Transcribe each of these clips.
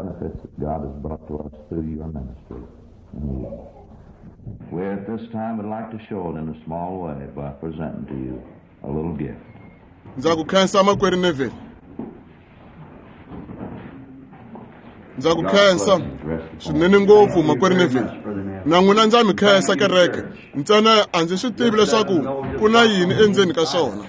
benefits that God has brought to us through your ministry. We at this time would like to show it in a small way by presenting to you a little gift. Nzakukhensa Makwerhu Neville. Nzakukhensa swinene ngopfu Makwerhu Neville. Na n'wina ndza mi khensa kereke. Ntsena a ndzi swi tivi leswaku ku na yini endzeni ka swona.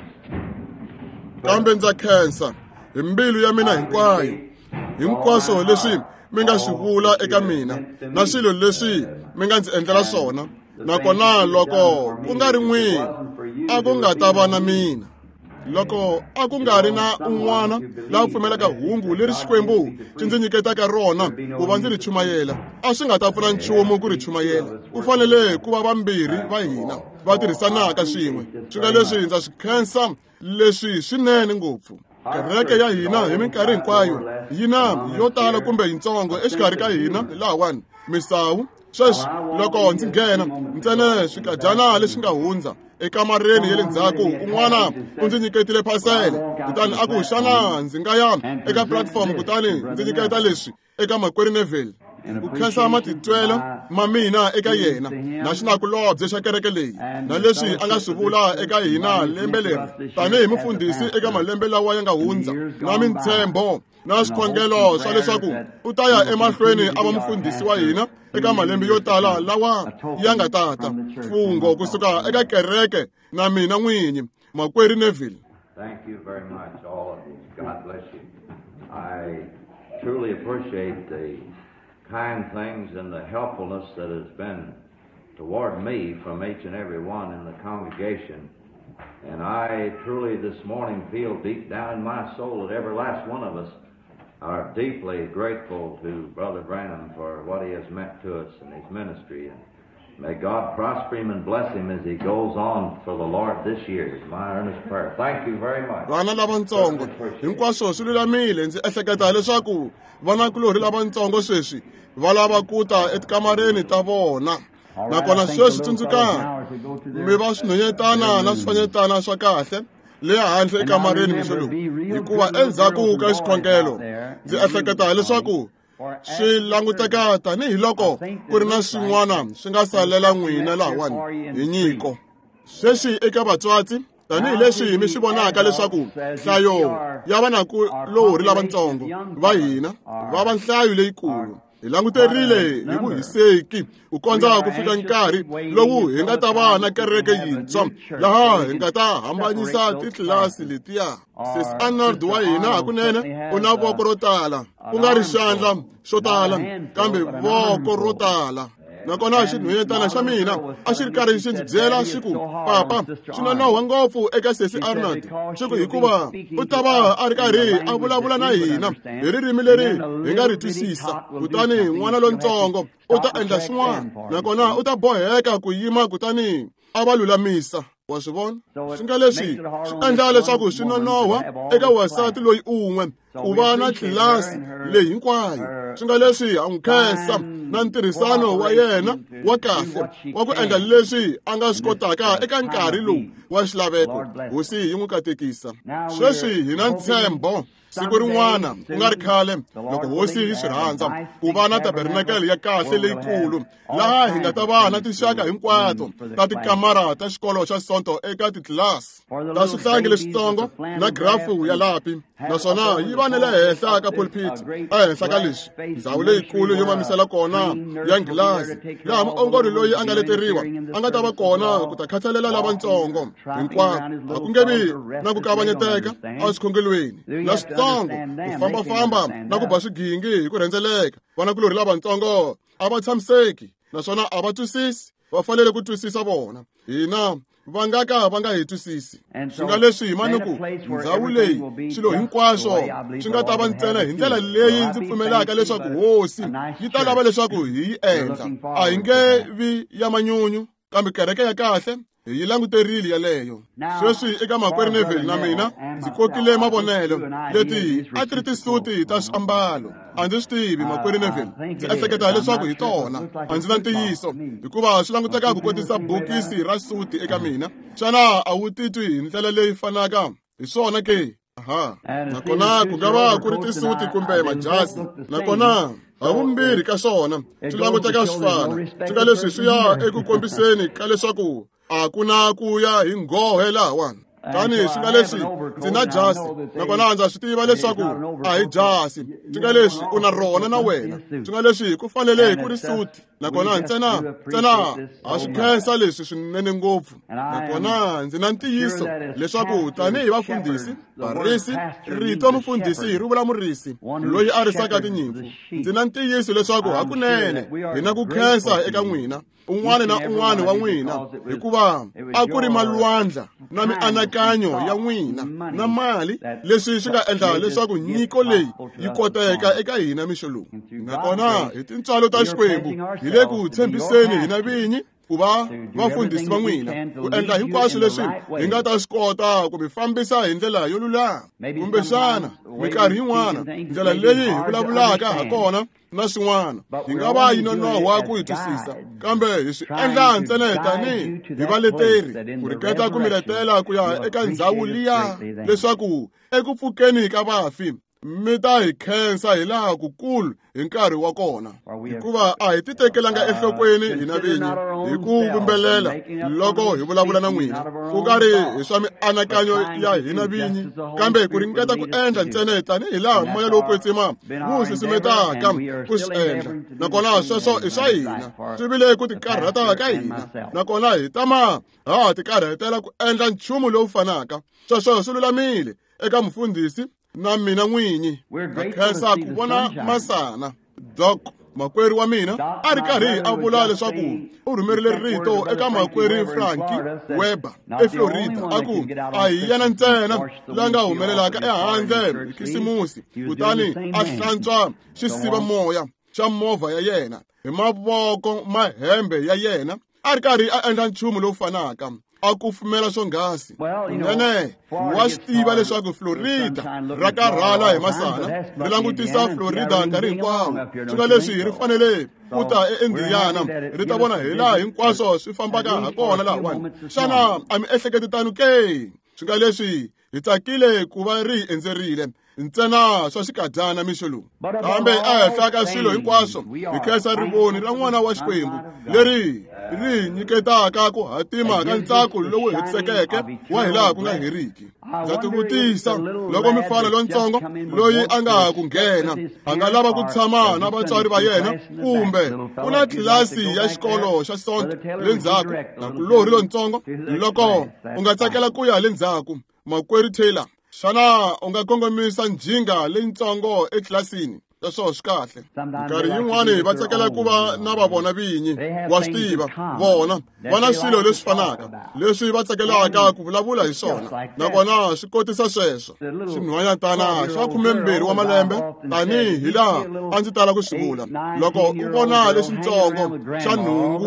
Kambe ndza khensa hi mbilu ya mina hinkwayo. Hinkwaswo leswi mi nga swi vula eka mina na swilo leswi mi nga ndzi endlela swona. Nakona loko ku nga ri n'wini a ku nga ta va na mina. Loko a ku nga ri na un'wana la pfumelaka hungu leri Xikwembu xi ndzi nyiketaka rona ku va ndzi ri chumayela, a swi nga ta pfuna nchumu ku ri chumayela. Ku fanele ku va vambirhi va hina va tirhisanaka swin'we. Swi nga leswi ndza swi khensa leswi swinene ngopfu. Kereke ya hina hi minkarhi hinkwayo yi na yo tala kumbe yintsongo exikarhi ka hina lahawani misawu. Sweswi loko ndzi nghena ntsena swikadyana leswi nga hundza ekamareni ya le ndzhaku un'wana u ndzi nyiketile phasele kutani a ku xana ndzi nga ya eka platform kutani ndzi nyiketa leswi eka Makwerhu Neville. Ku khensa matitwelo ma mina eka yena na xinakulobye xa kereke leyi na leswi a nga swi vula eka hina lembe leri tanihi mufundhisi eka malembe lawa ya nga hundza, na mitshembo na swikhongelo swa leswaku u ta ya emahlweni a va mufundhisi wa hina eka malembe yo tala lawa ya nga tata. Mfungo kusuka eka kereke na mina n'winyi Makwerhu Neville. Thank you very much, all of you. God bless you. I truly appreciate the kind things and the helpfulness that has been toward me from each and every one in the congregation. And I truly this morning feel deep down in my soul that every last one of us are deeply grateful to Brother Branham for what he has meant to us in his ministry. And may God prosper him and bless him as he goes on for the Lord this year. Is my earnest prayer. Thank you very much. Vana lavatsongo hinkwaswo swi lulamile. Ndzi ehleketa leswaku vanakulorhi lavatsongo sweswi va lava ku ta etikamareni ta vona. Nakona sweswi tsundzukani mi va swinhonyetana na swifanyetana swa kahle le handle ekamareni mixolo hikuva endzhaku ka xikhongelo ndzi ehleketa leswaku swi languteka tanihiloko ku ri na swin'wana swi nga salela n'wina lahawani hi nyiko. Sweswi eka vatswatsi tanihileswi mi swi vonaka leswaku nhlayo ya vanakulorhi lavatsongo va hina va va nhlayo leyikulu. Hi languterile hi vuhiseki ku kondza ku fika nkarhi lowu hi nga ta va na kereke yintshwa laha hi nga ta hambanyisa titlilasi letiya. Sis Arnold wa hina hakunene u na voko ro tala, ku nga ri xandla xo tala kambe voko ro tala. Nakona xinhwanyetana xa mina a xi ri karhi xi ndzi byela xi ku, papa swi nonoha ngopfu eka Sesi Arnold xi ku hikuva u ta va a ri karhi a vulavula na hina hi ririmi leri hi nga ri twisisa. Kutani n'wana lontsongo u ta endla xin'wana nakona u ta boheka ku yima kutani a va lulamisa. Wa swi vona swi nga leswi swi endla leswaku swi nonoha eka wasati loyi un'we ku va na tlilasi leyi hinkwayo. Swi nga leswi a n'wi khensa na ntirhisano wa yena wa kahle wa ku endla leswi a nga swi kotaka eka nkarhi lowu wa xilaveko. Hosi yi n'wi katekisa. Sweswi hi na ntshembo siku rin'wana ku nga ri khale loko hosi yi swi rhandza ku va na tabernakele ya kahle leyikulu laha hi nga ta va na tinxaka hinkwato ta tikamara ta xikolo xa sonto eka titlilasi ta swihlangi leswitsongo na grafu ya lapi, naswona yi va ne le henhla ka pulpit ehenhla ka leswi ndhawu leyikulu yo mamisela kona ya nghilazi laha muongori loyi a nga leteriwa a nga ta va kona ku ta khathalela lavatsongo hinkwavo. A ku nge vi na ku kavanyeteka eswikhongelweni na switsongo ku fambafamba na ku ba swigingi hi ku rhendzeleka. Vanakulorhi lavatsongo a va tshamiseki naswona a va twisisi, va fanele ku twisisa vona. Hina va nga ka va nga hi twisisi. Swi nga leswi hi manuku ndhawu leyi swilo hinkwaswo swi nga ta va ntsena hi ndlela leyi ndzi pfumelaka leswaku hosi yi ta lava leswaku hi yi endla. A hi nge vi ya manyunyu kambe kereke ya kahle hi yi languterile yaleyo. Sweswi eka Makwerhu Neville na mina ndzi kokile mavonelo leti a ti ri tisuti ta swiambalo. A ndzi swi tivi Makwerhu Neville, ndzi ehleketa leswaku hi tona a ndzi na ntiyiso hikuva swi languteka ku kotisa bokisi ra suti eka mina. Xana a wu titwi hi ndlela leyi fanaka hi swona ke? nakona ku nga va ku ri tisuti kumbe majasi, nakona havumbirhi ka swona swi languteka swi fana. Swi nga leswi swi ya eku kombiseni ka leswaku a ku na ku ya hi nghohe lahawani. Tanihi swi nga leswi ndzi na jasi, nakona ndza swi tiva leswaku a hi jasi. Swi nga leswi u na rona na wena. Swi nga leswi ku fanele ku ri suti, nakona ntsena a swi khensa leswi swinene ngopfu. Nakona ndzi na ntiyiso leswaku tanihi vafundhisi, varisi, rito mufundhisi hi rivula murisi loyi a risaka tinyimpfu. Ndzi na ntiyiso leswaku hakunene hi na ku khensa eka n'wina, un'wana na un'wana wa n'wina, hikuva a ku ri malwandla na mianakanyo ya n'wina na mali leswi swi nga endla leswaku nyiko leyi yi koteka eka hina mixo lowu. Nakona hi tintswalo ta Xikwembu hi le ku tshembiseni hina vinyi ku va vafundhisi va n'wina, ku endla hinkwaswo leswi hi nga ta swi kota ku mi fambisa hi ndlela yo lulama. Kumbexana minkarhi yin'wana ndlela leyi hi vulavulaka ha kona na swin'wana hi nga va yi nonohwa ku yi twisisa, kambe hi swi endla ntsena tanihi hi valeteri ku ringeta ku mi letela ku ya eka ndhawu liya leswaku eku pfukeni ka vafi mi ta hi khensa hi laha kukulu hi nkarhi wa kona, hikuva a hi ti tekelanga enhlokweni hina vinyi hi ku vumbelela loko hi vulavula na n'wina, ku nga ri hi swa mianakanyo ya hina vinyi, kambe ku ringeta ku endla ntsena tanihi laha moya lowu kwetsima wu susumetaka ku swi endla. Nakona sweswo i swa hina, swi vile ku tikarhata ka hina, nakona hi tama ha tikarhetela ku endla nchumu lowu fanaka. Sweswo swi lulamile eka mufundhisi na mina n'winyi. Ndza khensa ku vona Masana Doc makwerhu wa mina a ri karhi a vula leswaku u rhumerile rito eka makwerhu Frankie Weber eFlorida, a ku a hi yena ntsena la nga humelelaka ehandle hi khisimusi, kutani a hlantswa xisiva moya xa movha ya yena hi mavoko mahembe ya yena, a ri karhi a endla nchumu lowu fanaka, a kufumela swonghasi. Kunene wa swi tiva leswaku Florida ra karhala hi Masana, ri langutisa Florida nkarhi hinkwawo. Swi nga leswi ri fanele ku ta eIndiana ri ta vona hi laha hinkwaswo swi fambaka ha kona lahawani. Xana a mi ehleketi tano ke? Swi nga leswi hi tsakile ku va ri hi endzerile ntsena swa xikadyana mixo lowu, kambe ehenhla ka swilo hinkwaswo hi khensa rivoni ra n'wana wa Xikwembu leri ri hi nyiketaka ku hatima ka ntsako lowu hetisekeke wa hi laha ku nga heriki. Ndza tivutisa, loko mufana lontsongo loyi a nga ku nghena a nga lava ku tshama na vatswari va yena, kumbe ku na tlilasi ya xikolo xa sonto le ndzhaku na kulori lontsongo, loko u nga tsakela ku ya le ndzhaku, makwerhu Taylor, xana u nga kongomisa njhinga leyintsongo etlilasini? Sweswo swi kahle. Nkarhi yin'wani va tsakela ku va na va vona vinyi, wa swi tiva vona va na swilo leswi fanaka leswi va tsakelaka ku vulavula hi swona, nakona swi kotisa sweswo. Xinhwanyatana xa 12 wa malembe, tanihi hi laha a ndzi tala ku swi vula, loko u vona leswintsongo xa nhungu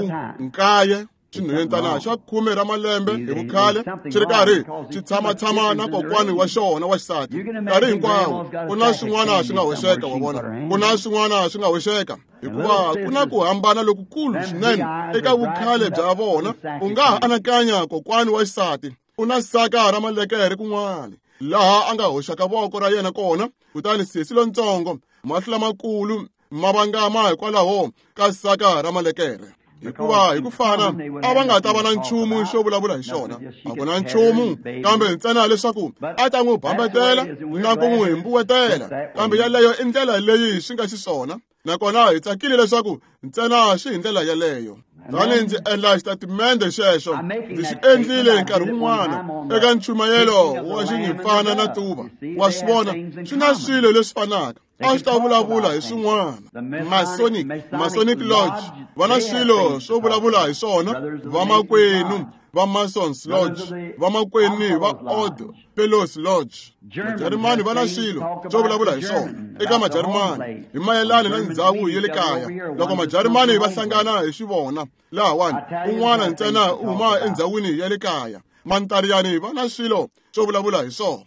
9 xinhwanyatana xa 10 ra malembe hi vukhale xi ri karhi xi tshama na kokwani wa xona wa xisati, nkarhi hinkwawo ku na swin'wana swi nga hoxeka. Wa vona ku na swin'wana swi nga hoxeka hikuva ku na ku hambana lokukulu swinene eka vukhale bya vona. U nga ha anakanya kokwani wa xisati u na saka ra malekere kun'wana laha a nga hoxaka voko ra yena kona, kutani sesi lontsongo mahlo lamakulu ma vangama hikwalaho ka saka ra malekere. Hikuva hi ku fana a va nga ta va na nchumu xo vulavula hi xona, a ku na nchumu, kambe ntsena leswaku a ta n'wi bambatela na ku n'wi himbuwetela, kambe yaleyo i ndlela leyi swi nga xiswona, nakona hi tsakile leswaku ntsena swi hi ndlela yaleyo. Tani ndzi endla xitatimende xexo ndzi xi endlile nkarhi wun'wana eka nchumayelo wa xinyimpfana na tuva. Wa swi vona swi na swilo leswi fanaka, a swi ta vulavula hi swin'wana. Masonic Lodge va na swilo swo vulavula hi swona, vamakwenu va Masons Lodge, vamakwenu va Odd Fellows Lodge. Majarimani va na swilo swo vulavula hi swona eka Majarimani hi mayelana na ndhawu ya le kaya. Loko Majarimani va hlangana hi xivona lahawani, un'wana ntsena u huma endhawini ya le kaya. Mantariyani va na swilo swo vulavula hi swona,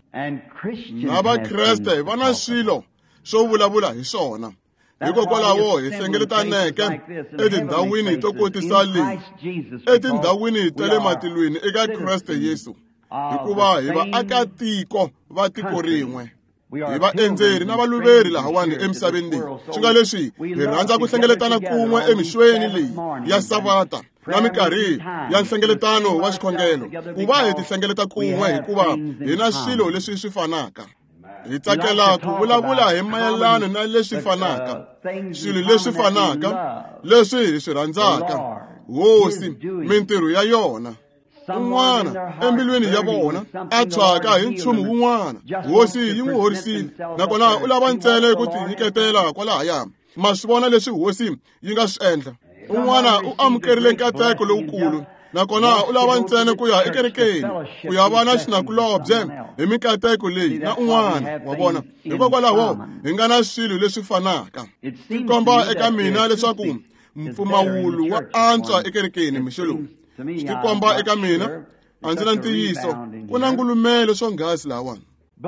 na Vakreste va na swilo swo vulavula hi swona. Hikokwalaho hi hlengeletaneke etindhawini to kotisa leti, etindhawini ta le matilweni eka Kreste Yesu. hikuva hi vaakatiko va tiko rin'we, hi vaendzeri na valuveri lahawani emisaveni leyi. Swi nga leswi hi rhandza ku hlengeletana kun'we emixweni leyi ya Sabata na minkarhi ya nhlengeletano wa xikhongelo, ku va hi ti hlengeleta kun'we hikuva hi na swilo leswi swi fanaka. Hi tsakela ku vulavula hi mayelana na leswi fanaka, swilo leswi fanaka leswi hi swi rhandzaka, hosi, mintirho ya yona. Un'wana embilwini ya vona a tshwaka hi nchumu wun'wana, hosi yi n'wi horisile, nakona u lava ntsena ku tinyiketela kwalahaya. Ma swi vona leswi hosi yi nga swi endla. Un'wana u amukerile nkateko lowukulu, nakona u lava ntsena ku ya ekerekeni ku ya va na xinakulobye hi mikateko leyi na un'wana wa vona. Hikokwalaho hi nga na swilo leswi fanaka. Swi komba eka mina leswaku mpfumawulo wa antswa ekerekeni mixo lowu. Swi tikomba eka mina, a ndzi na ntiyiso, ku na ngulumelo swonghasi lahawani.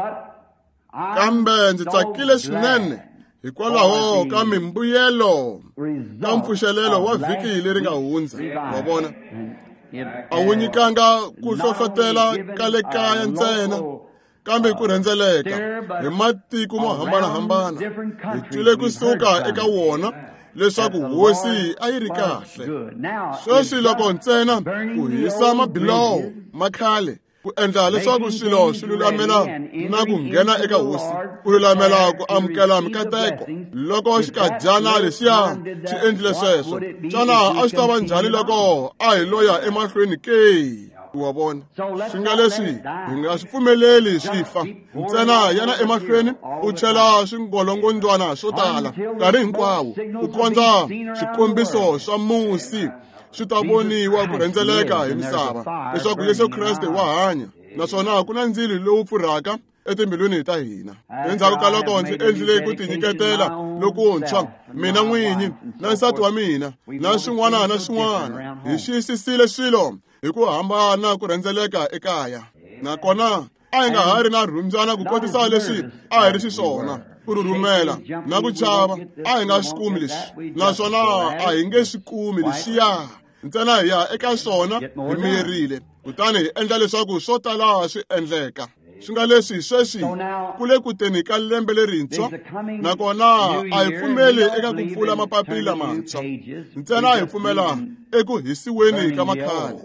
Kambe ndzi tsakile swinene hikwalaho ka mimbuyelo ka mpfuxelelo wa vhiki leri nga hundza. Wa vona, a wu nyikanga ku hlohlotela ka le kaya ntsena, kambe ku rhendzeleka hi matiko mo hambanahambana. Hi twile kusuka eka wona leswaku hosi a yi ri kahle. Sweswi loko ntsena ku hisa mabiloho makhale ku endla leswaku swilo swi lulamela na ku nghena eka hosi, ku lulamela ku amukela mikateko. Loko xikadyana lexiya xi endlile sweswo, xana a swi ta va njhani loko a hi loya emahlweni ke? Wa vona, swi nga leswi hi nga swi pfumeleli swi fa. Ntsena yana emahlweni u chela swingolongondzwana swo tala nkarhi hinkwawo, ku kondza swikombiso swa musi swi ta voniwa ku rhendzeleka hi misava, leswaku Yesu Kriste wa hanya, naswona ku na ndzilo lowu pfurhaka etimbilwini ta hina. Endzhaku ka loko ndzi endlile ku tinyiketela lokuntshwa, mina n'winyi na nsati wa mina na swin'wana na swin'wana, hi xiyisisile swilo hi ku hambana ku rhendzeleka ekaya. Nakona a hi nga ha ri na rhumbyana ku kotisa leswi a hi ri xiswona, ku rhurhumela na ku chava. A hi nga swi kumi leswi, naswona a hi nge swi kumi leswiya. Ntsena hi ya eka swona hi miyerile, kutani hi endla leswaku swo tala swi endleka. Swi nga leswi sweswi ku le ku teni ka lembe lerintshwa, nakona a hi pfumeli eka ku pfula mapapila mantshwa, ntsena hi pfumela eku hisiweni ka makhale.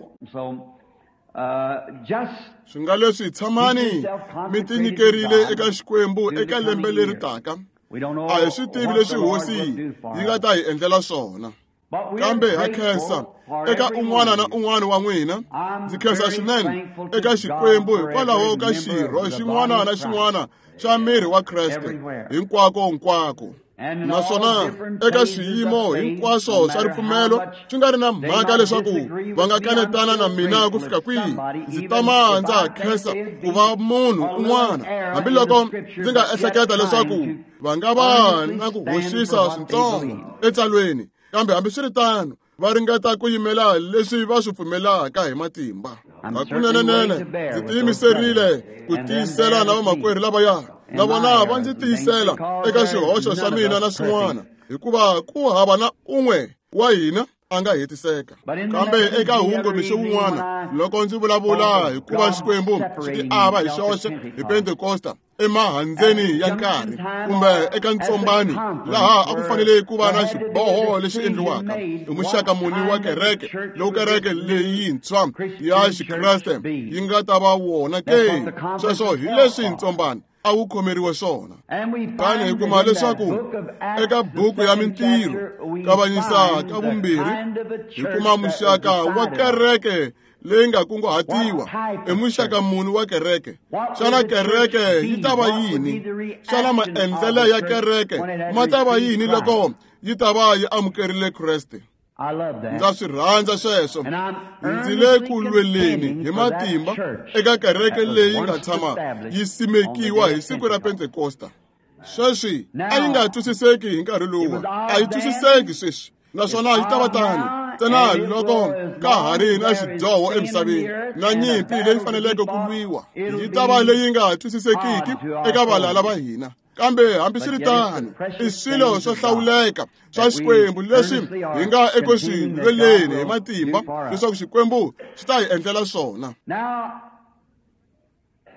Swi nga leswi tshamani mi tinyikerile eka Xikwembu eka lembe leri taka. A hi swi tivi leswi hosi yi nga ta hi endlela swona, kambe ha khensa eka un'wana na un'wana wa n'wina. Ndzi khensa swinene eka Xikwembu hikwalaho ka xirho xin'wana na xin'wana xa miri wa Kriste hinkwako. Naswona eka swiyimo hinkwaswo swa ripfumelo, swi nga ri na mhaka leswaku va nga kanetana na mina ku fika kwihi. Ndzi tama ndza ha khensa ku va munhu un'wana, hambiloko ndzi nga ehleketa leswaku va nga va na ku hoxisa swintsongo etsalweni, kambe hambi swi ri tano va ringeta ku yimela leswi va swi pfumelaka hi matimba. Hakunenenene ndzi tiyimiserile ku tiyisela na vamakwerhu lavaya, na vona va ndzi tiyisela eka swihoxo swa mina na swin'wana, hikuva ku hava na un'we wa hina a nga hetiseka. Kambe eka hungu mixo wun'wana, loko ndzi vulavula hikuva Xikwembu xi ti ava hi xoxe hi Pentekosta emahandzeni ya nkarhi, kumbe eka ntsombani laha a ku fanele ku va na xiboho lexi endliwaka hi muxaka muni wa kereke, lowu kereke leyintshwa ya Xikreste yi nga ta va wona ke? Sweswo hi leswi ntsombani a wu khomeriwe swona. Kani hi kuma leswaku eka buku ya mintirho kavanyisa ka vumbirhi hi kuma muxaka wa kereke leyi nga kunguhatiwa emuxaka muni wa kereke. Xana kereke yi ta va yini? Xana maendlelo ya kereke ma ta va yini loko yi ta va yi amukerile Kriste? Ndza swi rhandza sweswo. Ndzi le ku lweleni hi matimba eka kereke leyi nga tshama yi simekiwa hi siku ra Pentekosta. Sweswi a yi nga twisiseki hi nkarhi lowu, a yi twisiseki sweswi, naswona yi ta va tani ntsena loko ka ha ri na xidyoho emisaveni na nyimpi leyi faneleke ku lwiwa. Yi ta va leyi nga twisisekiki eka valala va hina, kambe hambi swi ri tano i swilo swo hlawuleka swa Xikwembu leswi hi nga eku swi lweleni hi matimba leswaku Xikwembu xi ta hi endlela swona.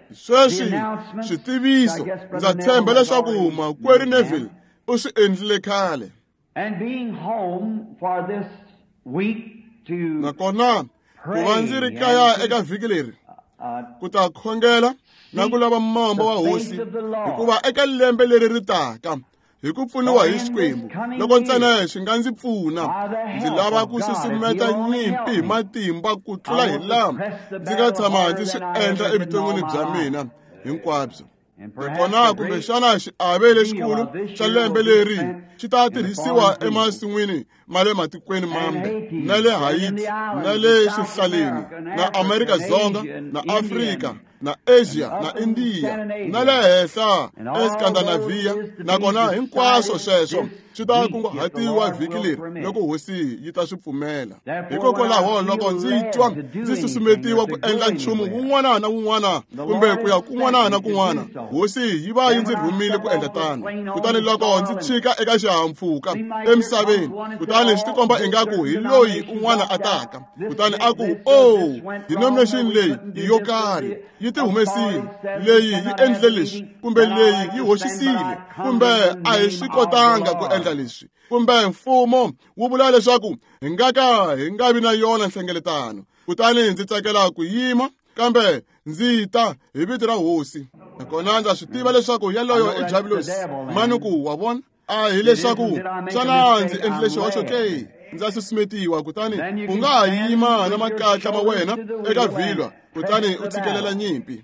sweswi switiviso ndza tshemba leswaku makwerhu Neville u swi endlile khale. And being home for this week to nakona ku va ndzi ri kaya eka vhiki leri ku ta khongela na ku lava mombo wa hosi hikuva eka lembe leri ri taka hi ku pfuniwa hi Xikwembu loko ntsena swi nga ndzi pfuna ndzi lava ku susumeta nyimpi hi matimba ku tlula hi lama ndzi nga tshama ndzi swi endla evuton'wini bya mina hinkwabyo. nakona kumbexana xiave lexikulu xa lembe leri xi ta tirhisiwa emasin'wini ma le matikweni mambe na le Haiti na le swihlaleni na Amerika Dzonga na Afrika na Asia na India na le henhla eScandinavia. nakona hinkwaswo sweswo swi ta kunguhatiwa vhiki leri loko hosi yi ta swi pfumela. hikokwalaho loko ndzi twa ndzi susumetiwa ku endla nchumu wun'wana na wun'wana kumbe ku ya kun'wana na kun'wana, hosi yi va yi ndzi rhumile ku endla tano. kutani loko ndzi chika eka xihahampfhuka emisaveni, kutani swi tikomba ingaku hi loyi un'wana a taka, kutani a ku denomination leyi yi yo karhi yi ti humesile, leyi yi endle leswi kumbe leyi yi hoxisile kumbe a hi swi kotanga ku endla leswi, kumbe mfumo wu vula leswaku hi nga vi na yona nhlengeletano. kutani ndzi tsakela ku yima kambe ndzi ta hi vito ra hosi. nakona ndza swi tiva leswaku yaloyo i Jabilosi manuku wa vona a hi leswaku xana ndzi endlile xihoxo ke. ndza susumetiwa kutani u nga ha yima na makatla ma wena eka vhilwa kutani u tshikelela nyimpi.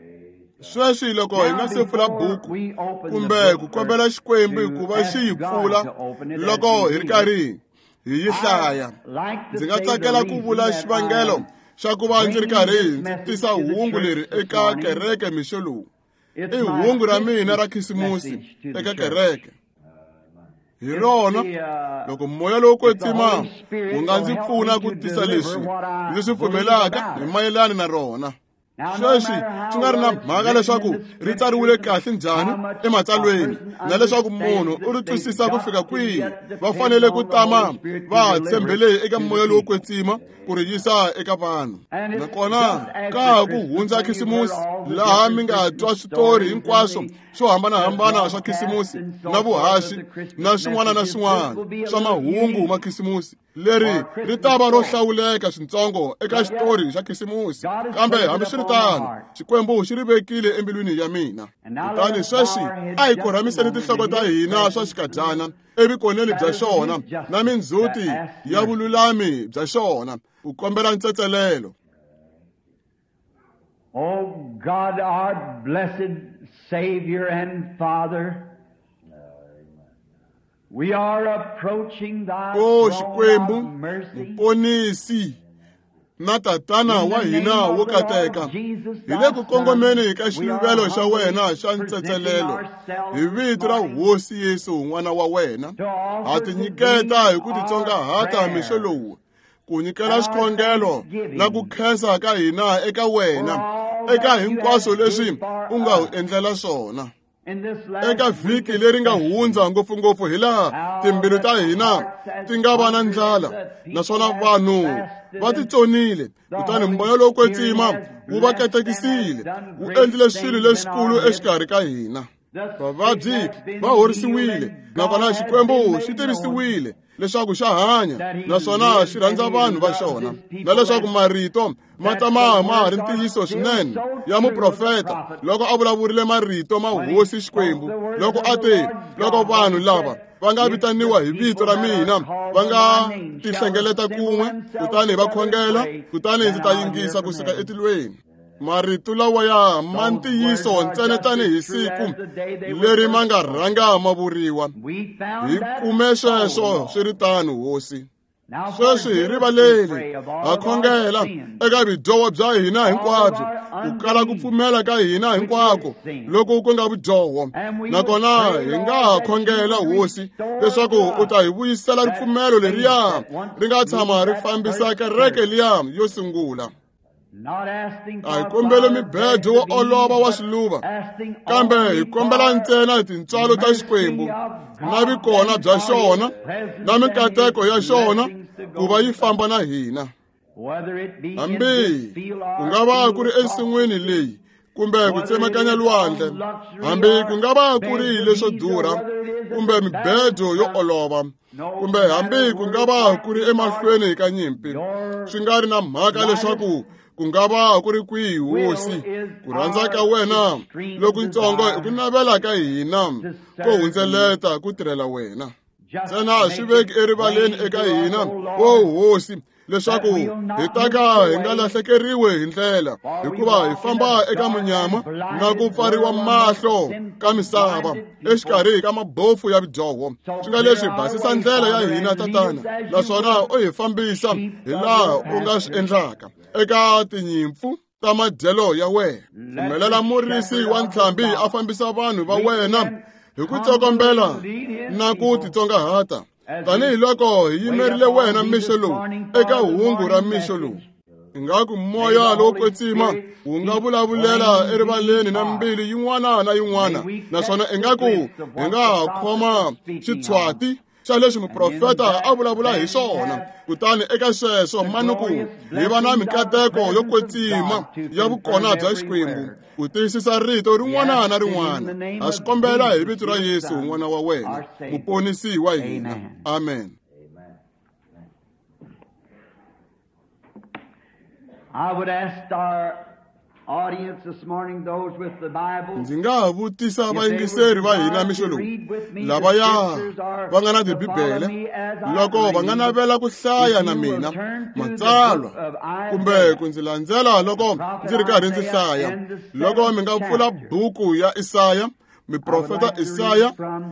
sweswi loko hi nga se pfula buku kumbe ku kombela Xikwembu hikuva xi yi pfula loko hi ri karhi hi yi hlaya, ndzi nga tsakela ku vula xivangelo xa ku va ndzi ri karhi ndzi tisa hungu leri eka kereke mixo lowu. i hungu ra mina ra khisimusi eka kereke. hi rona loko moya lowo kwetsima wu nga ndzi pfuna ku tisa leswi ndzi swi pfumelaka hi mayelana na rona. sweswi swi nga ri na mhaka leswaku ri tsariwile kahle njhani ematsalweni na leswaku munhu u ri twisisa ku fika kwihi. va fanele ku tama va tshembele eka moya lowo kwetsima ku ri yisa eka vanhu. nakona ka ha ku hundza khisimusi laha mi nga twa switori hinkwaswo swo hambanahambana swa khisimusi na vuhaxi na swin'wana na swin'wana swa mahungu ma khisimusi, leri ri ta va ro hlawuleka swintsongo eka xitori xa khisimusi. kambe hambi swi ri tano Xikwembu xi ri vekile embilwini ya mina. kutani sweswi a hi korhamiseni tinhloko ta hina swa xikadyana evukoneni bya xona na mindzhuti ya vululami bya xona ku kombela ntsetselelo. Oh God, our blessed Savior and Father, we are approaching thy throne Xikwembu of mercy. Mponisi na tatana wa hina wo kateka, hi le ku kongomeni ka xiluvelo xa wena xa ntsetselelo hi vito ra hosi Yesu n'wana wa wena. ha tinyiketa hi ku titsongahata mixo lowu ku nyikela xikhongelo na ku khensa ka hina eka wena eka hinkwaswo leswi u nga hu endlela swona. eka vhiki leri nga hundza ngopfungopfu hi laha timbilu ta hina ti nga va na ndlala naswona vanhu va titsonile, kutani moya lowo kwetsima wu va katekisile, wu endlile swilo leswikulu exikarhi ka hina. vavabyi va horisiwile, nakona Xikwembu xi tirhisiwile leswaku xa hanya naswona xi rhandza vanhu va xona, na leswaku marito ma tama ma ri ntiyiso swinene ya muprofeta loko a vulavurile marito ma hosi Xikwembu loko a te, loko vanhu lava va nga vitaniwa hi vito ra mina va nga tihlengeleta kun'we kutani va khongela, kutani ndzi ta yingisa kusuka etilweni. marito lawa ya ma ntiyiso ntsena tanihi siku leri ma nga rhanga ma vuriwa. hi kume sweswo swi ri tano hosi. sweswi hi rivaleli ha khongela eka vidyoho bya hina hinkwabyo, ku kala ku pfumela ka hina hinkwako loko ku nga vidyoho. nakona hi nga ha khongela hosi leswaku u ta hi vuyisela ripfumelo leriya ri nga tshama ri fambisa kereke liya yo sungula. a hi kombeli mibedo wo olova wa swiluva, kambe hi kombela ntsena tintswalo ta Xikwembu na vikona bya xona na mikateko ya xona ku va yi famba na hina. hambi ku nga va ku ri ensin'wini leyi kumbe ku tsemakanya lwandle, hambi ku nga va ku ri leswo durha kumbe mibedo yo olova, kumbe hambi ku nga va ku ri emahlweni ka nyimpi, swi nga ri na mhaka leswaku ku nga va ku ri kwihi hosi. Ku rhandza ka wena lokutsongo i ku navela ka hina ko hundzeleta ku tirhela wena. Ntsena swi veki erivaleni eka hina, hosi, leswaku hi ta ka hi nga lahlekeriwi hi ndlela, hikuva hi famba eka munyama na ku pfariwa mahlo ka misava exikarhi ka mabofu ya vidyoho. Swi nga leswi basisa ndlela ya hina tatana, naswona u hi fambisa hi laha u nga swi endlaka eka tinyimpfu ta madyelo ya wena. Pfumelela murisi wa ntlhambi a fambisa vanhu va wena hi ku tsokombela na ku titsongahata, tanihiloko hi yimerile wena mixo lowu eka hungu ra mixo lowu. Ingaku moya lowo kwetsima wu nga vulavulela erivaleni na mbilu yin'wana na yin'wana, naswona ingaku hi nga ha khoma xitshwati xa leswi muprofeta a vulavula hi swona. Kutani eka sweswo manuku hi va na mikateko yo kwetsima ya vukona bya Xikwembu ku tiyisisa rito rin'wana na rin'wana. Ha swi kombela hi vito ra Yesu n'wana wa wena, muponisi wa hina. Amen. I would ask our audience this morning, those with the Bible, ndzi nga ha vutisa vayingiseri va hina mixo lowu lavaya va nga na tibibele, loko va nga navela ku hlaya na mina matsalwa kumbe ku ndzi landzela loko ndzi ri karhi ndzi hlaya. Loko mi nga pfula buku ya Isaya, miprofeta Isaya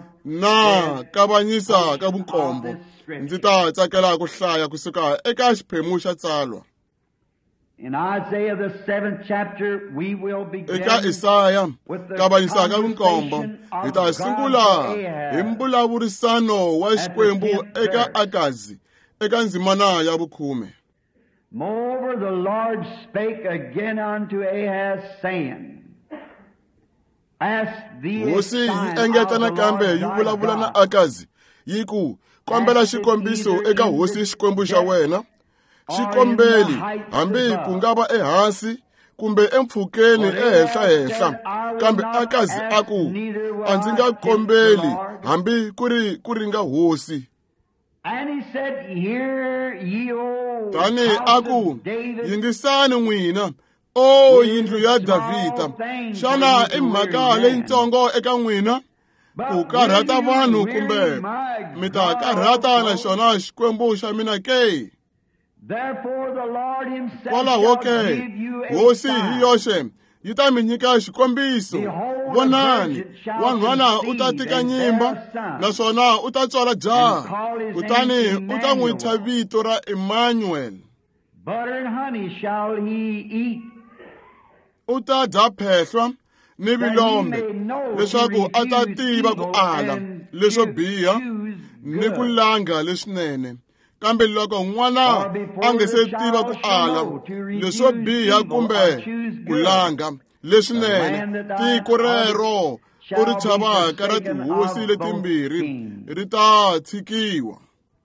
na kavanyisa ka vukombo, ndzi ta tsakela ku hlaya kusuka eka xiphemu xa tsalwa. In Isaiah the 7th chapter, we will begin eka Isaya kavanyisa ka vukombo hi ta sungula hi mbulavurisano wa Xikwembu eka Akazi eka ndzimana ya vukhume. Moreover, the Lord spake again unto Ahaz, saying, Ask thee a Hosi yi sign engeta of the nakambe Lord yi thy vulavula na God. Akazi yi ku kombela xikombiso eka hosi Xikwembu xa wena. Xikombeli hambi ku nga va ehansi kumbe empfhukeni ehenhla, kambe Akazi aku a ndzi nga kombeli hambi ku ri nga hosi. And he said, Hear ye, O Tani house aku of David, yingisani n'wina, o yindlu ya Davhida. Xana i mhaka leyintsongo eka n'wina ku karhata vanhu, kumbe mi ta karhata na xona Xikwembu xa mina ke? Therefore the Lord himself Kwalaho shall ke give you a hosi hi sign. yoxe yi ta mi nyika xikombiso. Vonani, wanhwana u ta tika nyimba, naswona u ta tswala jaha, kutani u ta n'wi thya vito ra Emmanuel. Butter and honey shall he eat, U ta dya phehlwa ni vilombe, leswaku a ta tiva ku ala leswo biha ni ku langa leswinene. Kambe loko n'wana a nga se tiva ku ala leswo biha kumbe ku langa leswinene, tiko rero u ri chavaka ra tihosi letimbirhi ri ta tshikiwa.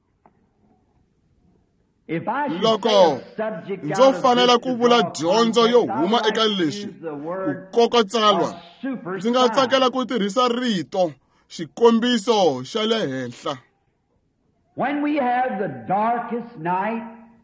Loko ndzo fanela ku vula dyondzo yo huma eka leswi ku koka tsalwa, ndzi nga tsakela ku tirhisa rito xikombiso xa le henhla. When we have the darkest night,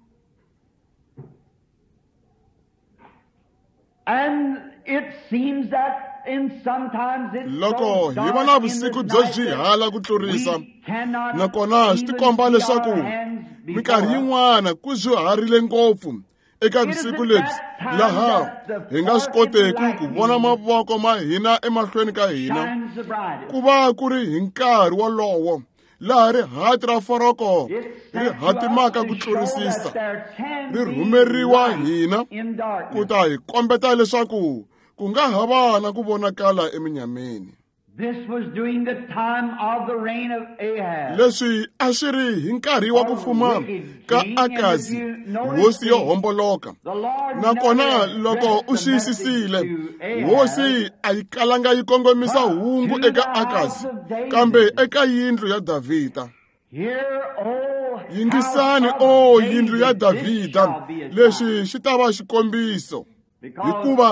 and it seems that in sometimes it's Loko so hi dark va na in this vusiku night byo byihala ku that tlurisa, we cannot nakona swi even tikomba see leswaku our hands minkarhi before us. yin'wana ku byiharile ngopfu eka vusiku lebyi, laha hi nga swi koteki ku vona mavoko ma hina emahlweni ka hina. Shines the brightest. Ku va ku ri hi nkarhi wolowo laha rihati ra foroko ri hatimaka ku tlurisisa, ri rhumeriwa hina ku ta hi kombeta leswaku ku nga hava na ku vonakala eminyameni. This was during the time of the reign of Ahaz. Leswi a swi ri hi nkarhi wa ku fuma ka Akazi, hosi yo homboloka. The Lord Nakona never loko u addressed the message xiyisisile, to Ahaz, hosi a yi kalanga yi kongomisa hungu eka Akazi, kambe eka yindlu ya Davhida. Hear, O Yingisani, house o of yindlu ya David, this Davhida, shall be a sign. leswi xi ta va xikombiso. Because Hikuva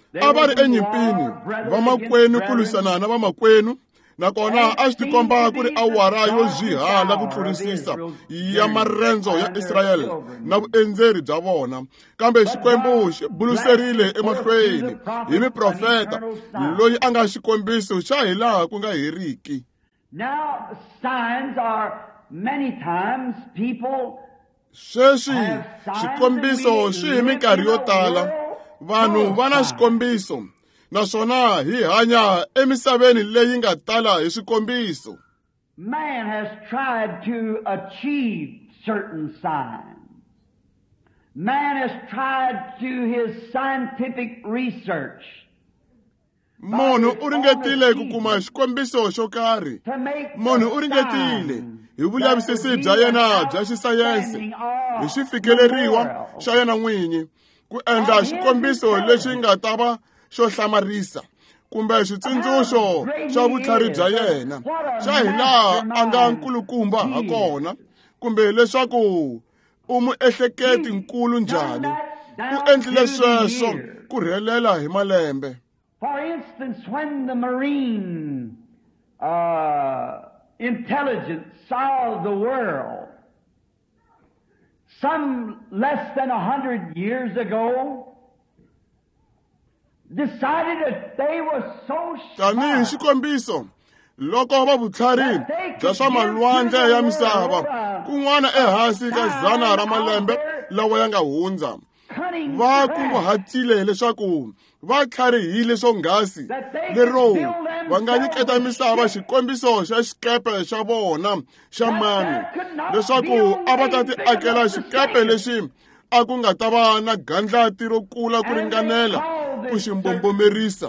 a va ri enyimpini vamakwenu ku lwisana na vamakwenu, nakona a swi tikomba ku ri awara yo zhihala ku tlurisisa ya marendzo ya Israyele na vuendzeri bya vona. Kambe Xikwembu xi buluserile emahlweni hi miprofeta loyi a nga xikombiso xa hilaha ku nga heriki. Now, signs are many times people Sweswi xikombiso xi hi minkarhi yo tala vanhu va na xikombiso, naswona hi hanya emisaveni leyi nga tala hi swikombiso. Man has tried to achieve certain signs. Man has tried to his scientific research Munhu u ringetile ku kuma xikombiso xo karhi. to make Munhu u ringetile hi vulavisisi bya yena bya xisayense hi xifikeleriwa xa yena n'winyi ku endla xikombiso lexi nga ta va xo hlamarisa kumbe xitsundzuxo xa vutlhari bya yena xa hilaha a nga nkulukumba ha kona, kumbe leswaku u muehleketi nkulu njhani. U endlile sweswo ku rhelela hi malembe. For instance, when the marine intelligence saw the world some less than 100 years ago, decided that they were so Tanihi smart xikombiso, loko va vutlhari bya swa malwandle ya misava kun'wana ehansi ka 100 ra malembe lawa ya nga hundza, cunning va craft kunguhatile leswaku va tlharihile swonghasi lero va nga nyiketa misava xikombiso xa xikepe xa vona xa manu, leswaku a va ta ti akela xikepe lexi a ku nga ta va na gandlati ro kula ku ringanela ku xi mbombomerisa,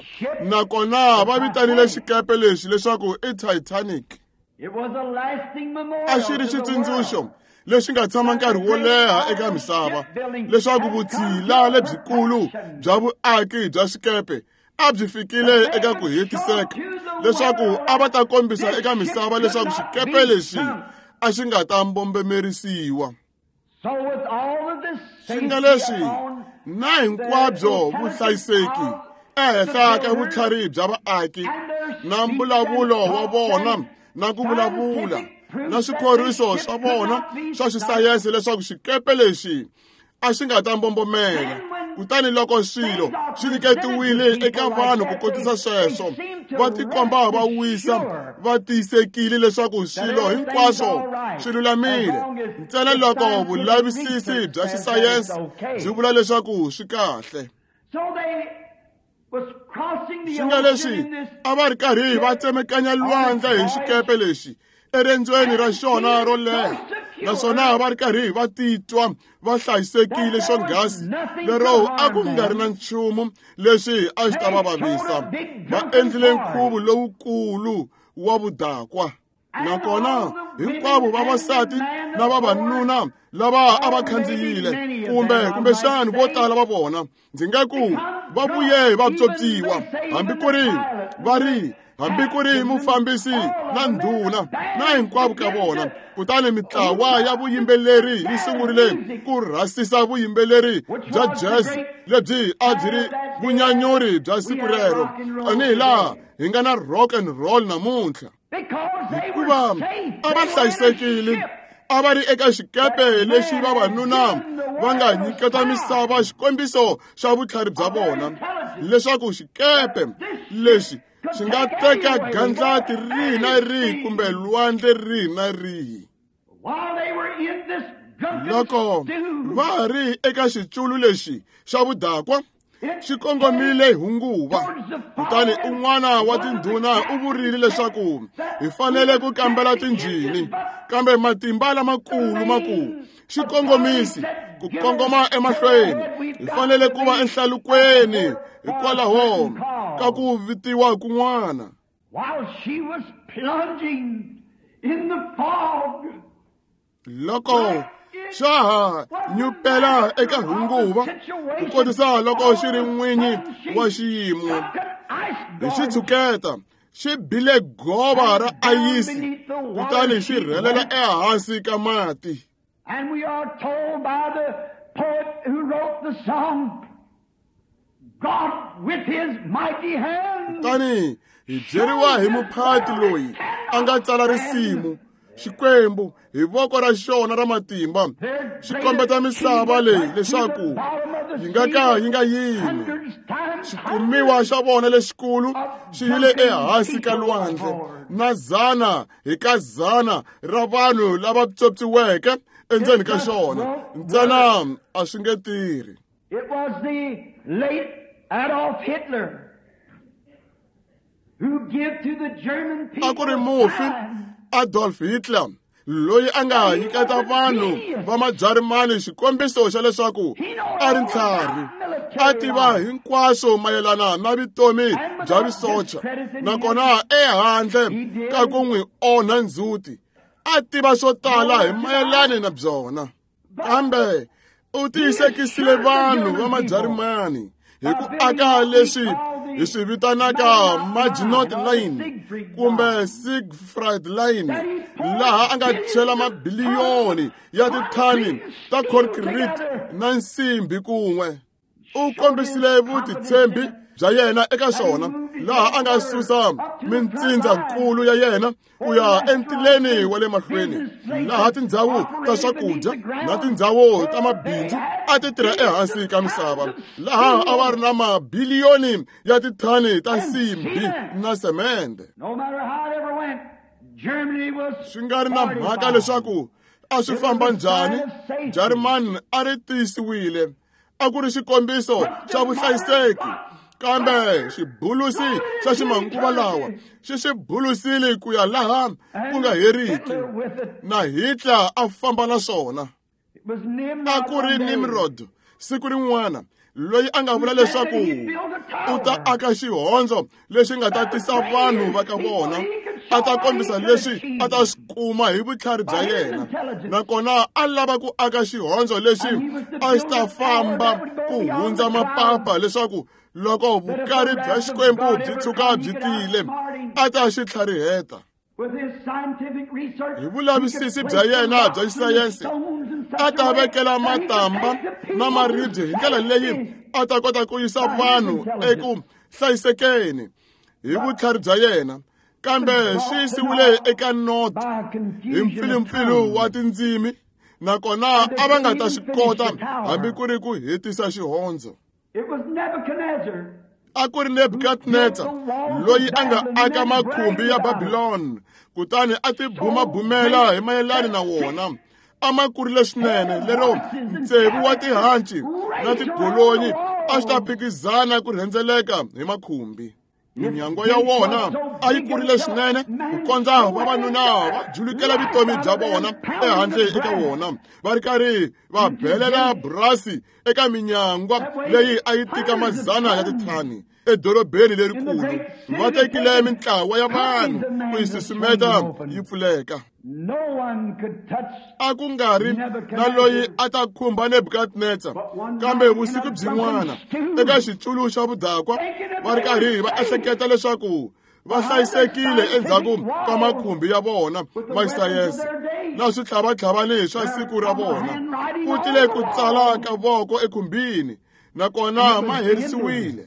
nakona va vitanile xikepe lexi leswaku i Titanic. It was a lasting memorial A xi ri to the xitsundzuxo world. lexi nga tshama nkarhi wo leha eka misava leswaku vutshila lebyikulu bya vuaki bya swikepe a byi fikile eka ku hetiseka, leswaku a va ta kombisa eka misava leswaku xikepe lexi a xi nga ta mbombomerisiwa. So with all of this Swi nga safety leswi on na hinkwabyo vuhlayiseki ehenhla ka vutlhari bya vaaki na mbulavulo wa vona na ku vulavula na swikhoriso swa vona swa xisayense leswaku xikepe lexi a xi nga ta mbombomela. Kutani loko swilo swi nyiketiwile eka vanhu ku kotisa sweswo, va tikomba va wisa va tiyisekile leswaku swilo hinkwaswo swi lulamile, ntsena loko vulavisisi bya xisayense byi vula leswaku swi kahle. So they was crossing the Swi nga ocean leswi in this a va ri karhi va tsemakanya lwandle hi xikepe lexi eriendzweni ra xona ro leha, naswona va ri karhi va titwa va hlayisekile swonghasi lero a ku nga ri na nchumu leswi a xi ta va vavisa. Va endlile nkhuvo lowukulu wa vudakwa, nakona hinkwavo vavasati na vavanuna lava a va khandziyile kumbexani vo tala va vona ndzi nga ku va vuye va pyopyiwa, hambi ku ri mufambisi na ndhuna na hinkwavo ka vona. Kutani mitlawa ya vuyimbeleri yi sungurile ku rhasisa vuyimbeleri bya jazz lebyi a byi ri vunyanyuri bya siku rero, tanihi laha hi nga na rock and roll namuntlha, hikuva a va hlayisekile. A va ri eka xikepe lexi vavanuna va nga nyiketa misava xikombiso xa vutlhari bya vona, leswaku xikepe lexi xi nga teka gandlati rihi na rihi kumbe lwandle rihi na rihi. Loko va ha ri eka xiculu lexi xa vudakwa xi kongomile hi hunguva, kutani un'wana wa tindhuna u vurile leswaku hi fanele ku kambela tinjini, kambe matimba lamakulu xikongomisi ku kongoma emahlweni hi fanele ku va ehlalukweni hikwalaho ka ku vitiwa kun'wana. While she was plunging in the fog, loko xa ha nyupela eka hunguva ku kotisa loko xi ri n'winyi wa xiyimo hi xitshuketa xi bile gova ra ayisi kutani xi rhelela ehansi ka mati. and we are told by the poet who wrote the song, God with his mighty hand. Tani hi byeriwa hi muphati loyi a nga tsala risimu Xikwembu hi voko ra xona ra matimba xi kombeta misava leyi leswaku yi nga ka yi nga yimi. Xikumiwa xa vona lexikulu xi yile ehansi ka lwandle na 100 hi ka 100 ra vanhu lava tsoptsiweke endzeni ka xona ntsena a swi nge tirhi. It was the late Adolf Hitler who gave to the German people A ku ri mufi Adolf Hitler loyi a nga nyiketa vanhu va majarimani xikombiso xa leswaku a ri ntlhari, a tiva hinkwaswo mayelana na vutomi bya visocha, nakona ehandle ka ku n'wi onha ndzhuti a tiva swo tala hi mayelana na byona. Kambe u tiyisekisile vanhu va majarimani hi ku aka leswi hi swi vitanaka Maginot Line kumbe Siegfried Line, laha a nga chela mabiliyoni ya tithani ta concrete na nsimbi kun'we. U kombisile vutitshembi bya yena eka swona, laha a nga susa mintsindzakulu ya yena ku ya entileni wa le mahlweni, laha tindhawu ta swakudya na tindhawu ta mabindzu a ti tirha ehansi ka misava, laha a va ri na mabiliyoni ya tithani ta nsimbi na semende. Swi nga ri na mhaka leswaku a swi famba njhani, Jarimani a ri tiyisiwile. A ku ri xikombiso xa vuhlayiseki, kambe xibulusi xa ximanguva lawa xi bulusile ku ya laha ku nga heriki, na Hitler a famba na swona. A ku ri Nimrod siku rin'wana loyi a nga vula leswaku u ta aka xihondzo lexi nga ta tisa vanhu va ka vona, a ta kombisa leswi a ta swi kuma hi vutlhari bya yena, nakona a lava ku aka xihondzo lexi a xi ta famba ku hundza mapapa, leswaku loko vukarhi bya Xikwembu byi tshuka byi tile a ta xi tlhariheta. Hi vulavisisi bya yena bya xisayense a ta vekela matamba na maribye hi ndlela leyi a ta kota ku yisa vanhu eku hlayisekeni hi vutlhari bya yena, kambe swi yisiwile eka North hi mpfilumpfilu wa tindzimi, nakona a va nga ta swi kota hambi ku ri ku hetisa xihondzo. A ku ri Nebukadnezar loyi a nga aka makhumbi ya Babylon, kutani a ti bumabumela hi mayelana na wona. A ma kurile swinene, lero ntsevu wa tihanci na tigolonyi a swi ta phikizana ku rhendzeleka hi makhumbi. Minyango ya wona a yi kurile swinene ku kondza vavanuna va julukela vutomi bya vona ehandle eka wona, va ri karhi va belela burasi eka minyangwa leyi a yi tika 100 ya tithani edorobeni lerikulu. Va tekile mintlawa ya vanhu ku yi susumeta yi pfuleka. A ku nga ri na loyi a ta khumba Nebukadnezar, kambe vusiku byin'wana eka xitulu xa vudakwa va ri karhi va ehleketa leswaku va hlayisekile endzhaku ka makhumbi ya vona ma xisayense na switlhavatlhavani swa siku ra vona. Ku tile ku tsala ka voko ekhumbini, nakona ma herisiwile.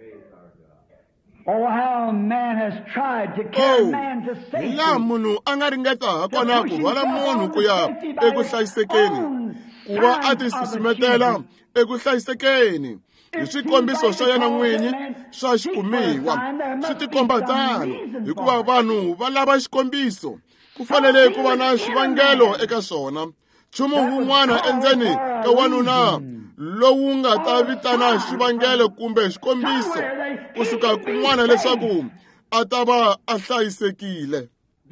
Oh, how man has tried to carry man to safety. Laha munhu a nga ringeta hakona ku rhwala munhu ku ya eku hlayisekeni, ku va a ti susumetela eku hlayisekeni hi swikombiso swa yena n'winyi swa xikumiwa. Swi tikomba tano hikuva vanhu va lava xikombiso. Ku fanele ku va na xivangelo eka swona, nchumu wun'wana endzeni ka wanuna lowu nga ta vitana xivangelo kumbe xikombiso kusuka kun'wana leswaku a ta va a hlayisekile.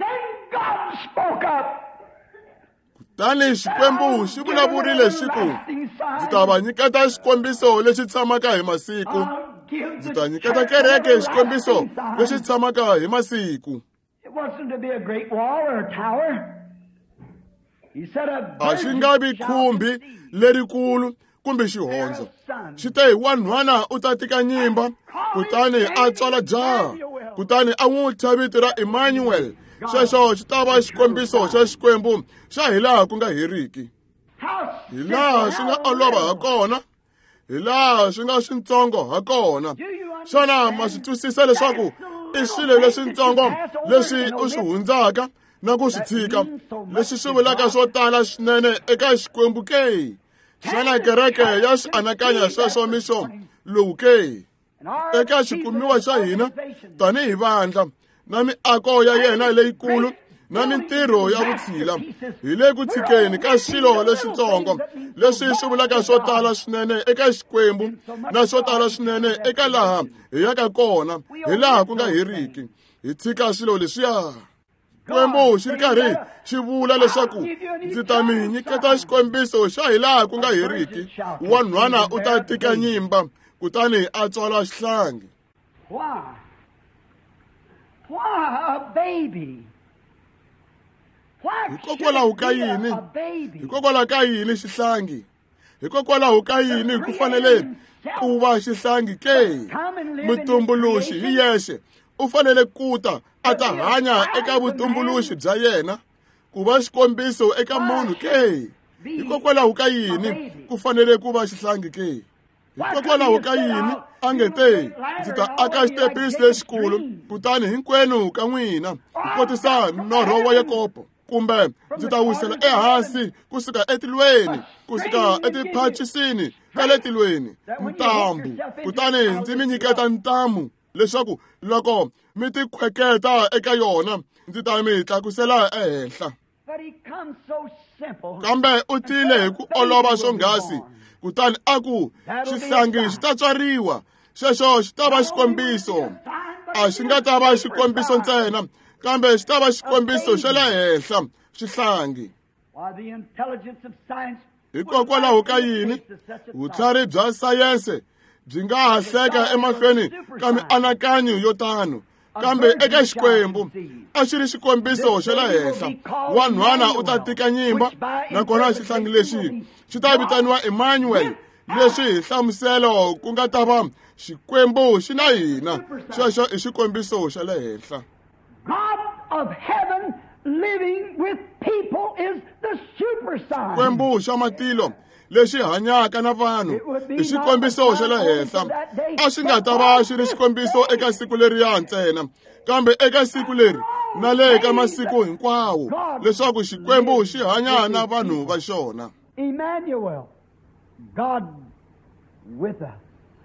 Kutani Xikwembu xi vulavurile xiku, ndzi ta va nyiketa xikombiso lexi tshamaka hi masiku. Ndzi ta nyiketa kereke xikombiso lexi tshamaka hi masiku. A xi nga vi khumbi lerikulu kumbe xihondzo. Xi te hi wanhwana u ta tika nyimba, kutani a tswala jaha, kutani a n'wi thya vito ra Emmanuel. Xexo xi ta va xikombiso xa Xikwembu xa hilaha ku nga heriki. Hilaha swi nga olova ha kona, hi laha swi nga swintsongo hakona. Xana ma swi twisisa leswaku i swilo leswintsongo leswi u swi hundzaka na ku swi tshika, leswi swi vulaka swo tala swinene eka Xikwembu ke? Xana kereke ya swi anakanya sweswo mixo lowu ke? Eka xikumiwa xa hina tanihi vandla na miako ya yena leyikulu na mintirho ya vutshila, hi le ku tshikeni ka swilo leswitsongo leswi swi vulaka swo tala swinene eka Xikwembu na swo tala swinene eka laha hi yaka kona, hi laha ku nga heriki. Hi tshika swilo leswiya. Xikwembu xi ri karhi xi vula leswaku ndzi ta mi nyiketa xikombiso xa hi laha ku nga heriki. Wanhwana u ta tika nyimba kutani a tswala xihlangi. Why? Why a baby? Why Hikokwalaho ka yini? a baby? Hikokwalaho ka yini xihlangi? Hikokwalaho ka yini ku fanele ku va xihlangi ke? Mutumbuluxi hi yexe u fanele kuta a ta hanya eka vutumbuluxi bya yena, ku va xikombiso eka munhu ke? Hikokwalaho ka yini ku fanele ku va xihlangi ke? Hikokwalaho ka yini a nge te ndzi ta aka xitepisi lexikulu kutani hinkwenu ka n'wina ku kotisa norho wa Yakobo, kumbe ndzi ta wisela ehansi kusuka etilweni, kusuka etiphacisini ta le tilweni ntambu, kutani ndzi mi nyiketa ntamu leswaku loko mi tikhweketa eka yona ndzi ta mi tlakusela ehenhla. Kambe u tile hi ku olova swonghasi, kutani a ku xihlangi xi ta tswariwa. Xexo xi ta va xikombiso. A xi nga ta va xikombiso ntsena, kambe xi ta va xikombiso xa le henhla, xihlangi. Hikokwalaho ka yini vutlhari bya sayense byi nga ha hleka emahlweni ka mianakanyo yo tano, kambe eka Xikwembu a xi ri xikombiso xa le henhla. Wanhwana u ta tika nyimba, nakona xihlangi lexi xi ta vitaniwa Emmanuel, leswi hi hlamuselo ku nga ta va Xikwembu xi na hina. Xexo i xikombiso xa le henhla. God of heaven living with people is the super sign. Xikwembu xa matilo lexi hanyaka na vanhu i xikombiso xa le henhla. A xi nga ta va xi ri xikombiso eka siku leriya ntsena, kambe eka siku leri na le ka masiku hinkwawo, leswaku Xikwembu xi hanya na vanhu va xona. Emmanuel, God with us.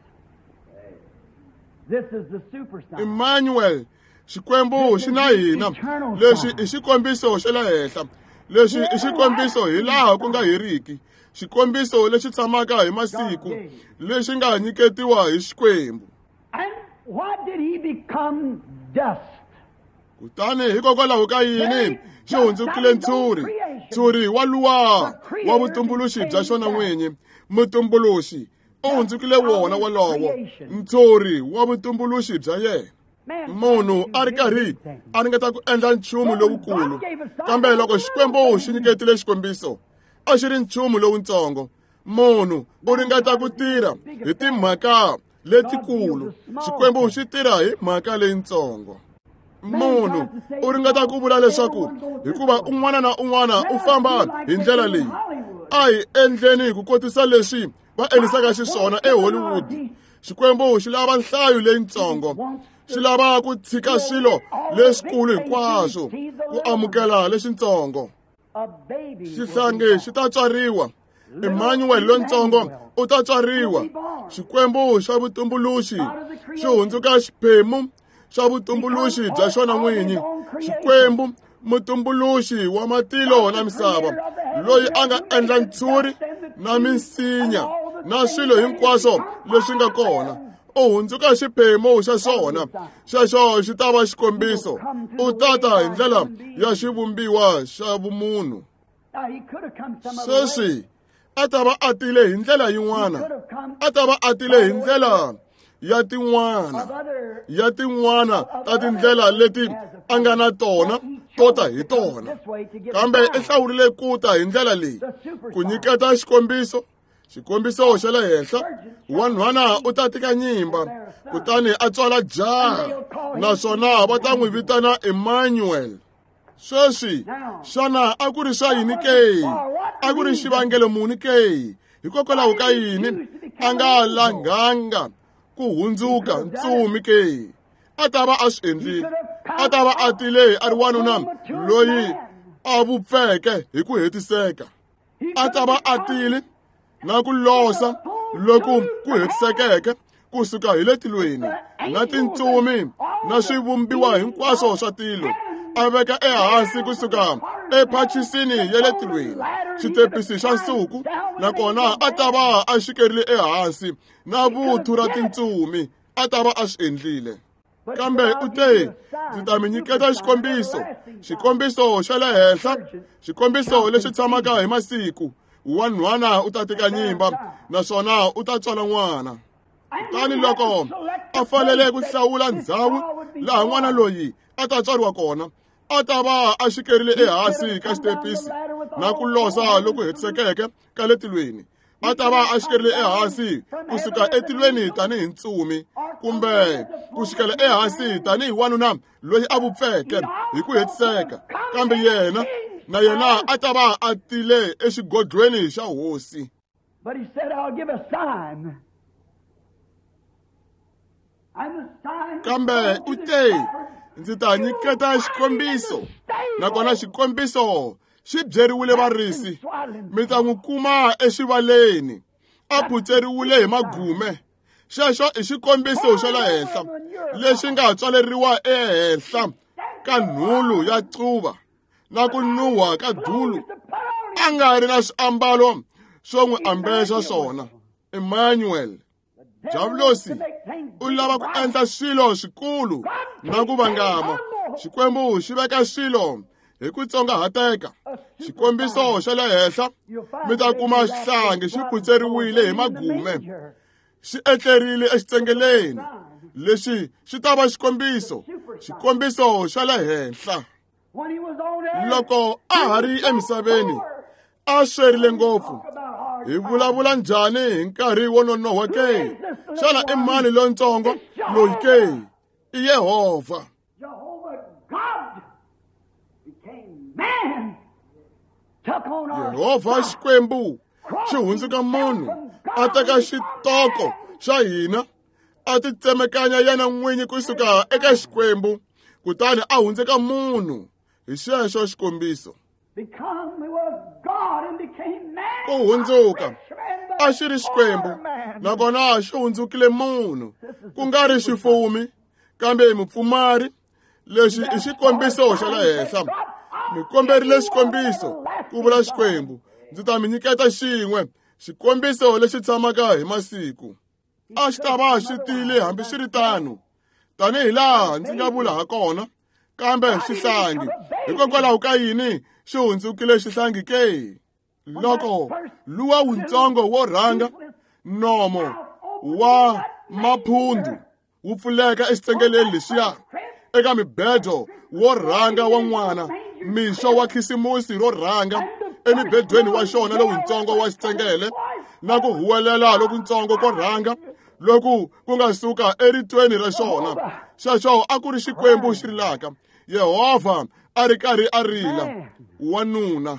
This is the super sign. Emmanuel, Xikwembu xi na hina. Lexi i xikombiso xa le henhla. Lexi i xikombiso hi laha ku nga heriki, xikombiso lexi tshamaka hi masiku, lexi nga nyiketiwa hi Xikwembu. And why did he become dust? Kutani hikokwalaho ka yini xi hundzukile ntshuri, ntshuri wa luwa wa vutumbuluxi bya xona n'winyi. Mutumbuluxi u hundzukile wona wolowo, ntshuri wa vutumbuluxi bya yena. Munhu a ri karhi a ringeta ku endla nchumu lowukulu, kambe loko Xikwembu xi nyiketile xikombiso, a xi ri nchumu lowutsongo. Munhu u ringeta ku tirha hi timhaka letikulu, Xikwembu xi tirha hi mhaka leyintsongo. Munhu u ringeta ku vula leswaku hikuva un'wana na un'wana u famba hi ndlela leyi, a hi endleni ku kotisa leswi va endlisaka xiswona eHollywood. Xikwembu xi lava nhlayo leyintsongo, xi lava ku tshika swilo leswikulu hinkwaswo ku amukela leswintsongo. Xihlangi xi ta tswariwa. Emmanuel lontsongo u ta tswariwa. Xikwembu xa vutumbuluxi xi hundzuka xiphemu xa vutumbuluxi bya xona n'winyi. Xikwembu, mutumbuluxi wa matilo na misava, loyi a nga endla ntshuri na minsinya na swilo hinkwaswo leswi nga kona, u hundzuka xiphemu xa swona. Xexo xi ta va xikombiso. U tata hi ndlela ya xivumbiwa xa vumunhu. Sweswi a ta va a tile hi ndlela yin'wana, a ta va a tile hi ndlela ya tin'wana ta tindlela leti a nga na tona tota hi tona, kambe i hlawurile ku ta hi ndlela leyi ku nyiketa xikombiso xa le henhla. Wanhwana u ta tika nyimba kutani a tswala jaha, naswona va ta n'wi vitana Emmanuel. Sweswi xana a ku ri swa yini ke? A ku ri xivangelo muni ke hikokwalaho ka yini a nga langanga ku hundzuka ntsumi ke? A ta va a swi endlile, a ta va a tile a ri wanuna loyi a vupfeke hi ku hetiseka, a ta va a tile na ku losa loku ku hetisekeke kusuka hi le tilweni na tintsumi na swivumbiwa hinkwaswo swa tilo, a veka ehansi kusuka ephanchisini ya le tilweni xitepisi xa nsuku, nakona a ta va a xikerile ehansi na vuthu ra tintsumi, a ta va a swi endlile. Kambe u te, ndzi ta mi nyiketa xikombiso xa le henhla, xikombiso lexi tshamaka hi masiku. Wanhwana u ta teka nyimba naswona u ta tswala n'wana. Tani loko a fanele ku hlawula ndhawu laha n'wana loyi a ta tswariwa kona, a ta va a xikerile ehansi ka xitepisi na ku losa loku hetisekeke ka le tilweni. A ta va a xikerile ehansi kusuka etilweni tanihi ntsumi, kumbe ku xikela ehansi tanihi wanuna loyi a vupfeke hi ku hetiseka. Kambe yena a ta va a tile exigodlweni xa hosi. But he said, I'll give a sign. Kambe u te, ndzi ta nyiketa xikombiso, nakona xikombiso xi byeriwile varisi. Mi ta n'wi kuma exivaleni a phutseriwile hi magume. Xexo i xikombiso xa le henhla lexi nga tswaleriwa ehenhla ka nhulu ya cuva na ku nuhwa ka dulu. A nga ri na swiambalo swo n'wi ambexa swona. Emmanuel, Javulosi u lava ku endla swilo swikulu na ku vangama. Xikwembu xi veka swilo hi ku tsongahateka. Xikombiso xa le henhla mi ta kuma xihlangi xi phutseriwile hi magume, xi etlerile exitsengeleni. Lexi xi ta va xikombiso xa le henhla. Loko a ha ri emisaveni a swerile ngopfu. Hi vulavula njhani hi nkarhi wo nonohwa ke? Xana i mani lontsongo loyi ke? I Yehovha. Yehovha Xikwembu xi hundzuka munhu, a teka xitoko xa hina, a ti tsemekanya yena n'winyi kusuka eka Xikwembu, kutani a hundzuka munhu. Hi xexo xikombiso. Ku hundzuka a xi ri Xikwembu, nakona xi hundzukile munhu, ku nga ri xifumi kambe i mupfumari. Lexi i xikombiso xa le henhla. Mi komberile xikombiso, ku vula Xikwembu. Ndzi ta mi nyiketa xin'we, xikombiso lexi tshamaka hi masiku. A xi ta va xi tile hambi xi ri tano, tanihi laha ndzi nga vula ha kona. Kambe xihlangi, hikokwalaho ka yini xi hundzukile xihlangi ke? Loko luwa wutsongo wo rhanga, nomo wa maphundu wu pfuleka exitsengeleni lexiya, eka mibedo wo rhanga wa n'wana, mixo wa khisimusi ro rhanga emibedweni wa xona lowutsongo wa xitsengele, na ku huwelela lokutsongo ko rhanga loku ku nga suka eritweni ra xona. Xexo a ku ri Xikwembu xi rilaka. Yehovha a ri karhi a rila. Wanuna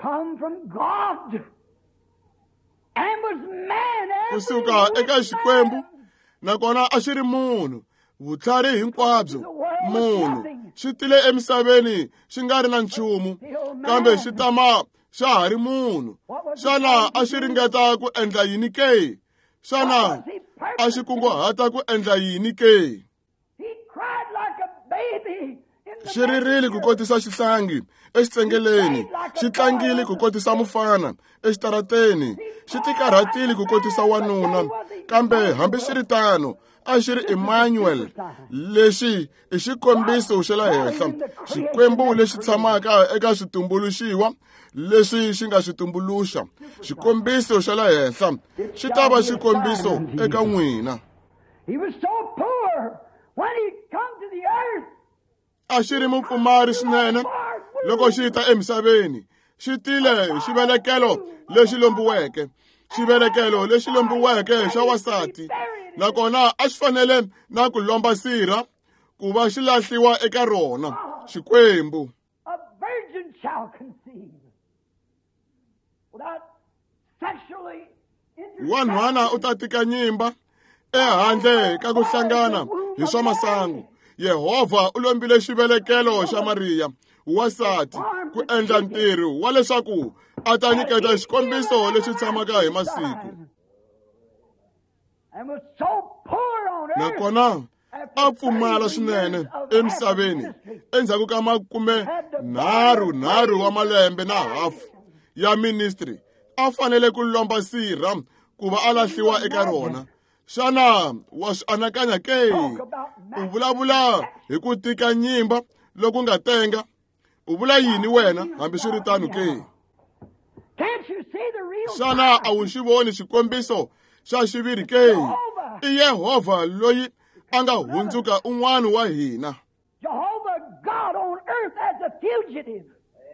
kusuka eka Xikwembu, nakona a xi ri munhu. Vutlhari hinkwabyo munhu xi tile emisaveni xi nga ri na nchumu, kambe xi tama xa ha ri munhu. Xana a xi ringeta ku endla yini ke? Xana a xi kunguhata ku endla yini ke? Xi ririle ku kotisa xihlangi exitsengeleni, xi tlangile ku kotisa mufana exitarateni, xi tikarhatile ku kotisa wanuna. Kambe hambi xi ri tano a xi ri Emmanuel. Lexi i xikombiso xa le henhla, Xikwembu lexi tshamaka eka switumbuluxiwa leswi xi nga swi tumbuluxa. Xikombiso xa le henhla xi ta va xikombiso eka n'wina. A xi ri mupfumari swinene loko xi ta emisaveni. Xi tile hi xivelekelo lexi lombiweke, xivelekelo lexi lombiweke xa wasati, nakona a xi fanele na ku lomba sirha ku va xi lahliwa eka rona. Xikwembu. wanhwana u ta tika nyimba ehandle ka ku hlangana hi swa masangu. Yehovha u lombile xivelekelo xa Mariya wasati ku endla ntirho wa leswaku a ta nyiketa xikombiso lexi tshamaka hi masiku. Nakona a pfumala swinene emisaveni endzhaku ka 30 wa malembe na hafu ya ministry. A fanele ku lomba sirha ku va a lahliwa eka rona. Xana wa swi anakanya ke? U vulavula hi ku tika nyimba loku nga tenga. U vula yini wena hambi swi ri tano ke? Xana a wu xi voni xikombiso xa xiviri ke? I Yehovha loyi a nga hundzuka un'wana wa hina. Jehovah God on earth as a fugitive.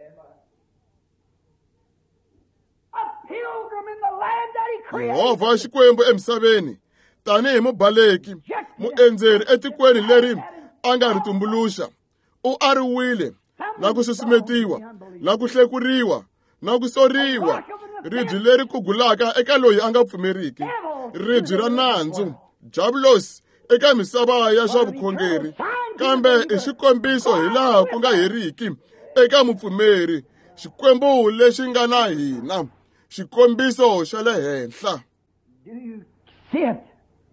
A pilgrim in the land that he created. Yehovha xikwembu emisaveni tanihi mubaleki muendzeri etikweni leri a nga ri tumbuluxa. U ariwile na ku susumetiwa na ku hlekuriwa na ku soriwa. Ribye leri kugulaka eka loyi a nga pfumeriki. Ribye ra nandzu jabulosi eka misava ya swa vukhongeri. Kambe i xikombiso hi laha ku nga heriki eka mupfumeri. Xikwembu lexi nga na hina. Xikombiso xa le henhla. Do you see it?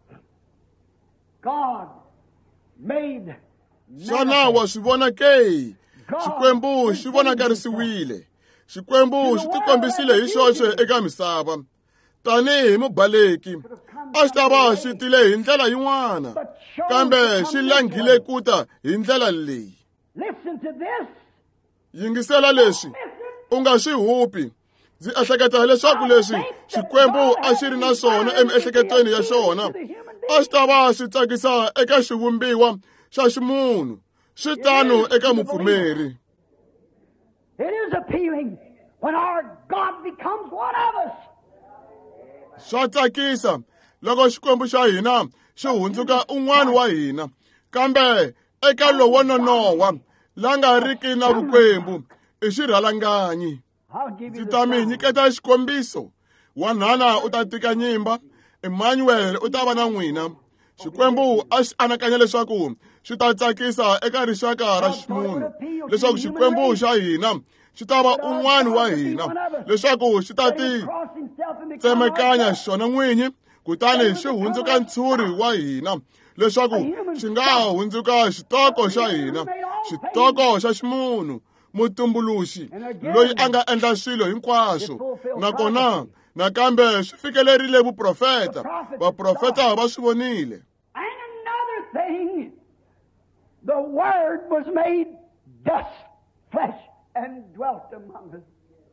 God made. Xana wa swi vona ke? Xikwembu xi vonakarisiwile. Xikwembu xi tikombisile hi xoxe eka misava. Tanihi mubaleki a xi ta va xi tile hi ndlela yin'wana, kambe xi langhile kuta hi ndlela leyi. Listen to this. Yingisela leswi, u nga swi hupi. Ndzi ehleketa leswaku leswi Xikwembu a xi ri na swona emiehleketweni ya xona a xi ta va xi tsakisa eka xivumbiwa xa ximunhu, swi tano eka mupfumeri. It is appealing when our God becomes one of us. Swa tsakisa loko Xikwembu xa hina xi hundzuka un'wana wa hina, kambe eka lowo nonowa la nga riki na vukwembu i xirhalanganyi. Ndzi ta mi nyiketa xikombiso. Wanhwana u ta tika nyimba, Emmanuel u ta va na n'wina. Xikwembu a xi anakanya leswaku xi ta tsakisa eka rixaka ra ximunhu, leswaku Xikwembu xa hina xi ta va un'wana wa hina, leswaku xi ta ti tsemekanya xona n'winyi, kutani xi hundzuka ntshuri wa hina, leswaku xi nga hundzuka xitoko xa hina, xitoko xa ximunhu, mutumbuluxi loyi a nga endla swilo hinkwaswo. Nakona nakambe swi fikelerile vuprofeta. Vaprofeta va swi vonile. And another thing, the Word was made dust, flesh, and dwelt among us.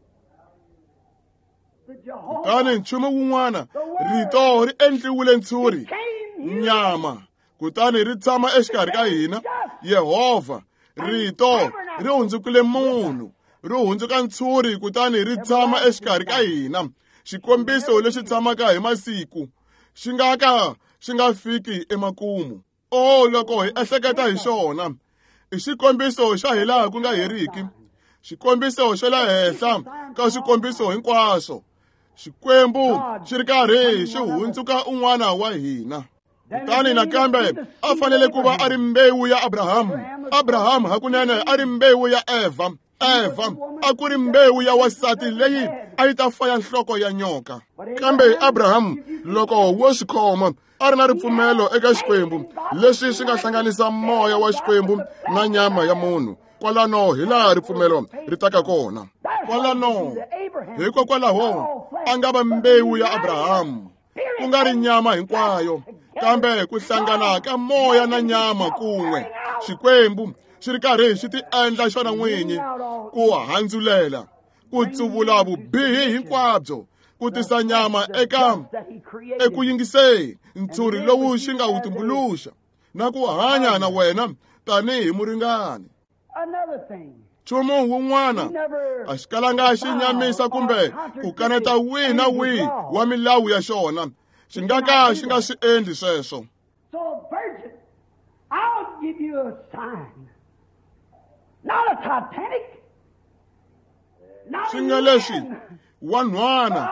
Kutani nchumu wun'wana, rito ri endliwile ntshuri, nyama, kutani ri tshama exikarhi ka hina. Yehovha, rito ri hundzukile munhu, ri hundzuka ntshuri kutani ri tshama exikarhi ka hina. Xikombiso lexi tshamaka hi masiku, xi nga fiki emakumu. Loko hi ehleketa hi xona, i xikombiso xa hilaha ku nga heriki. Xikombiso xa le henhla ka swikombiso hinkwaswo. Xikwembu xi ri karhi xi hundzuka un'wana wa hina. Kutani nakambe a fanele ku va a ri mbewu ya Abrahamu. Abrahamu hakunene a ri mbewu ya Eva. Eva a ku ri mbewu ya wasati leyi a yi ta faya nhloko ya nyoka. Kambe Abrahamu loko wo swi khoma a ri na ripfumelo eka Xikwembu, leswi swi nga hlanganisa moya wa Xikwembu na nyama ya munhu. Kwalano hi laha ripfumelo ri taka kona. Kwalano hikokwalaho a nga va mbewu ya Abrahamu, ku nga ri nyama hinkwayo, kambe ku hlangana ka moya na nyama kun'we. Xikwembu xi ri karhi xi ti endla xona n'winyi, ku handzulela, ku tsuvula vubihi hinkwabyo, ku tisa nyama eku yingiseni ntshuri lowu xi nga wu tumbuluxa, na ku hanya na wena tanihi muringani. Nchumu wun'wana a xi kalanga xi nyamisa kumbe ku kaneta wihi na wihi wa milawu ya xona. Xi nga ka xi nga swi endli sweswo. So, virgin, I'll give you a sign. Not a Titanic. Not Swi a nga leswi, man. wanhwana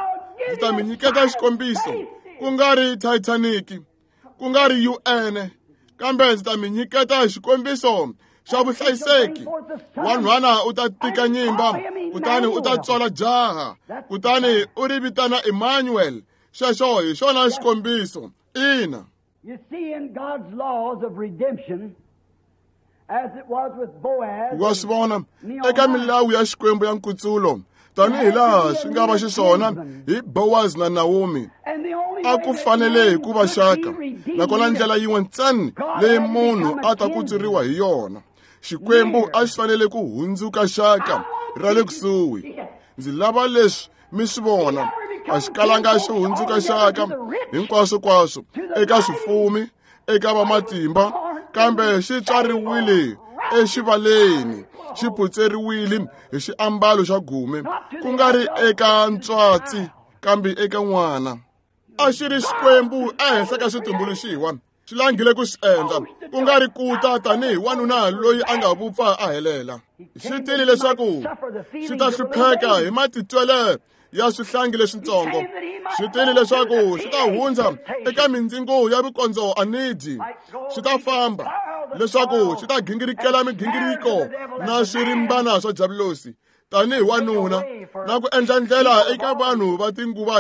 ndzi ta mi nyiketa xikombiso ku nga ri Titanic, ku nga ri UN, kambe ndzi ta mi nyiketa xikombiso xa vuhlayiseki. Wanhwana u ta tika nyimba, kutani u ta tswala jaha, kutani u ri vitana Emmanuel. Xexo hi xona xikombiso. Ina. You see, in God's laws of redemption, as it was with Boaz, wa swi vona eka milawu ya Xikwembu ya nkutsulo, tanihi laha swi nga va xiswona hi Boaz na Naomi, a ku fanele ku va xaka, nakona ndlela yin'we ntsena leyi munhu a ta kutsuriwa hi yona. Xikwembu a xi fanele ku hundzuka xaka ra le kusuhi. Ndzi lava leswi mi swi vona. A xi kalanga xi hundzuka xaka hinkwaswo eka swifumi, eka vamatimba, kambe xi tswariwile exivaleni, xi phutseriwile hi xiambalo xa gume, ku nga ri eka ntswatsi kambe eka n'wana. A xi ri Xikwembu ehenhla ka switumbuluxiwa, xi langile ku swi endla, ku nga ri kuta tanihi wanuna loyi a nga vupfa a helela. Xi tile leswaku xi ta hlupheka hi matitwele ya swihlangi leswintsongo. Xi tile leswaku xi ta hundza eka mindzingo ya vukondzo anidi. Xi ta famba leswaku xi ta gingirikela migingiriko na swirimbana swa javulosi tanihi wanuna, na ku endla ndlela eka vanhu va tinguva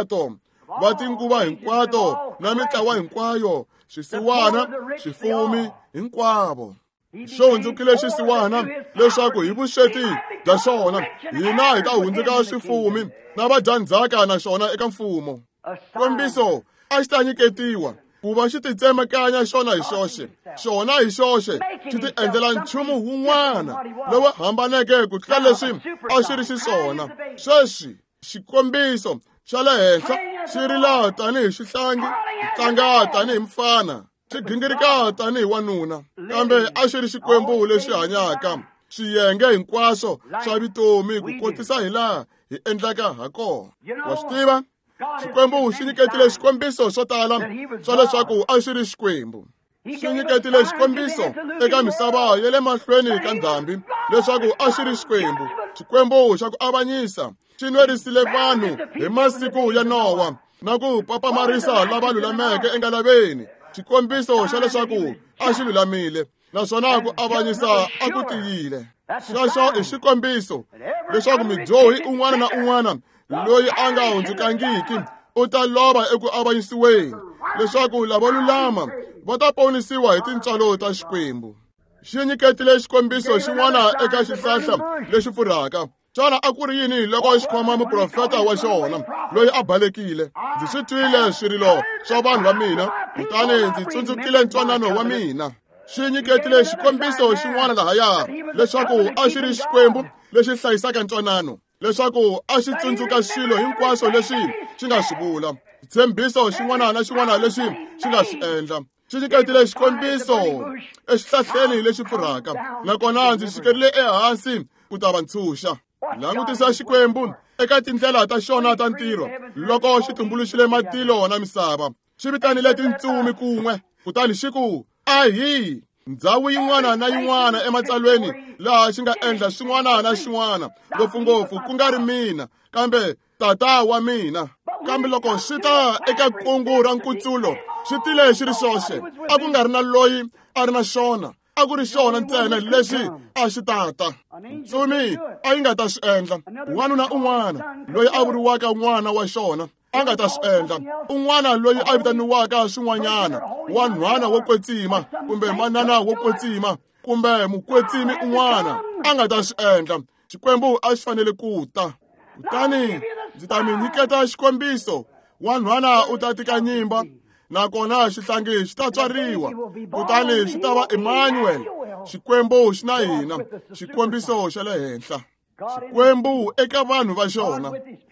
hinkwato na mitlawa hinkwayo, swisiwana, swifumi hinkwavo. Xo hundzukile xisiwana leswaku hi vusweti bya xona hina hi ta hundzuka swifumi na vadyandzhaka na xona eka mfumo. Xikombiso a xi ta nyiketiwa ku va xi titsemakanya xona hi xoxe, xona hi xoxe xi ti endlela nchumu wun'wana lowu hambaneke ku tlula leswi a xi ri xiswona. Sweswi xikombiso xa le henhla xi ri laha tanihi xihlangi, tlanga tanihi mfana, xi gingirika tanihi wanuna, kambe a xi ri Xikwembu lexi hanyaka swiyenge hinkwaswo swa vutomi ku kotisa hi laha hi endlaka ha kona. Wa swi tiva, Xikwembu xi nyiketile swikombiso swo tala swa leswaku a xi ri Xikwembu. Xi nyiketile xikombiso eka misava ya le mahlweni ka ndhambi leswaku a xi ri Xikwembu. Xikwembu xa ku avanyisa xi nwerisile vanhu hi masiku ya Nowa na ku papamarisa lava lulameke engalaveni. Xikombiso xa leswaku a xi lulamile naswona ku avanyisa a ku tiyile. Xexo i xikombiso leswaku midyohi un'wana na un'wana loyi a nga hundzukangiki u ta lova eku avanyisiweni, leswaku lavo lulama va ta ponisiwa hi tintswalo ta Xikwembu. Xi nyiketile xikombiso xin'wana eka xihlahla lexi pfurhaka. Xana a ku ri yini loko xi khoma muprofeta wa xona loyi a balekile? Ndzi swi twile swirilo swa vanhu va mina, kutani ndzi tsundzukile ntwanano wa mina. Xi nyiketile xikombiso xin'wana lahaya leswaku a xi ri Xikwembu lexi hlayisaka ntwanano, leswaku a xi tsundzuka swilo hinkwaswo leswi xi nga swi vula, tshembiso xin'wana na xin'wana lexi xi nga swi endla. Xi nyiketile xikombiso exihlahleni lexi pfurhaka, nakona ndzi xikerile ehansi ku ta va ntshunxa. Langutisa Xikwembu eka tindlela ta xona ta ntirho loko xi tumbuluxile matilo na misava. Xi vitanile tintsumi kun'we, kutani xi ku ahi, ndhawu yin'wana na yin'wana ematsalweni laha xi nga endla xin'wana na xin'wana, ngopfungopfu ku nga ri mina kambe Tata wa mina. Kambe loko swi ta eka kungu ra nkutsulo xi tile xi ri xoxe, a ku nga ri na loyi a ri na xona, a ku ri xona ntsena lexi a xi tata. Ntsumi a yi nga ta swi endla. Un'wana na un'wana loyi a vuriwaka n'wana wa xona a nga ta swi endla. Un'wana loyi a vitaniwaka swin'wanyana, wanhwana wo kwetsima kumbe manana wo kwetsima kumbe mukwetsimi un'wana a nga ta swi endla. Xikwembu a xi fanele ku ta. Kutani ndzi ta mi nyiketa xikombiso. Wanhwana u ta tika nyimba, nakona xihlangi xi ta tswariwa, kutani xi ta va Emmanuel. Xikwembu xi na hina, xikombiso xa le henhla. Xikwembu eka vanhu va xona,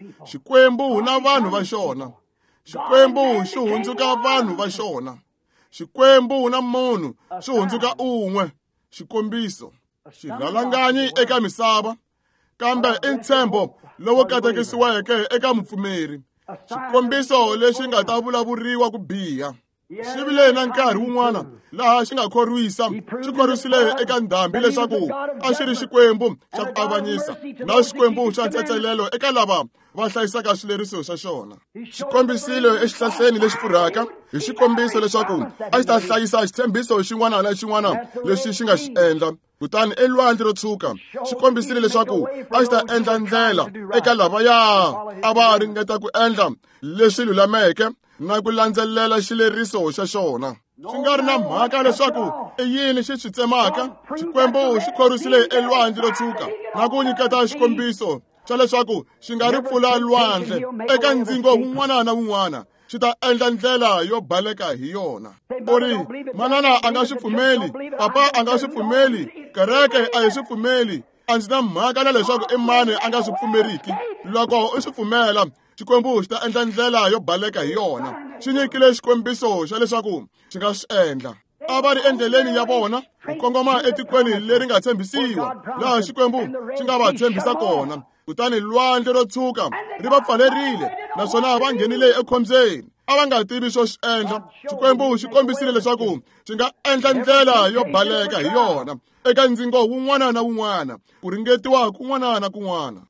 Xikwembu na vanhu va xona. Xikwembu xi hundzuka vanhu va xona. Xikwembu na munhu xi hundzuka un'we. Xikombiso xirhalanganyi eka misava, kambe i ntshembo lowu katekisiweke eka mupfumeri. Xikombiso lexi nga ta vulavuriwa ku biha. xi vile na nkarhi wun'wana laha xi nga khorwisa xi khorwisile eka ndhambi leswaku a xi ri xikwembu xa ku avanyisa na xikwembu xa ntsetselelo eka lava va hlayisaka swileriso swa xona. Xi kombisile exihlahleni lexi pfurhaka hi xikombiso leswaku a xi ta hlayisa xitshembiso xin'wana na xin'wana lexi xi nga xi endla. Kutani elwandle ro tshuka xi kombisile leswaku a xi ta endla ndlela eka lavaya a va ringeta ku endla leswi lulameke na ku landzelela xileriso xa xona. Swi nga ri na mhaka leswaku i yini xi swi tsemaka, xikwembu xi khorwisile elwandle ro tshuka na ku nyiketa xikombiso xa leswaku xi nga ri pfula lwandle eka ndzingo wun'wana na wun'wana, xi ta endla ndlela yo baleka hi yona. Uri manana a nga swi pfumeli, papa a nga swi pfumeli, kereke a yi swi pfumeli, a ndzi na mhaka na leswaku i mani a nga swi pfumeriki. Loko u swi pfumela, xikwembu xi ta endla ndlela yo baleka hi yona. Xi nyikile xikombiso xa leswaku xi nga swi endla. A va ri endleleni ya vona ku kongoma etikweni leri nga tshembisiwa, laha xikwembu xi nga va tshembisa kona. Kutani lwandle ro tshuka ri va pfalerile, naswona va nghenile ekhombyeni. A va nga tivi swo swi endla. Xikwembu xi kombisile leswaku xi nga endla ndlela yo baleka hi yona eka ndzingo wun'wana na wun'wana, ku ringetiwa kun'wana na kun'wana.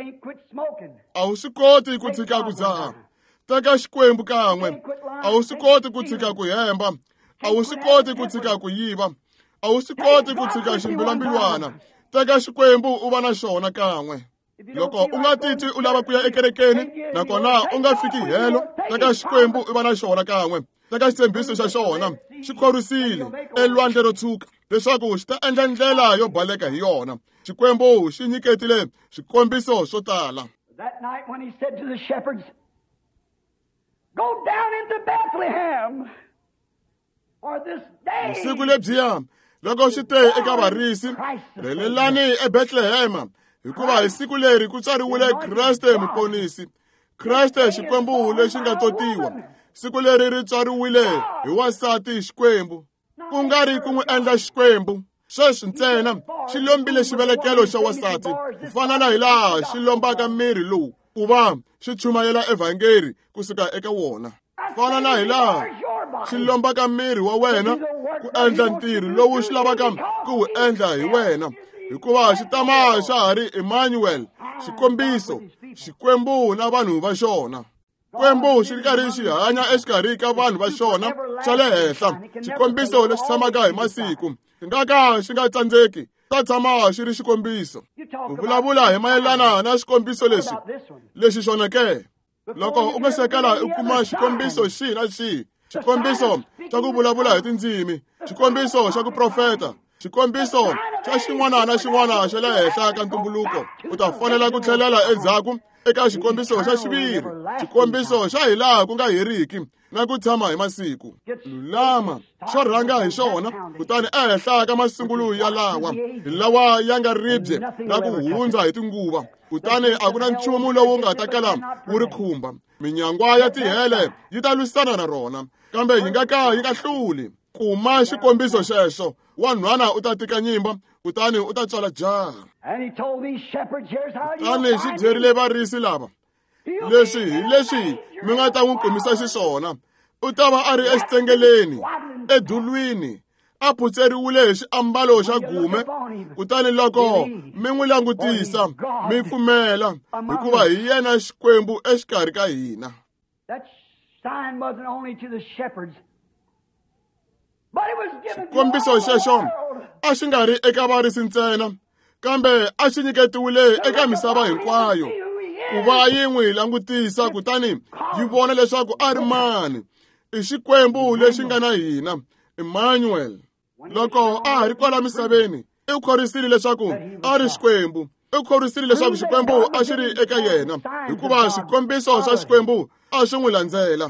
A wu swi koti ku tshika ku dzaha. Teka xikwembu kan'we. A wu swi koti ku tshika ku hemba. A wu swi koti ku tshika ku yiva. A wu swi koti ku tshika ximbilambilwana. Teka xikwembu u va na xona kan'we. Loko u nga titwi u lava ku ya ekerekeni nakona u nga fiki helo, teka xikwembu u va na xona kan'we. Teka xitshembiso xa xona xi khorwisile elwandle ro tshuka leswaku xi ta endla ndlela yo baleka hi yona. Xikwembu xi nyiketile swikombiso swo tala. That night when he said to the shepherds, "Go down into Bethlehem, or this day." Siku lebyiya loko xi te eka varisi, relelani eBethlehema, hikuva hi siku leri ku tsariwile Kriste muponisi. Kriste xikwembu lexi nga totiwa. Siku leri ri tsariwile hi wasati xikwembu. Ku nga ri ku n'wi endla xikwembu. Sweswi ntsena xi lombile xivelekelo xa wasati, ku fana na hi laha xi lombaka miri lowu ku va xi chumayela evhangeri kusuka eka wona. Fana na hi laha xi lombaka miri wa wena ku endla ntirho lowu xi lavaka ku wu endla hi wena, hikuva xi tama xa ha ri Emmanuel, xikombiso, xikwembu na vanhu va xona. Kwembu xi ri karhi xi hanya exikarhi ka vanhu va xona xa le henhla, xikombiso lexi tshamaka hi masiku. Xi nga ka xi nga tsandzeki, ta tshama xi ri xikombiso. U vulavula hi mayelana na xikombiso lexi xona ke. Loko u nga sekela u kuma xikombiso xihi na xihi, xikombiso xa ku vulavula hi tindzimi, xikombiso xa ku profeta, xikombiso xa xin'wana na xin'wana xa le henhla ka ntumbuluko, u ta fanela ku tlhelela endzhaku eka xikombiso xa xiviri, xikombiso xa hilaha ku nga heriki na ku tshama hi masiku. Lulama xo rhanga hi xona, kutani ehenhla ka masungulo ya lawa ya nga ribye na ku hundza hi tinguva. Kutani a ku na nchumu lowu nga ta kala wu ri khumba. Minyangwa ya tihele yi ta lwisana na rona, kambe yi nga ka yi nga hluli. Kuma xikombiso xexo, wanhwana u ta tika nyimba, kutani u ta tswala jaha. Kutani xi byerile varisi lava, leswi hi leswi mi nga ta n'wi kumisa xiswona. U ta va a ri exitsengeleni, edulwini, a phutseriwile hi xiambalo xa gume. Kutani loko mi n'wi langutisa, mi pfumela, hikuva hi yena xikwembu exikarhi ka hina. Xikombiso xexo a xi nga ri eka varisi ntsena, kambe a xi nyiketiwile eka misava hinkwayo, ku va yi n'wi langutisa kutani yi vona leswaku a ri mani. I xikwembu lexi nga na hina, Emmanuel. Loko a ha ri kwala misaveni, i khorisile leswaku a ri xikwembu. I khorisile leswaku xikwembu a xi ri eka yena, hikuva swikombiso swa xikwembu a swi n'wi landzela.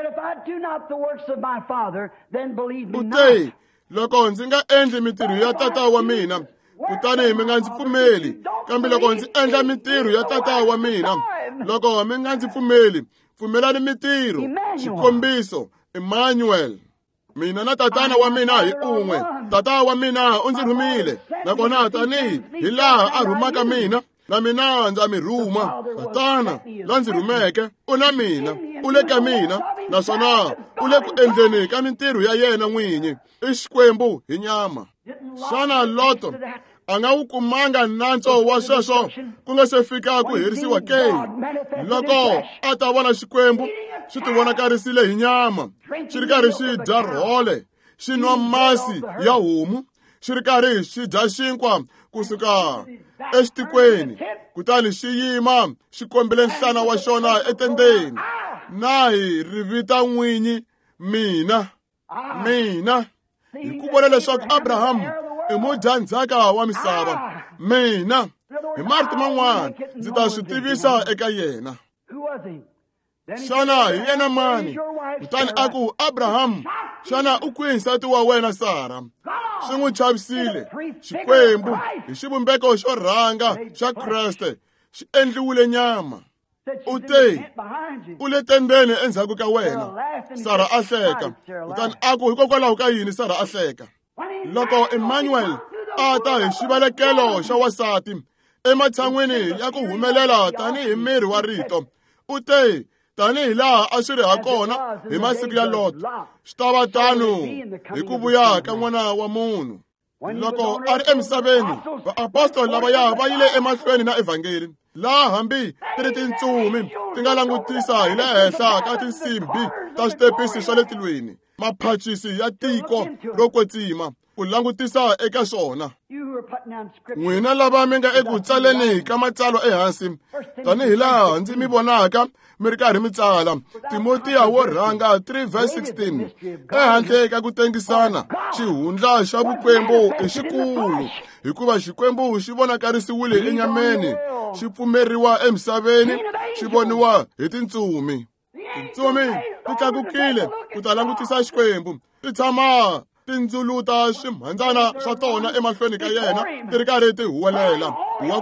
Ute, loko ndzi nga endli mitirho ya tata wa mina, kutani mi nga ndzi pfumeli. Kambe loko ndzi endla mitirho ya tata wa mina, loko mi nga ndzi pfumeli, pfumelani mitirho, xikombiso, Emmanuel. Mina na tatana wa mina hi un'we. Tata wa mina u ndzi rhumile, nakona tanihi hi laha a rhumaka mina, na mina ndza mi rhuma. Tatana la ndzi rhumeke u na mina, u le ka mina naswona u le ku endleni ka mintirho ya yena n'winyi i Xikwembu hi nyama. Xana Loto a nga wu kumanga nantswo wa sweswo ku nga se fika ku herisiwa ke? Loko a ta vona Xikwembu xi ti vonakarisile hi nyama, xi ri karhi xi dya rhole, xi nwa masi ya homu, xi ri karhi xi dya xinkwa kusuka exitikweni, kutani xi yima xi kombele nhlana wa xona etendeni, na hi rivita n'winyi mina hi ku vona leswaku Abrahamu i mudyandzhaka wa misava. Mina hi marito man'wana ndzi ta swi tivisa eka yena. Xana hi yena mani? Kutani a ku, Abrahamu, xana u kwihi nsati wa wena Sara? Swi n'wi chavisile. Xikwembu hi xivumbeko xo rhanga xa Kreste xi endliwile nyama. U te, u le tendeni endzhaku ka wena. Sara a hleka. Kutani a ku, hikokwalaho ka yini Sara a hleka? Loko Emmanuel a ta hi xivelekelo xa wasati ematshan'wini ya ku humelela tanihi miri wa rito, u te, tanihi laha a swi ri ha kona hi masiku ya Lot, swi ta va tano hi ku vuya ka N'wana wa Munhu. Loko a ri emisaveni, vaapostoli lavaya va yile emahlweni na evhangeli, laha hambi ti ri tintsumi ti nga langutisa hi le henhla ka tinsimbi ta switepisi swa le tilweni, maphachisi ya tiko ro kwetsima, ku langutisa eka swona. N'wina lava mi nga eku tsaleni ka matsalwa ehansi, tanihi laha ndzi mi vonaka mi ri karhi mi tsala Timotiya wo rhanga 3:16, ehandle ka ku tengisana, xihundla xa vukwembu i xikulu, hikuva Xikwembu xi vonakarisiwile enyameni, xi pfumeriwa emisaveni, xi voniwa hi tintsumi. Tintsumi ti tlakukile ku ta langutisa Xikwembu, ti tshama tindzuluta swimhandzana swa tona emahlweni ka yena, ti ri karhi ti huwelela, wa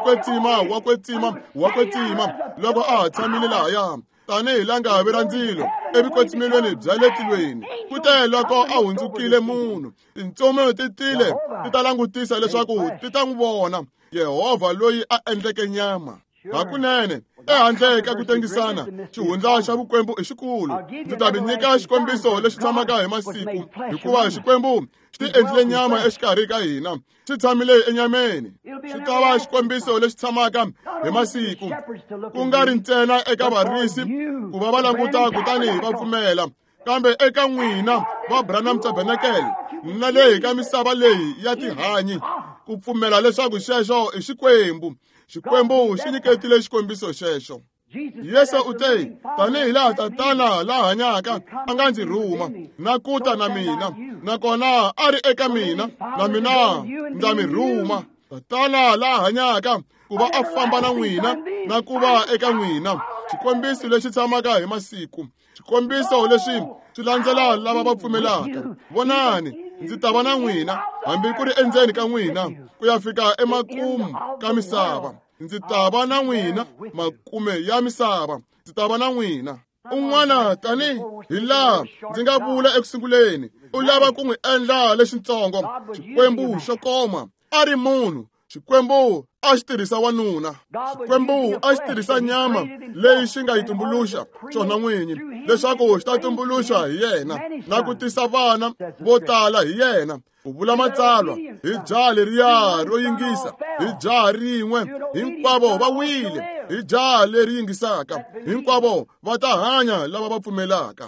kwetsima, loko a ha tshamile lahaya tanihi langavi ra ndzilo evukwetsimelweni bya le tilweni. Kute loko a hundzukile munhu, tintsumi ti tile ti ta langutisa leswaku ti ta n'wi vona Yehovha loyi a endleke nyama. Hakunene, ehandle ka ku tengisana, xihundla xa vukwembu i xikulu. Ndzi ta mi nyika xikombiso lexi tshamaka hi masiku, hikuva Xikwembu xi ti endlile nyama exikarhi ka hina, xi tshamile enyameni. Xi ta va xikombiso lexi tshamaka hi masiku, ku nga ri ntsena eka varisi ku va va languta kutani va pfumela, kambe eka n'wina va Branham Tabernacle na lehi ka misava leyi ya tihanyi, ku pfumela leswaku xexo i Xikwembu. Xikwembu xi nyiketile xikombiso xexo. Yesu u te, tanihi laha Tatana la hanyaka a nga ndzi rhuma na kuta na mina, nakona a ri eka mina na mina ndza mi rhuma. Tatana la hanyaka ku va a famba na n'wina na ku va eka n'wina. Xikombiso lexi tshamaka hi masiku, xikombiso lexi swi landzela lava va pfumelaka. Vonani, ndzi ta va na n'wina hambi ku ri endzeni ka n'wina ku ya fika emakumu ka misava. Ndzi ta va na n'wina makume ya misava, ndzi ta va na n'wina. Un'wana tani hi laha ndzi nga vula ekusunguleni, u lava ku n'wi endla lexitsongo, Xikwembu xo koma. A ri munhu, Xikwembu a xi tirhisa wanuna. Xikwembu a xi tirhisa nyama leyi xi nga yi tumbuluxa xona n'winyi, leswaku xi ta tumbuluxa hi yena na ku tisa vana vo tala hi yena. Ku vula matsalwa, hi jaha leriya ro yingisa, hi jaha rin'we, hinkwavo va wile. Hi jaha leri yingisaka, hinkwavo va ta hanya lava va pfumelaka.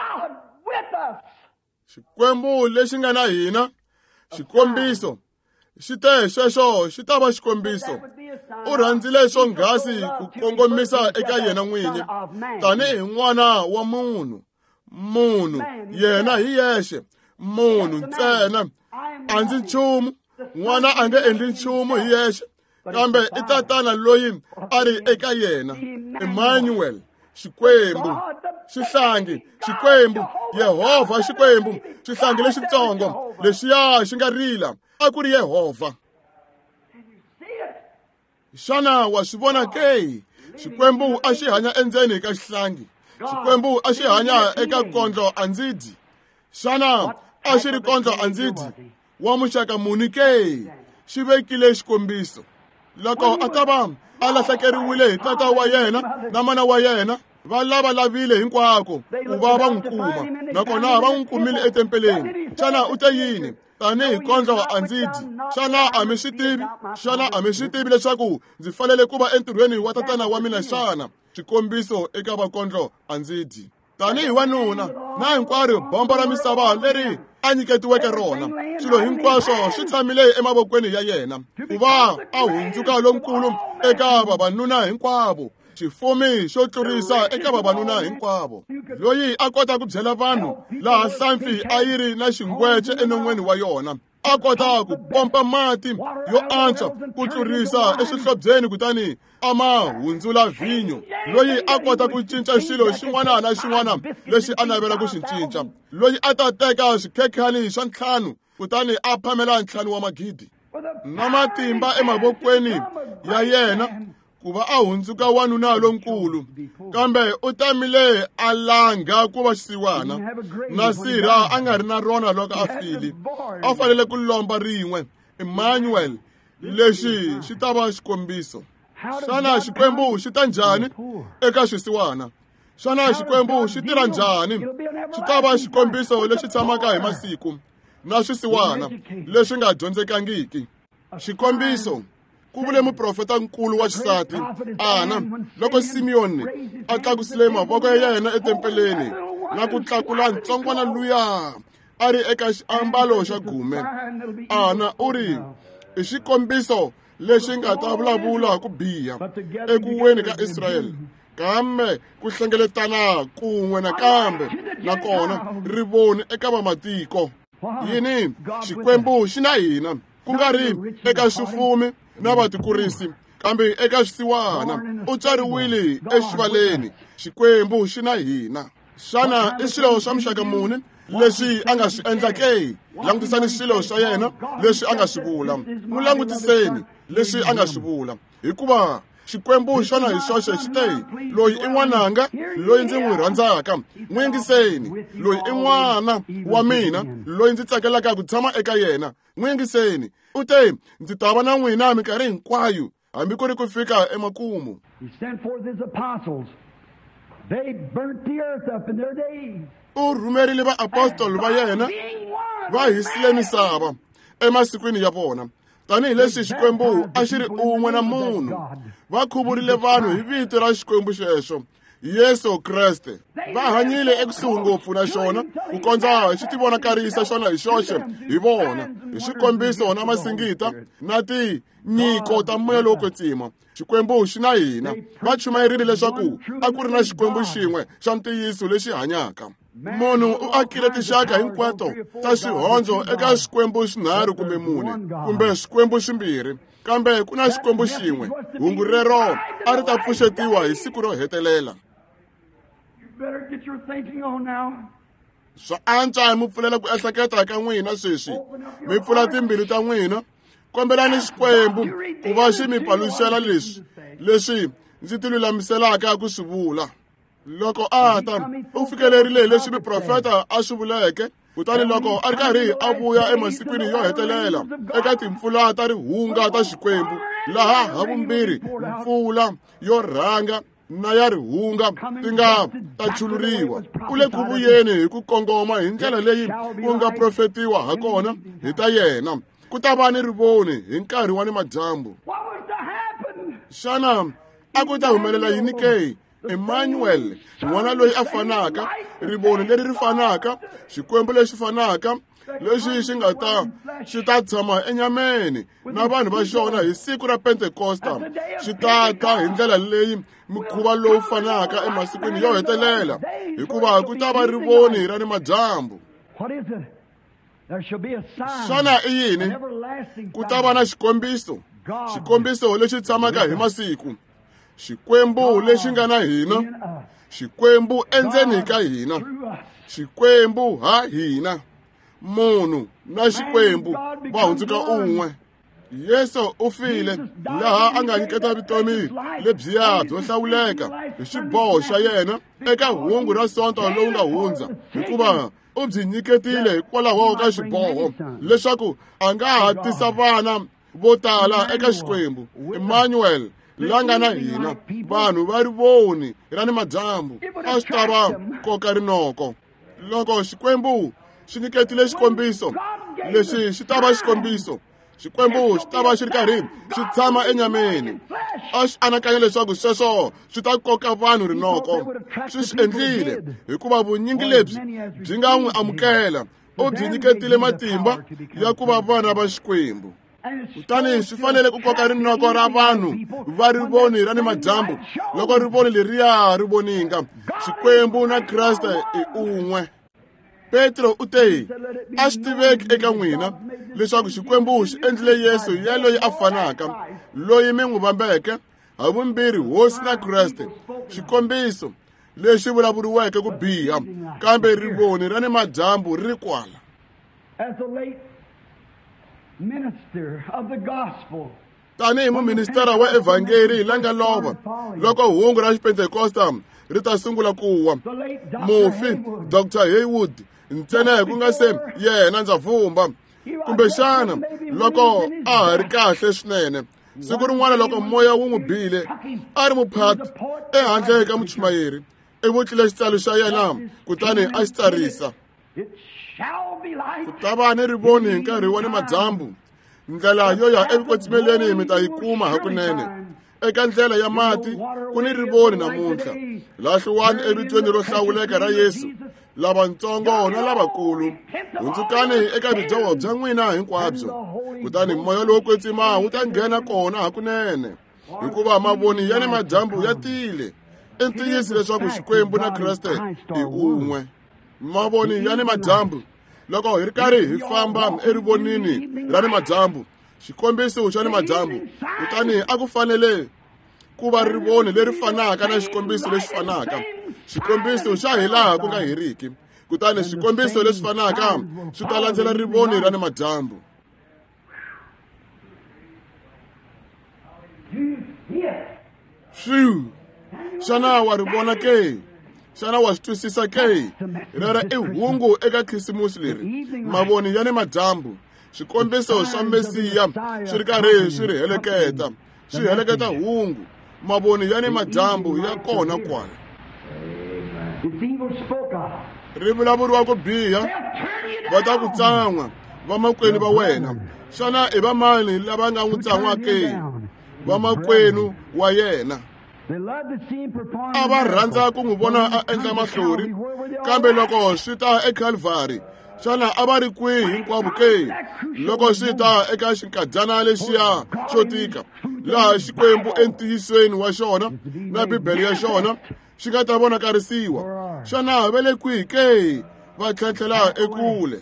Xikwembu lexi nga na hina, xikombiso. Xi te xexo xi ta va xikombiso. U rhandzile swonghasi ku kongomisa eka yena n'winyi, tanihi n'wana wa munhu. Munhu yena hi yexe, munhu ntsena, a ndzi nchumu. N'wana a nge endli nchumu hi yexe, kambe i Tatana loyi a ri eka yena. Emmanuel, Xikwembu, xihlangi, Xikwembu, Yehovha Xikwembu, xihlangi lexitsongo lexiya xi nga rila, a ku ri Yehovha. Xana wa swi vona ke? Xikwembu a xi hanya endzeni ka xihlangi. Xikwembu a xi hanya eka kondlo andzidyi. Xana a xi ri kondlo andzidyi wa muxaka muni ke? Xi vekile xikombiso. Loko a ta va a lahlekeriwile hi tata wa yena na mana wa yena, va lavalavile hinkwako ku va va n'wi kuma, nakona va n'wi kumile etempeleni. Xana u te yini? Tanihi kondlo a ndzi dyi. Xana a mi swi tivi? Xana a mi swi tivi leswaku ndzi fanele ku va entirhweni wa tatana wa mina xana? Xikombiso eka vakondlo a ndzi dyi. Tanihi wanuna na hinkwaro bomba ra misava leri a nyiketiweke rona, swilo hinkwaswo swi tshamile emavokweni ya yena ku va a hundzuka lonkulu eka vavanuna hinkwavo, xifumi xo tlurisa eka vavanuna hinkwavo, loyi a kota ku byela vanhu laha hlampfi a yi ri na xingwece enon'weni wa yona, a kota ku pompa mati yo antswa ku tlurisa eswihlobyeni kutani a ma hundzula vinyo, loyi a kota ku cinca xilo xin'wana na xin'wana lexi a navela ku xi cinca, loyi a ta teka xikhekhani xa 5 kutani a phamela 5 wa magidi, na matimba emavokweni ya yena ku va a hundzuka wanuna lonkulu. Kambe u tamile a langa ku va xisiwana, na sirha a nga ri na rona loko a file. A fanele ku lomba rin'we, Emmanuel, lexi xi ta va xikombiso. Xana Xikwembu xi ta njhani eka xisiwana? Xana Xikwembu xi tirha njhani? Xi ta va xikombiso lexi tshamaka hi masiku, na swisiwana leswi nga dyondzekangiki. Xikombiso, ku vule muprofeta nkulu wa xisati Ana loko Simeoni a tlakusile mavoko ya yena etempeleni na ku tlakula ntsongwana luya a ri eka xiambalo xa gume. Ana u ri i xikombiso lexi nga ta vulavula ku biha ekuweni ka Israyeli, kambe ku hlengeletana kun'we nakambe nakona rivoni eka vamatiko. Yini Xikwembu xi na hina, ku nga ri eka xifumi na vatikurisi, kambe eka xisiwana. U tswariwile exivaleni. Xikwembu xi na hina. Xana i swilo swa muxaka muni leswi a nga swi endla ke? Langutisani swilo swa yena leswi a nga swi vula. N'wi langutiseni leswi a nga swi vula, hikuva Xikwembu xona hi xoxe xi te, loyi i n'wananga loyi ndzi n'wi rhandzaka, n'wi yingiseni. Loyi i n'wana wa mina loyi ndzi tsakelaka ku tshama eka yena, n'wi yingiseni. U te, ndzi ta va na n'wina minkarhi hinkwayo, hambi ku ri ku fika emakumu. U rhumerile vaapostoli va yena, va hisile misava emasikwini ya vona, tanihileswi Xikwembu a xi ri un'we na munhu. Va khuvurile vanhu hi vito ra Xikwembu xexo, Yesu Kreste. Va hanyile ekusuhi ngopfu na xona ku kondza xi tivonakarisa xona hi xoxe hi vona, hi xikombiso na masingita na tinyiko ta moya lowo kwetsima. Xikwembu xi na hina. Va chumayerile leswaku a ku ri na Xikwembu xin'we xa ntiyiso lexi hanyaka. Munhu u akile tinxaka hinkwato ta swihondzo eka Swikwembu swinharhu kumbe mune, kumbe Swikwembu swimbirhi, kambe ku na Xikwembu xin'we. Hungu rero a ri ta pfuxetiwa hi siku ro hetelela. Swa antswa mi pfulela ku ehleketa ka n'wina sweswi. Mi pfula timbilu ta n'wina. Kombelani Xikwembu ku va xi mi paluxela leswi ndzi tilulamiselaka ku swi vula. Loko a ta u fikelerile leswi miprofeta a swi vuleke, kutani loko a ri karhi a vuya emasikwini yo hetelela eka timpfula ta rihunga ta Xikwembu, laha havumbirhi mpfula yo rhanga na ya rihunga ti nga ta chuluriwa. U le ku vuyeni hi ku kongoma hi ndlela leyi ku nga profetiwa ha kona hi ta yena. Ku ta va ni rivoni hi nkarhi wa nimadyambu. Xana a ku ta humelela yini ke? Emmanuel, n'wana loyi a fanaka, rivoni leri ri fanaka, Xikwembu lexi fanaka, lexi xi ta tshama enyameni na vanhu va xona hi siku ra Pentecosta. Xi ta ta hi ndlela leyi mikhuva lowu fanaka emasikwini yo hetelela, hikuva ku ta va rivoni ra nimadyambu. Xana i yini? Ku ta va na xikombiso, xikombiso lexi tshamaka hi masiku. Xikwembu lexi nga na hina, Xikwembu endzeni ka hina, Xikwembu ha hina. Munhu na Xikwembu va hundzuka un'we. Yesu u file laha a nga nyiketa vutomi lebyiya byo hlawuleka hi xiboho xa yena eka hungu ra sonto lowu nga hundza, hikuva u byi nyiketile hikwalaho ka xiboho leswaku a nga ha tisa vana vo tala eka Xikwembu. Emmanuel, langa na hina vanhu va ri voni ra ni madyambu a swi ta va koka rinoko loko Xikwembu xi nyiketile xikombiso lexi xi ta va xikombiso. Xikwembu xi ta va xi ri karhi xi tshama enyameni. A xi anakanya leswaku sweswo swi ta koka vanhu rinoko. Swi endlile hikuva vunyingi lebyi byi nga n'wi amukela u byi nyiketile matimba ya ku va vana va Xikwembu. Kutani swi fanele ku koka rinoko ra vanhu va ri voni ra ni madyambu loko ri voni leriya ri voninga. Xikwembu na Kriste i un'we. Petro u te a swi tiveki eka n'wina leswaku Xikwembu xi endlile Yesu yaloyi a fanaka loyi mi n'wi vambeke havumbirhi hosi na Kriste. Xikombiso lexi vulavuriweke ku biha kambe rivoni ra ni madyambu ri kwala. As the late minister of the gospel, tanihi muministera wa evhangeli la nga lova loko hungu ra Xipentekosta ri ta sungula ku wa, the late mufi Dr. Haywood ntsena ku nga se yena ndza vumba kumbexana loko a ha ri kahle swinene. Siku rin'wana loko moya wu n'wi bile a ri muphati ehandle ka muchumayeri ivi u tlile xitsalo xa yena kutani a xi tsarisa. it shall be light. Ku ta va ni rivoni hi nkarhi wa ni madyambu. Ndlela yo ya evukotsimeleni mi ta yi kuma hakunene. Eka ndlela ya mati ku ni rivoni namuntlha. Lahluwani evitweni ro hlawuleka ra Yesu, lavatsongo na lavakulu. Hundzukani eka bidyoho bya n'wina hinkwabyo. Kutani moya lowo kwetsima wu ta nghena kona hakunene hikuva mavoni ya ni madyambu ya tile. I ntiyiso leswaku Xikwembu na Kriste i un'we. Mavoni ya ni madyambu loko hi ri karhi hi famba erivonini ra ni madyambu, xikombiso xa ni madyambu, kutani a ku fanele ku va rivoni leri fanaka na xikombiso lexi fanaka. Xikombiso xa hilaha ku nga heriki, kutani xikombiso lexi fanaka xi ta landzela rivoni ra ni madyambu. Xana wa ri vona ke? Xana wa swi twisisa ke? Rera i hungu eka khisimusi leri, mavoni ya ni madyambu, swikombiso swa Mesiya swi ri karhi swi ri heleketa. Swi heleketa hungu, mavoni ya ni madyambu ya kona kwala. Ri vulavuriwa ku biha, va ta ku tsan'wa vamakwenu va wena. Xana i va mani lava nga n'wi tsan'wa ke? Vamakwenu wa yena. A va rhandza ku n'wi vona a endla mahlori, kambe loko swi ta eCalvary xana a va ri kwihi hinkwavo ke? Loko swi ta eka xinkadyana lexiya xo tika laha Xikwembu entiyisweni wa xona na Bibele ya xona xi nga ta vonakarisiwa, xana va le kwihi ke? Va tlhentlhela ekule.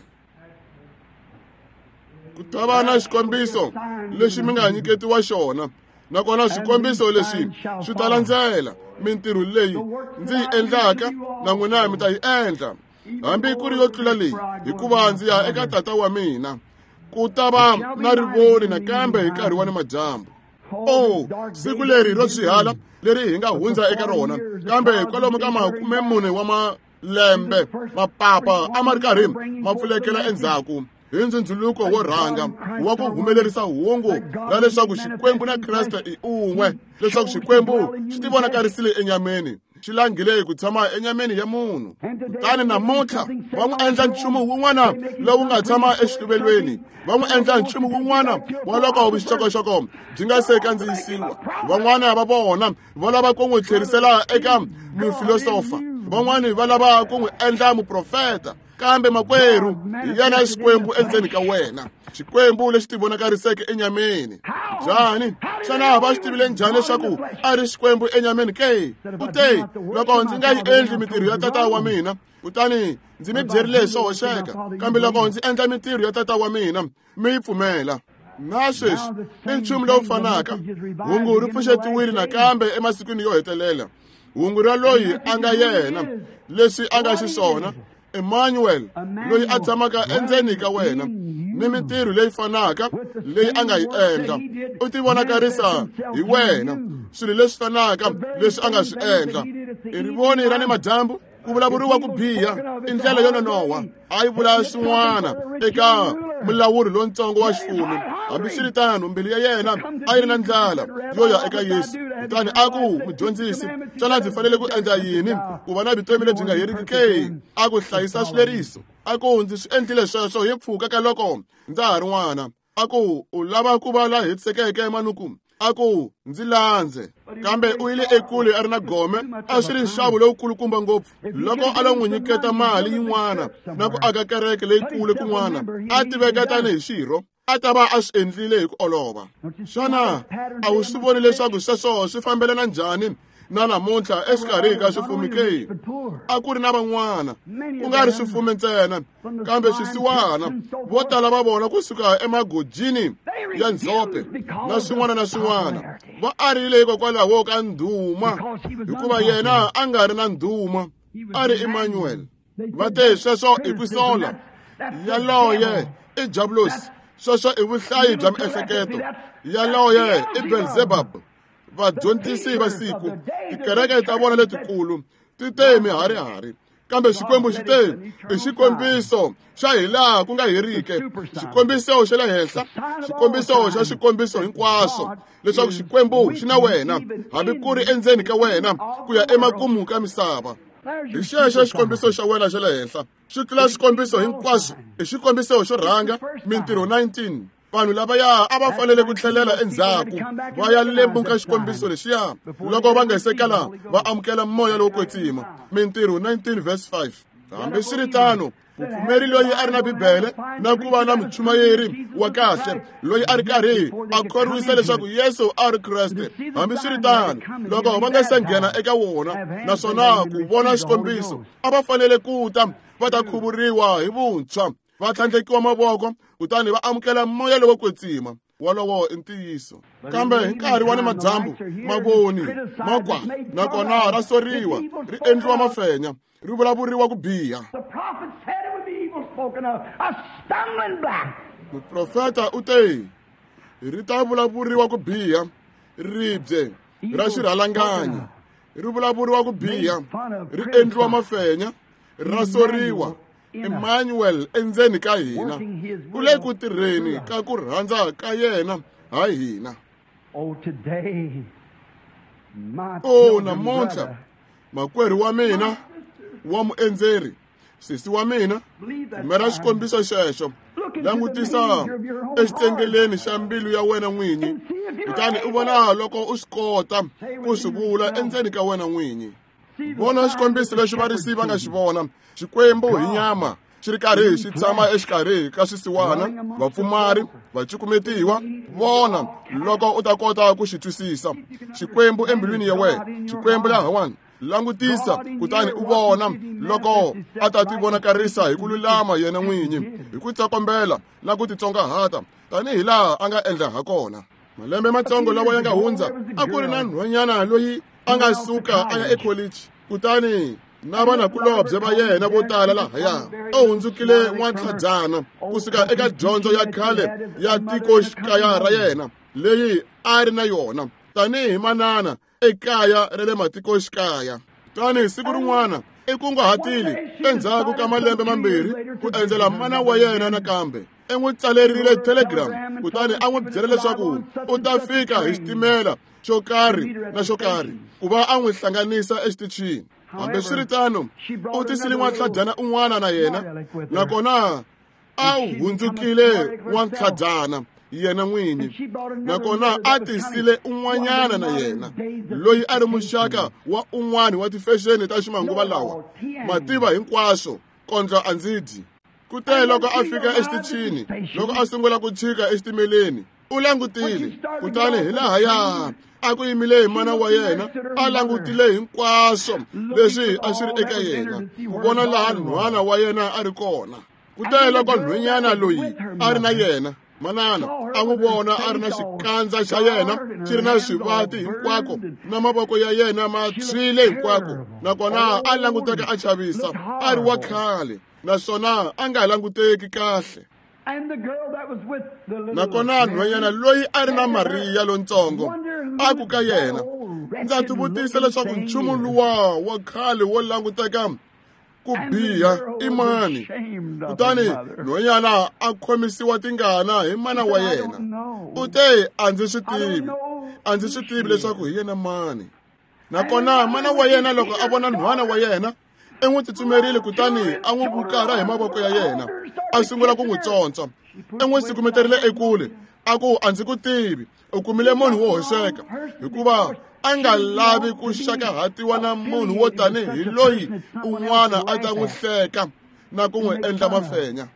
Ku ta va na xikombiso lexi mi nga nyiketiwa xona, nakona swikombiso leswi swi ta landzela mintirho leyi ndzi yi endlaka na n'wina mi ta yi endla, hambi ku ri yo tlula leyi, hikuva ndzi ya eka Tata wa mina. Ku ta va na rivoni nakambe hi nkarhi wa ni madyambu. Siku leri ro swihala leri hi nga hundza eka rona, kambe kwalomu ka 40 wa malembe mapapa a ma ri karhi ma pfulekela endzhaku hi ndzundzuluko wo rhanga wa ku humelerisa hungu na leswaku Xikwembu na Kriste i un'we, leswaku Xikwembu xi ti vonakarisile enyameni, xi langile ku tshama enyameni ya munhu. Kutani namuntlha va n'wi endla nchumu wun'wana lowu nga tshama exituvelweni, va n'wi endla nchumu wun'wana wa loko vuxokoxoko byi nga se kandziyisiwa. Van'wana va vona va lava ku n'wi tlherisela eka mufilosofa, van'wani va lava ku n'wi endla muprofeta, kambe makwerhu hi yena Xikwembu endzeni ka wena, Xikwembu lexi ti vonakariseke enyameni. Njhani? Xana va swi tivile njhani leswaku a ri Xikwembu enyameni ke? Ute loko ndzi nga yi endli mintirho ya Tata wa mina, kutani ndzi mi byerile swo hoxeka, kambe loko ndzi endla mintirho ya Tata wa mina mi yi pfumela. Na sweswi i nchumu lowu fanaka. Hungu ri pfuxetiwile nakambe emasikwini yo hetelela. Hungu ra loyi a nga yena, leswi a nga xiswona, Emmanuel, loyi a tshamaka endzeni ka wena, ni mintirho leyi fanaka leyi a nga yi endla. U ti vonakarisa hi wena swilo leswi fanaka leswi a nga swi endla. I rivoni ra ni madyambu, ku vulavuriwa ku biha i ndlela yo nonoha, a yi vula swin'wana eka mulawuri lontsongo wa xifumu. Hambiswiritano mbilu ya yena a yi ri na ndlala yo ya eka Yesu. Kutani a ku, mudyondzisi, xana ndzi fanele ku endla yini ku va na vutomi lebyi nga heriki ke? A ku hlayisa swileriso. A ku, ndzi swi endlile sweswo hi mpfhuka ka loko ndza ha ri n'wana. A ku, u lava ku va la hetisekeke manuku? A ku, ndzi landze. Kambe u yile ekule a ri na gome, a swi ri nxavo lowukulukumba ngopfu. Loko a lo n'wi nyiketa mali yin'wana na ku aka kereke leyikulu kun'wana, a tiveka tanihi xirho, a ta va a swi endlile hi ku olova. Xana a wu swi voni leswaku sweswo swi fambelana njhani na namuntlha exikarhi ka swifumi ke? A ku ri na van'wana, ku nga ri swifumi ntsena, kambe swisiwana vo tala va vona kusuka emagojini ya ndzhope na swin'wana na swin'wana. Va arile hikokwalaho ka ndhuma, hikuva yena a nga ri na ndhuma, a ri Emmanuel. Va te sweswo i ku sola, yaloye i Jabulosi, sweswo i vuhlayi bya miehleketo, yaloye i Belzebub. Vadyondzisi va siku, tikereke ta vona letikulu ti te miharihari, kambe xikwembu xi te i xikombiso xa hilaha ku nga herike, xikombiso xa le henhla, xikombiso xa xikombiso hinkwaswo, leswaku xikwembu xi na wena, hambi ku ri endzeni ka wena ku ya emakumu ka misava. Hi xexo xikombiso xa wena xa le henhla, xi tlula swikombiso hinkwaswo. I xikombiso xo rhanga, Mintirho 19. Vanhu lavaya a va fanele ku tlhelela endzhaku va ya lembuka xikombiso lexiya loko va nga se kala va amukela moya lowo kwetsima. Mintirho 19 verse 5. Hambiswiritano, mupfumeri loyi a ri na Bibele na ku va na muchumayeri wa kahle loyi a ri karhi a khorwisa leswaku Yesu a ri Kreste. Hambiswiritano, loko va nga se nghena eka wona naswona ku vona xikombiso, a va fanele ku ta va ta khuvuriwa hi vuntshwa, va tlhandlekiwa mavoko, kutani va amukela moya lowo kwetsima. Wolowo i ntiyiso. Kambe hi nkarhi wa nimadyambu, mavoni, magwa, nakona ra soriwa, ri endliwa mafenya, ri vulavuriwa ku biha. Muprofeta u te, ri ta vulavuriwa ku biha, ribye ra xirhalanganyi, ri vulavuriwa ku biha, ri endliwa mafenya, ra soriwa. Emmanuel endzeni ka hina, u le ku tirheni ka ku rhandza ka yena ha hina. Namuntlha, makwerhu wa mina wa muendzeri, sisi wa mina, pfumela xikombiso xexo, langutisa exitsengeleni xa mbilu ya wena n'winyi, kutani u vona loko u swi kota ku swi vula endzeni ka wena n'winyi. Vona xikombiso lexi varisi va nga xi vona, xikwembu hi nyama, xi ri karhi xi tshama exikarhi ka swisiwana, vapfumari, vacukumetiwa. Vona loko u ta kota ku xi twisisa. Xikwembu embilwini ya wena, xikwembu laha wani. Langutisa, kutani u vona loko a ta tivonakarisa hi ku lulama yena n'winyi, hi ku tsakombela na ku titsongahata, tanihi laha a nga endla ha kona. Malembe matsongo lawa ya nga hundza, a ku ri na nhwanyana loyi a nga suka a ya ekholichi, kutani na vanakulobye va yena vo tala lahaya. U hundzukile n'watlhadyana kusuka eka dyondzo ya khale ya tikoxikaya ra yena leyi a ri na yona tanihi manana ekaya ra le matikoxikaya. Kutani siku rin'wana i kunguhatile endzhaku ka malembe mambirhi ku endzela mana wa yena nakambe. N'wi tsalerile telegram, kutani a n'wi byela leswaku u ta fika hi xitimela xo karhi na xo karhi ku va a n'wi hlanganisa exitichini. Hambiswiritano, u tisile n'watlhadyana un'wana na yena, nakona a hundzukile n'watlhadyana yena n'winyi, nakona a tisile un'wanyana na yena loyi a ri muxaka wa un'wani wa tifexeni ta ximanguva lawa, mativa hinkwaswo kondla a ndzi dyi. Kute loko a fika exitichini, loko a sungula ku chika exitimeleni, u langutile, kutani hi lahaya a ku yimile hi mana wa yena, a langutile hinkwaswo leswi a swi ri eka yena, ku vona laha nhwana wa yena a ri kona. Kute loko nhwenyana loyi a ri na yena, manana a n'wi vona a ri na xikandza xa yena xi ri na swivati hinkwako na mavoko ya yena ma tshwile hinkwako, nakona a languteka a chavisa, a ri wa khale, naswona a nga languteki kahle. Nakona nhwanyana loyi a ri na Mariya lontsongo a ku ka yena, ndza tivutisa leswaku nchumu luwa wa khale wo languteka ku biha i mani. Kutani nhwanyana a khomisiwa tingana hi mana wa yena. U te a ndzi swi tivi leswaku hi yena mani. Nakona mana wa yena loko a vona nhwana wa yena i n'wi tsutsumerile kutani a n'wi vukara hi mavoko ya yena. A sungula ku n'wi tsontswa. I n'wi sikumeterile ekule. A ku a ndzi ku tivi. U kumile munhu wo hoxeka. Hikuva a nga lavi ku xakahatiwa na munhu wo tanihi loyi un'wana a ta n'wi hleka na ku n'wi endla mafenya.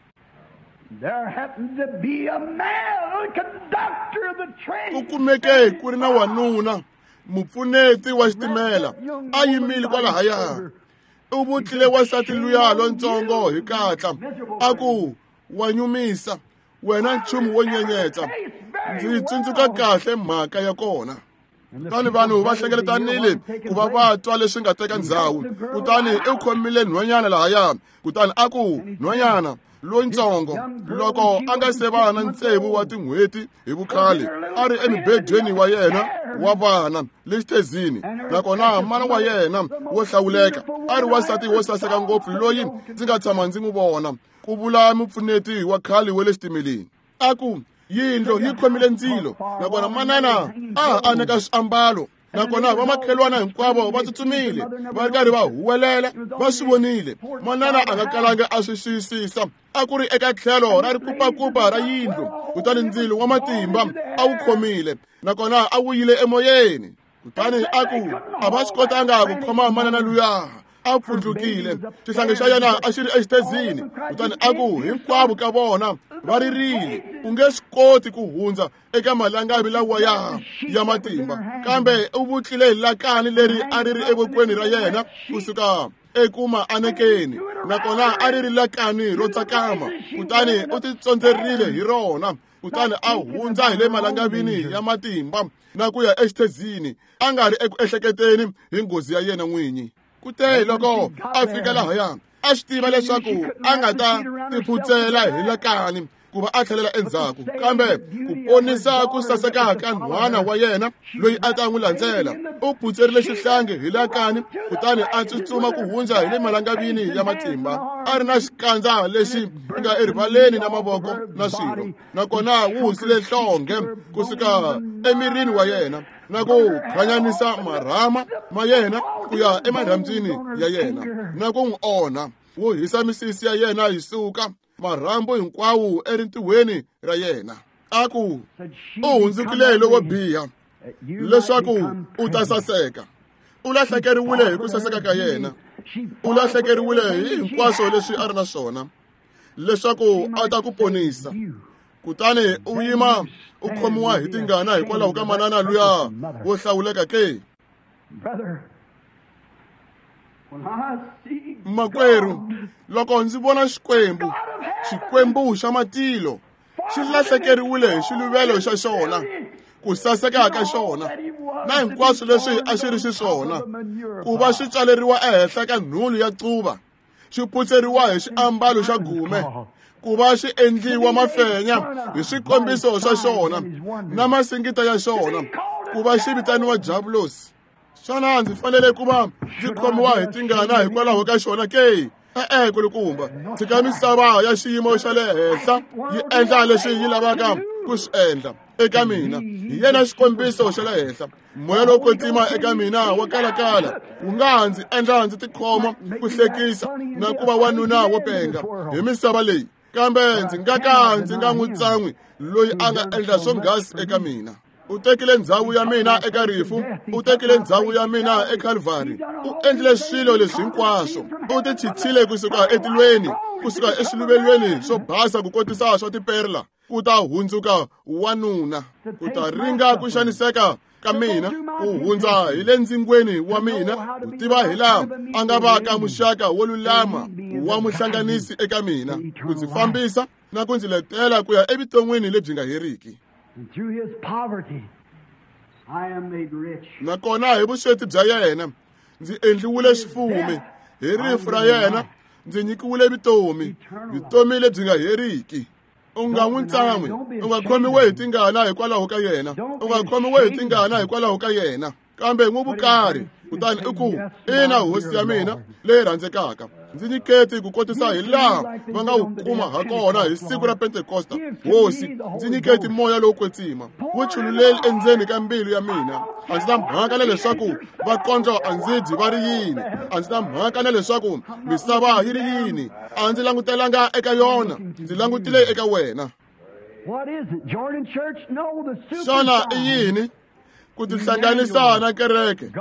There happened to be a male conductor of the train. Ku kumeke ku ri na wanuna mupfuneti wa xitimela a yimile kwalahaya. U vutlile wasati luya lontsongo hi katla. A ku wa nyumisa wena nchumu wo nyenyetsa. Ndzi tsundzuka kahle mhaka ya kona. Kutani vanhu va hlengeletanile ku va va twa leswi nga teka ndhawu. Kutani u khomile nhwanyana lahaya. Kutani a ku nhwanyana lontsongo loko a nga se va na ntsevu wa tin'hweti hi vukhale a ri emibedweni wa yena wa vana le xitezini. Nakona mana wa yena wo hlawuleka a ri wasati wo saseka ngopfu loyi ndzi nga tshama ndzi n'wi vona. Ku vula mupfuneti wa khale wa le xitimeleni. A ku yindlo yi khomile ndzilo. Nakona manana a aneka swiambalo. Nakona vamakhelwana hinkwavo va tsutsumile va ri karhi va huwelela va swi vonile. Manana a nga kalanga a swi xiyisisa. A ku ri eka tlhelo ra rikupakupa ra yindlu. Kutani ndzilo wa matimba a wu khomile. Nakona a wu yile emoyeni. Kutani a ku a va swi kotanga ku khoma manana luya. A pfundlukile. Xihlangi xa yena a xi ri exitezini. Kutani a ku hinkwavo ka vona va ririle. U nge swi koti ku hundza eka malangavi lawa ya matimba. Kambe u vutlile hi lakani leri a ri ri evokweni ra yena kusuka ekumaanekeni. Nakona a ri ri lakani ro tsakama. Kutani u titsondzerile hi rona. Kutani a hundza hi le malangavini ya matimba na ku ya exitezini. A nga ri eku ehleketeni hi nghozi ya yena n'winyi. Kute loko a fika lahaya a swi tiva leswaku a nga ta tiphutsela hi lakani ku va a tlhelela endzhaku. Kambe ku ponisa ku saseka ka nhwana wa yena loyi a ta n'wi landzela u phutserile xihlangi hi lakani. Kutani a tsutsuma ku hundza hi le malangavini ya matimba. A ri na xikandza lexi nga erivaleni na mavoko na swirho. Nakona wu husile nhlonge kusuka emirini wa yena na ku khanyanisa marhama ma yena ku ya emarhambyini ya yena na ku n'wi onha. Wu hisa misisi ya yena yi suka marhambu hinkwawo erintiweni ra yena. A ku u hundzukile lowo biha leswaku u ta saseka. U lahlekeriwile hi ku saseka ka yena. U lahlekeriwile hi hinkwaswo leswi a ri na swona leswaku a ta ku ponisa. Kutani u yima u khomiwa hi tingana hikwalaho ka manana luya wo hlawuleka ke. Makwerhu, loko ndzi vona xikwembu xa matilo xi lahlekeriwile hi xiluvelo xa xona, ku saseka ka xona na hinkwaswo leswi a xi ri xiswona, ku va xi tswaleriwa ehenhla ka nhulu ya quva, xi phutseriwa hi xiambalo xa gume, ku va xi endliwa mafenya hi swikombiso swa xona na masingita ya xona, ku va xi vitaniwa Jabulosi. Xana ndzi fanele ku va ndzi khomiwa hi tingana hikwalaho ka xona ke? E-e kulukumba, tshika misava ya xiyimo xa le henhla yi endla leswi yi lavaka ku swi endla eka mina. Hi yena xikombiso xa le henhla. Moya lowo kwetsima eka mina wa kalakala wu nga ndzi endla ndzi tikhoma ku hlekisa na ku va wanuna wo penga hi misava leyi. Kambe ndzi nga n'wi tsan'wi loyi a nga endla swonghasi eka mina. U tekile ndhawu ya mina eka rifu, u tekile ndhawu ya mina eKhalvari, u endlile swilo leswi hinkwaswo. U ti chichile kusuka etilweni, kusuka exiluvelweni swo basa ku kotisa swa tiperla, ku ta hundzuka wanuna, ku ta ringa ku xaniseka ka mina, ku hundza hi le ndzingweni wa mina, ku tiva hi laha a nga va ka muxaka wo lulama wa muhlanganisi eka mina, ku ndzi fambisa na ku ndzi letela ku ya evuton'wini lebyi nga heriki. And through his poverty, I am made rich. Nakona hi vusweti bya yena ndzi endliwile xifumi, hi rifu ra yena ndzi nyikiwile vutomi lebyi nga heriki. U nga n'wi tsan'wi, u nga khomiwe hi tingana hikwalaho ka yena, u nga khomiwe hi tingana hikwalaho ka yena, kambe n'wi vukarhi. Kutani i ku ina hosi ya mina leyi rhandzekaka. ndzi nyiketi ku kotisa hi laha va nga wu kuma ha kona hi siku ra pentekosta. Hosi, ndzi nyiketi moya lowu kwetsima wu chululeli endzeni ka mbilu ya mina. A ndzi na mhaka na leswaku vakondzo a ndzi dyi va ri yini, a ndzi na mhaka na leswaku misava yi ri yini. A ndzi langutelanga eka yona, ndzi langutile eka wena. Xana i yini ku tihlanganisa na kereke?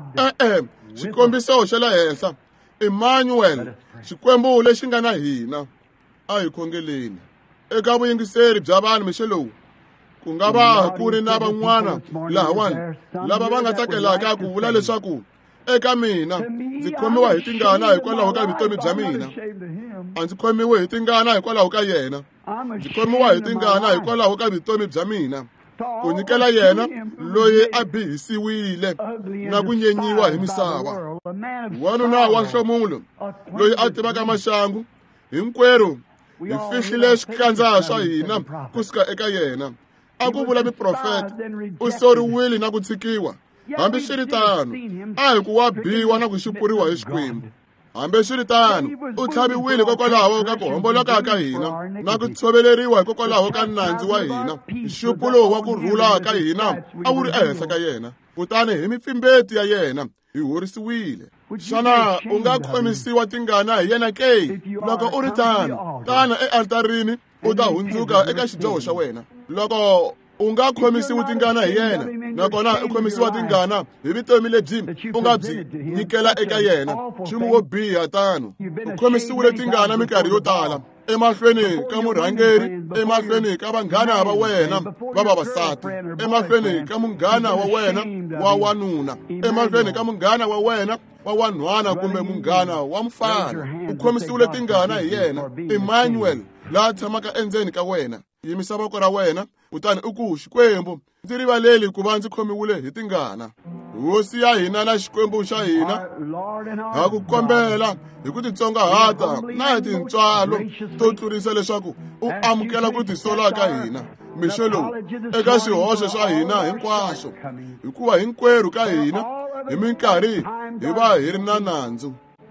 Xikombiso xa le henhla, Emmanuel, Xikwembu lexi nga na hina. A hi khongeleni eka vuyingiseri bya vanhu mixo lowu. Ku nga va ku ri na van'wana lahawani lava va nga tsakelaka ku vula leswaku eka mina ndzi khomiwa hi tingana hikwalaho ka vutomi bya mina. A ndzi khomiwi hi tingana hikwalaho ka yena. Ndzi khomiwa hi tingana hikwalaho ka vutomi bya mina. Ku nyikela yena loyi a bihisiwile na ku nyenyiwa hi misava. Wanuna wa nhlomulo loyi a tivaka maxangu, hinkwerhu hi fihlile swikandza swa hina kusuka eka yena. A ku vula miprofeta, u soriwile na ku tshikiwa. Hambi swi ri tano, a hi ku wa biwa na ku xupuriwa hi Xikwembu. Hambi swi ri tano, u tlhaviwile hikokwalaho ka ku homboloka ka hina na ku tshoveleriwa hikokwalaho ka nandzu wa hina. Nxupulo wa ku rhula ka hina a wu ri ehenhla ka yena. Kutani hi mipfimbeti ya yena hi horisiwile. Xana u nga khomisiwa tingana hi yena ke? Loko u ri tano, tana ealtarini u ta hundzuka eka xidyoho xa wena. Loko u nga khomisiwi tingana hi yena, nakona u khomisiwa tingana hi vutomi lebyi u nga byi nyikela eka yena, nchumu wo biha tano. U khomisiwile tingana minkarhi yo tala emahlweni ka murhangeri, emahlweni ka vanghana va wena va vavasati, emahlweni ka munghana wa wena wa wanuna, emahlweni ka munghana wa wena wa wanhwana kumbe munghana wa mfana. U khomisiwile tingana hi yena, Emmanuel, laha tshamaka endzeni ka wena. Yimisa voko ra wena kutani u ku, Xikwembu, ndzi rivaleli ku va ndzi khomiwile hi tingana. Hosi ya hina na Xikwembu xa hina, ha ku kombela hi ku titsongahata na hi tintswalo to tlurisa leswaku u amukela ku tisola ka hina mixo lowu eka swihoxo swa hina hinkwaswo, hikuva hinkwerhu ka hina hi minkarhi hi va hi ri na nandzu.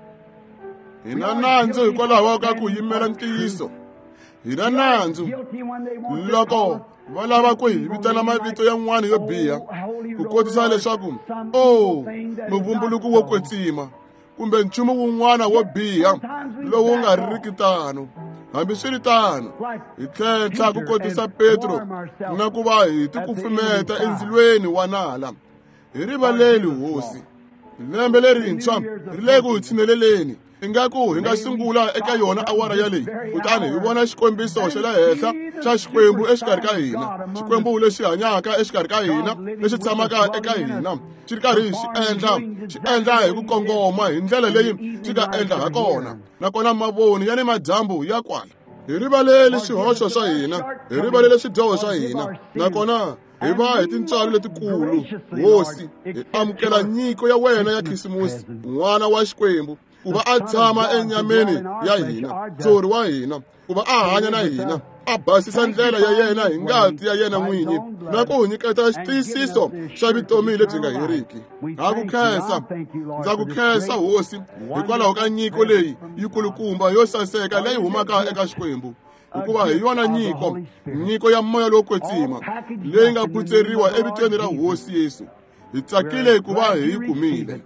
Hi na nandzu hikwalaho ka ku yimela ntiyiso. Hi na nandzu loko va lava ku hi vitana mavito yan'wana yo biha ku kotisa leswaku muvumbuluku wo kwetsima kumbe nchumu wun'wana wo biha lowu nga ririki tano. Hambi swi ri tano, hi tlhentlha ku kotisa Petro na ku va hi tikufumeta endzilweni wa nala. Hi rivaleli Hosi, lembe lerintshwa ri le ku hi tshineleleni. Ingaku hi nga sungula eka yona awara yaleyi, kutani hi vona xikombiso xa le henhla xa Xikwembu exikarhi ka hina. Xikwembu lexi hanyaka exikarhi ka hina, lexi tshamaka eka hina, xi ri karhi xi endla hi ku kongoma hi ndlela leyi xi nga endla ha kona. Nakona mavoni ya ni madyambu ya kwala. Hi rivaleli swihoxo swa hina, hi rivaleli swidyoho swa hina, nakona hi va hi tintswalo letikulu. Hosi, hi amukela nyiko ya wena ya khisimusi, n'wana wa Xikwembu, ku va a tshama enyameni ya hina, ntsori wa hina, ku va a hanya na hina, a basisa ndlela ya yena hi ngati ya yena n'winyi, na ku nyiketa xitiyisiso xa vutomi lebyi nga heriki. Ha ku khensa, ndza ku khensa Hosi, hikwalaho ka nyiko leyi yikulukumba yo saseka leyi humaka eka Xikwembu, hikuva hi yona nyiko ya moya lowo kwetsima leyi nga phutseriwa evitweni ra Hosi Yesu. Hi tsakile ku va hi yi kumile.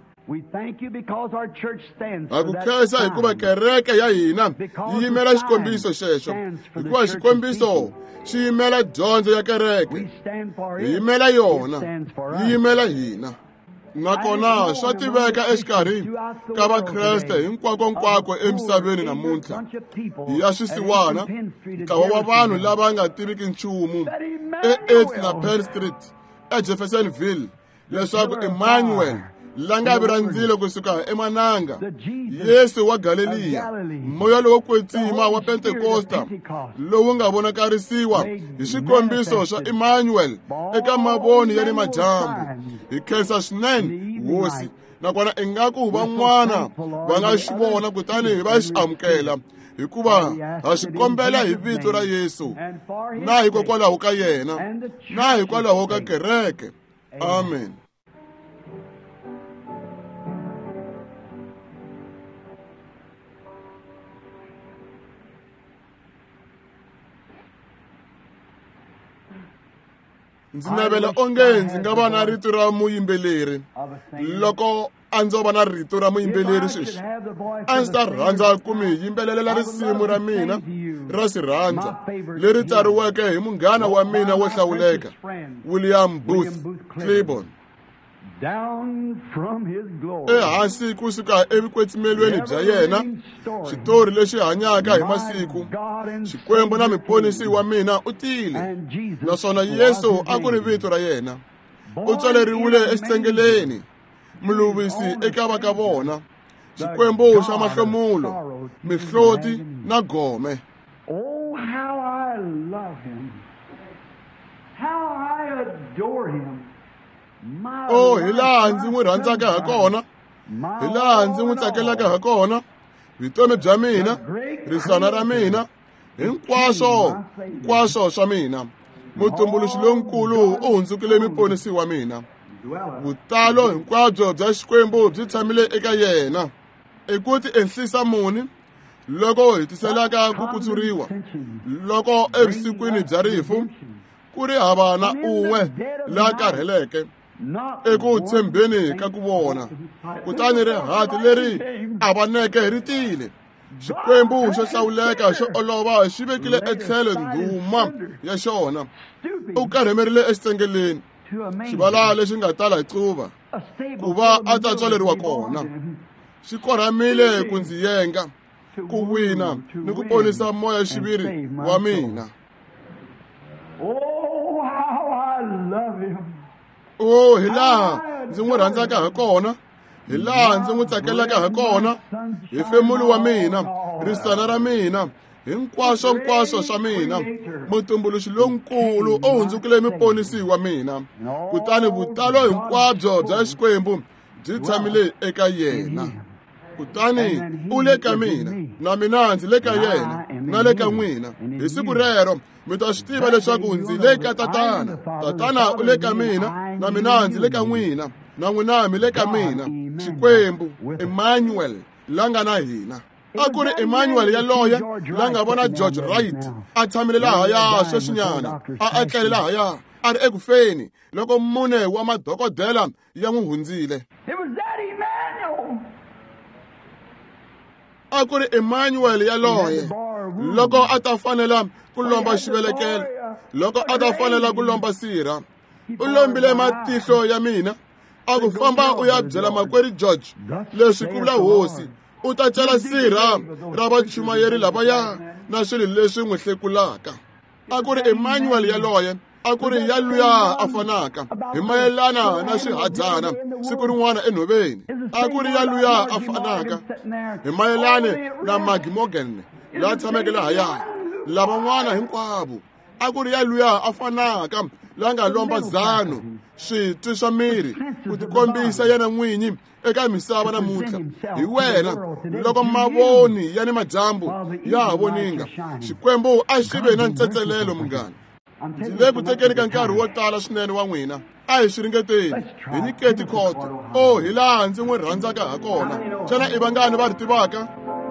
Ha ku khensa hikuva kereke ya hina yi yimela xikombiso xexo, hikuva xikombiso xi yimela dyondzo ya kereke. Hi yimela yona, yi yimela hina. Nakona swa tiveka exikarhi ka vakreste hinkwako emisaveni namuntlha. Hi ya swisiwana, ntlawa wa vanhu lava nga tiviki nchumu e8th na Penn Street eJeffersonville, leswaku Emmanuel, langavi ra ndzilo kusuka emananga, Yesu wa Galileya, moya lowo kwetsima wa Pentekosta lowu nga vonakarisiwa hi xikombiso xa Emmanuel eka mavoni ya ni madyambu. Hi khensa swinene Hosi, nakona ingaku van'wana va nga xi vona kutani hi va xi amukela, hikuva ha xi kombela hi vito ra Yesu, na hikokwalaho ka yena, na hikwalaho ka kereke. Amen. ndzi navela onge ndzi nga va na rito ra muyimbeleri loko a ndzo va na rito ra muyimbeleri sweswi a ndzi ta rhandza ku mi yimbelelela risimu ra mina ra sirhandza leri tsariweke hi munghana wa mina wo hlawuleka William Booth Cliburn. Ehansi kusuka evikwetsimelweni bya yena, xitori lexi hanyaka hi masiku, Xikwembu na muponisi wa mina u tile, naswona Yesu a ku ri vito ra yena. U tswaleriwile exitsengeleni, muluvisi eka va ka vona, Xikwembu xa mahlomulo, mihloti na gome. Oh, how I love him. How I adore him. Oh, hi laha ndzi n'wi rhandzaka ha kona, hi laha ndzi n'wi tsakelaka ha kona, vutomi bya mina, risana ra mina, hinkwaswo swa mina. Mutumbuluxi lonkulu u hundzukile muponisi wa mina. Vutalo hinkwabyo bya Xikwembu byi tshamile eka yena. Ekuti ehlisa muni loko hi tiselaka ku kutsuriwa, loko evusikwini bya rifu ku ri hava na un'we la karheleke eku tshembeni ka ku vona. Kutani rihati leri avaneke ri tile. Xikwembu xo hlawuleka xo olova xi vekile etlhelo ndhuma ya xona. U karhemerile exitsengeleni, xivala lexi nga tala hi quva, ku va a ta tswaleriwa kona. Xi korhamile ku ndzi yenga, ku wina ni ku ponisa moya xiviri wa mina. Oh, how I love him. Oh, hi laha ndzi n'wi rhandzaka ha kona, hi laha ndzi n'wi tsakelaka ha kona, hefemuli wa mina, risana ra mina, hinkwaswo swa mina. Mutumbuluxi lonkulu u hundzukile muponisi wa mina. Kutani vutalo hinkwabyo bya Xikwembu byi tshamile eka yena. Kutani u le ka mina, na mina ndzi le ka yena, na le ka n'wina. Hi siku rero mi ta swi tiva leswaku ndzi le ka tatana. Tatana u le ka mina, na mina ndzi le ka n'wina, na n'wina mi le ka mina. Xikwembu, Emmanuel, la nga na hina. A ku ri Emmanuel yaloye la nga vona George Wright a tshamile lahaya sweswinyana, a etlele lahaya a ri ekufeni loko mune wa madokodela ya n'wi hundzile. It was that Emmanuel. A ku ri Emmanuel yaloye loko a ta fanela ku lomba xivelekelo, loko a ta fanela ku lomba sirha. U lombile matihlo ya mina, a ku famba u ya byela makwerhu George leswi ku vula hosi. U ta cela sirha ra vachumayeri lavaya na swilo leswi n'wi hlekulaka. A ku ri Emmanuel yaloye, a ku ri yaluya a fanaka hi mayelana na swihadzana siku rin'wana enhoveni. A ku ri yaluya a fanaka hi mayelana na Maggie Morgan la tshameke lahaya, lavan'wana hinkwavo. A ku ri yaluya a fanaka la nga lomba zano, switwi swa miri, ku tikombisa yena n'winyi eka misava namuntlha hi wena loko mavoni ya ni madyambu ya ha voninga. Xikwembu a xi ve na ntsetselelo munghana. Ndzi le ku tekeni ka nkarhi wo tala swinene wa n'wina. A hi swi ringeteni, hi nyiketi khoto. Oh, hi laha ndzi n'wi rhandzaka ha kona. Xana i vangani va ri tivaka?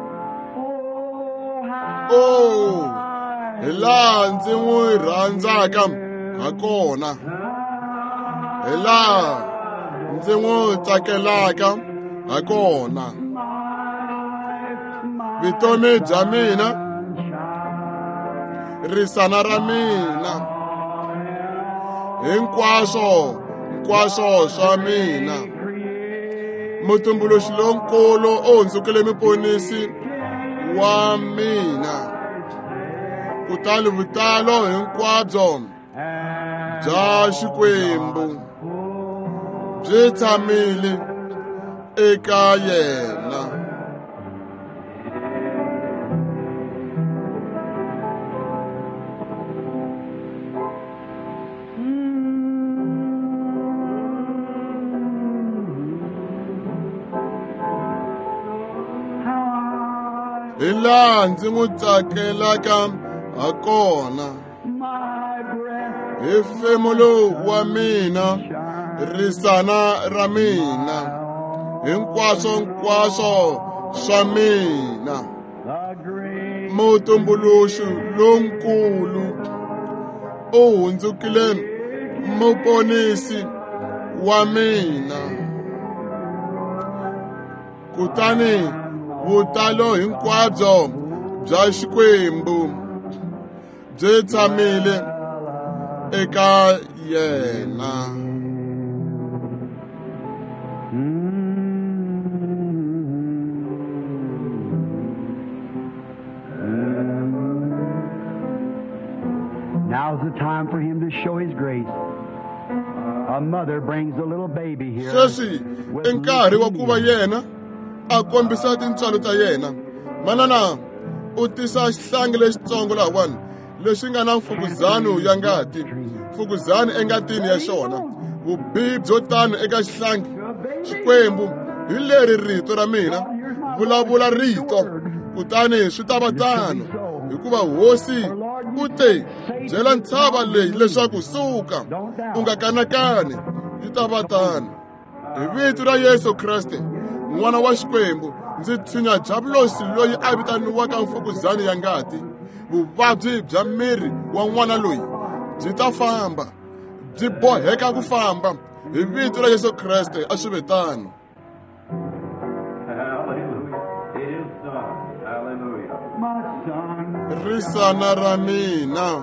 Oh, hi laha ndzi n'wi rhandzaka ha kona, hi laha ndzi n'wi tsakelaka ha kona. Vutomi bya mina, risana ra mina, hinkwaswo swa mina. Mutumbuluxi lonkulu u hundzukile muponisi wa mina. Kutani vutalo hinkwabyo bya Xikwembu byi tshamile eka yena. Hi laha ndzi n'wi tsakelaka ha kona, hefemulo wa mina, risana ra mina, hinkwaswo swa mina. Mutumbuluxi lonkulu u hundzukile muponisi wa mina. Kutani vutalo hinkwabyo bya Xikwembu byi tshamile eka yena. Now's the time for him to show his grace. A mother brings a little baby here. Sweswi i nkarhi wa ku va yena a kombisa tintswalo ta yena. Manana u tisa xihlangi lexitsongo lahawani lexi nga na mfukuzano ya ngati. Mfukuzano engatini ya xona. Vubihi byo tani eka xihlangi. Xikwembu hi leri rito ra mina. Vulavula rito. Kutani swi ta va tano. Hikuva hosi u te byela ntshava leyi leswaku suka u nga kanakani yi ta va tano. Hi vito ra Yesu Kriste n'wana wa Xikwembu ndzi tshinya jabulosi loyi a vitaniwaka mfukuzani ya ngati. Vuvabyi bya miri wa n'wana loyi byi ta famba, byi boheka ku famba hi vito ra Yesu Kriste a swi ve tano. Risana ra mina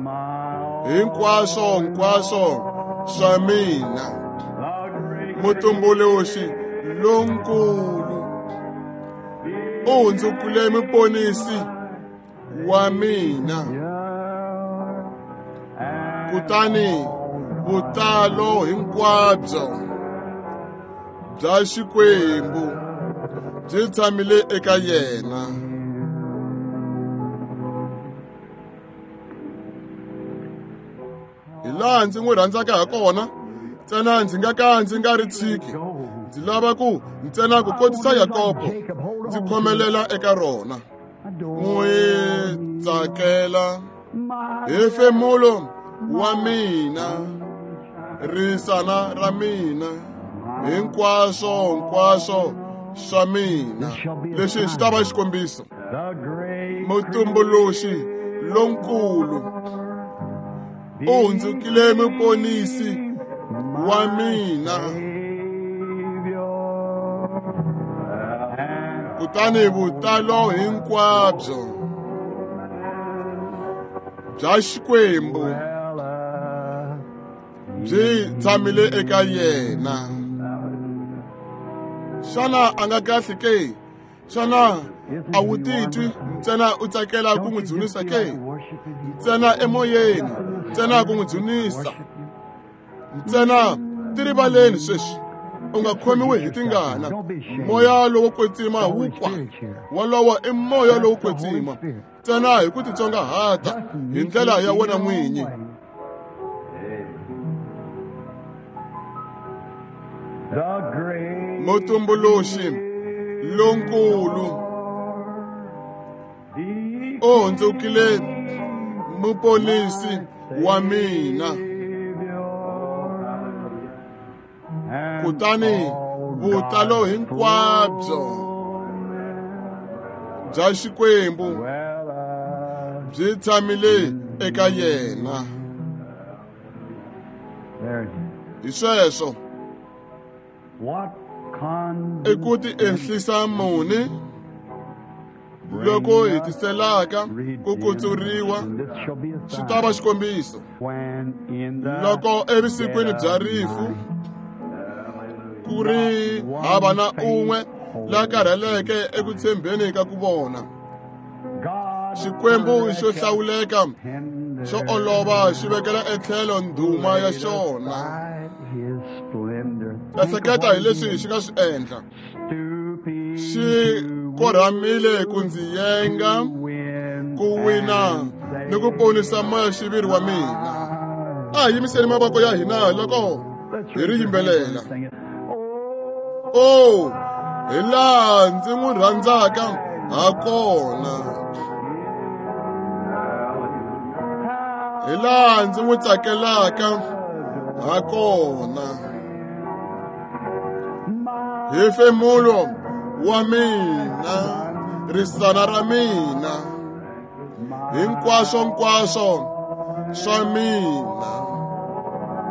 hinkwaswo swa mina. Mutumbuluxi lonkulu u hundzukile muponisi wa mina. Kutani vutalo hinkwabyo bya Xikwembu byi tshamile eka yena. Hilaha ndzi n'wi rhandzaka ha kona, ntsena ndzi nga ka ndzi nga ri tshiki. Ndzi lava ku ntsena ku kotisa Yakobo ndzi khomelela eka rona. N'wi tsakela hefemulo wa mina, risana ra mina, hinkwaswo swa mina. Lexi xi ta va xikombiso. Mutumbuluxi lonkulu u hundzukile muponisi wa mina. Kutani vutalo hinkwabyo bya Xikwembu byi tshamile eka yena. Xana a nga kahle ke? Xana a wu titwi ntsena u tsakela ku n'wi dzunisa ke? Ntsena emoyeni, ntsena ku n'wi dzunisa. Ntsena ti rivaleni sweswi. U nga khomiwi hi tingana. Moya lowo kwetsima wu kwa. Wolowo i moya lowo kwetsima. Ntsena hi ku titsongahata hi ndlela ya wena n'winyi. Mutumbuluxi lonkulu u hundzukile muponisi wa mina. Kutani vutalo hinkwabyo bya Xikwembu byi tshamile eka yena. Hi sweswo i ku ti ehlisa muni loko hi tiselaka ku kutsuriwa. Swi ta va xikombiso loko evisikwini bya rifu ku ri hava na un'we la karheleke eku tshembeni ka ku vona. Xikwembu xo hlawuleka xo olova xi vekela etlhelo ndhuma ya xona. Ehleketa hi leswi xi nga swi endla. Xi korhamile ku ndzi yenga, ku wina ni ku ponisa moya xiviri wa mina. A hi yimiseni mavoko ya hina loko hi ri yimbelela. Oh, hi laha ndzi n'wi rhandzaka ha kona. Hi laha ndzi n'wi tsakelaka ha kona. Hefemulo wa mina, risana ra mina, hinkwaswo swa mina.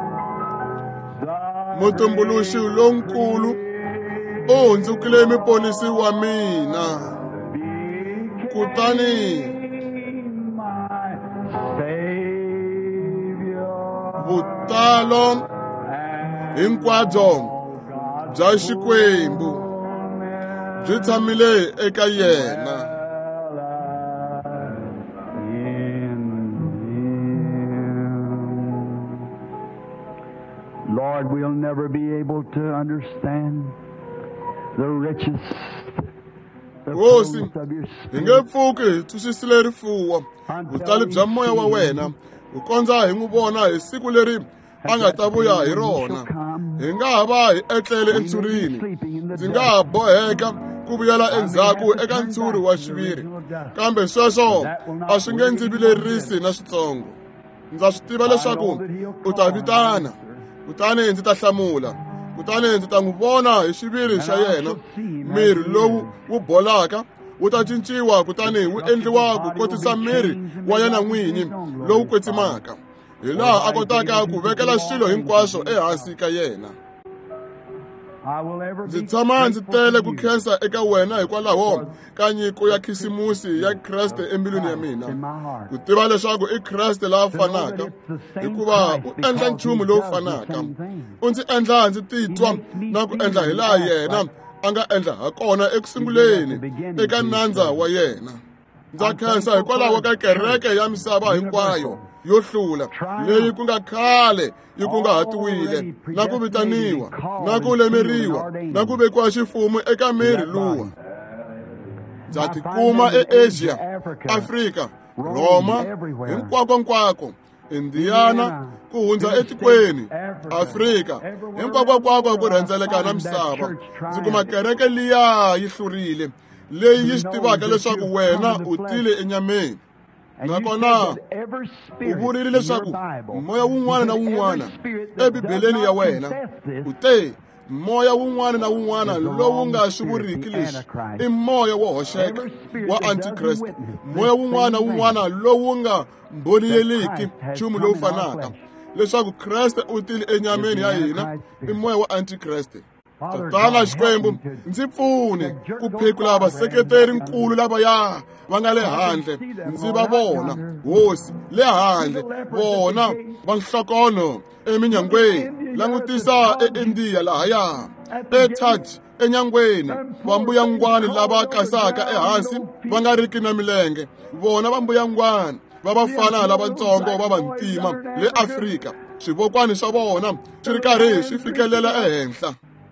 mutumbuluxi lonkulu u hundzukile muponisi wa mina kutani vutalo hinkwabyo bya Xikwembu byi tshamile eka yena. Lord, we'll never be able to understand the riches, the fullness of your Hi nge pfuki twisisile rifuwa vutali bya moya wa wena ku kondza hi n'wi vona hi siku leri a nga ta vuya hi rona. Hi nga ha va hi etlele entsurini, ndzi nga ha boheka ku vuyela endzhaku eka ntshuri wa xiviri, kambe sweswo a swi nge ndzi vilerisi na switsongo. Ndza swi tiva leswaku u ta vitana, kutani ndzi ta hlamula, kutani ndzi ta n'wi vona hi xiviri xa yena. Miri lowu wu bolaka wu ta cinciwa, kutani wu endliwa ku kotisa miri wa yena n'winyi lowu kwetsimaka, hi laha a kotaka ku vekela swilo hinkwaswo ehansi ka yena. Ndzi tshama ndzi tele ku khensa eka wena hikwalaho ka nyiko ya khisimusi ya Kreste embilwini ya mina, ku tiva leswaku i Kreste laha fanaka, hikuva u endla nchumu lowu fanaka. U ndzi endla ndzi titwa na ku endla hi laha yena a nga endla hakona ekusunguleni eka nandza wa yena. Ndza khensa hikwalaho ka kereke ya misava hinkwayo yo hlula, leyi ku nga khale yi kunguhatiwile na ku vitaniwa na ku lemeriwa na ku vekiwa xifumu eka miri luwa. Ndza tikuma eAsia, Afrika, Roma, hinkwakonkwako, Indiana, ku hundza etikweni, Afrika, hinkwakonkwako ku rhendzeleka na misava. Ndzi kuma kereke liya yi hlurile, leyi yi swi tivaka leswaku wena u tile enyameni. Nakona u vurile leswaku moya wun'wana na wun'wana ebibeleni ya wena u te moya wun'wana na wun'wana lowu nga swi vuriki leswi i moya wo hoxeka wa Antikreste. Moya wun'wana na wun'wana lowu nga mboniyeliki nchumu lowu fanaka leswaku Kreste u tile enyameni ya hina i moya wa Antikreste. Tatana Xikwembu, ndzi pfune ku phekula vaseketeri nkulu lavaya va nga le handle, ndzi va vona hosi le handle, vona va nhlokono eminyangweni. Langutisa eIndiya lahaya, eTaj enyangweni, vambuyangwani lava kasaka ehansi va nga riki na milenge, vona vambuyangwani va vafana lavatsongo va vantima le Afrika, swivokwani swa vona swi ri karhi swi fikelela ehenhla.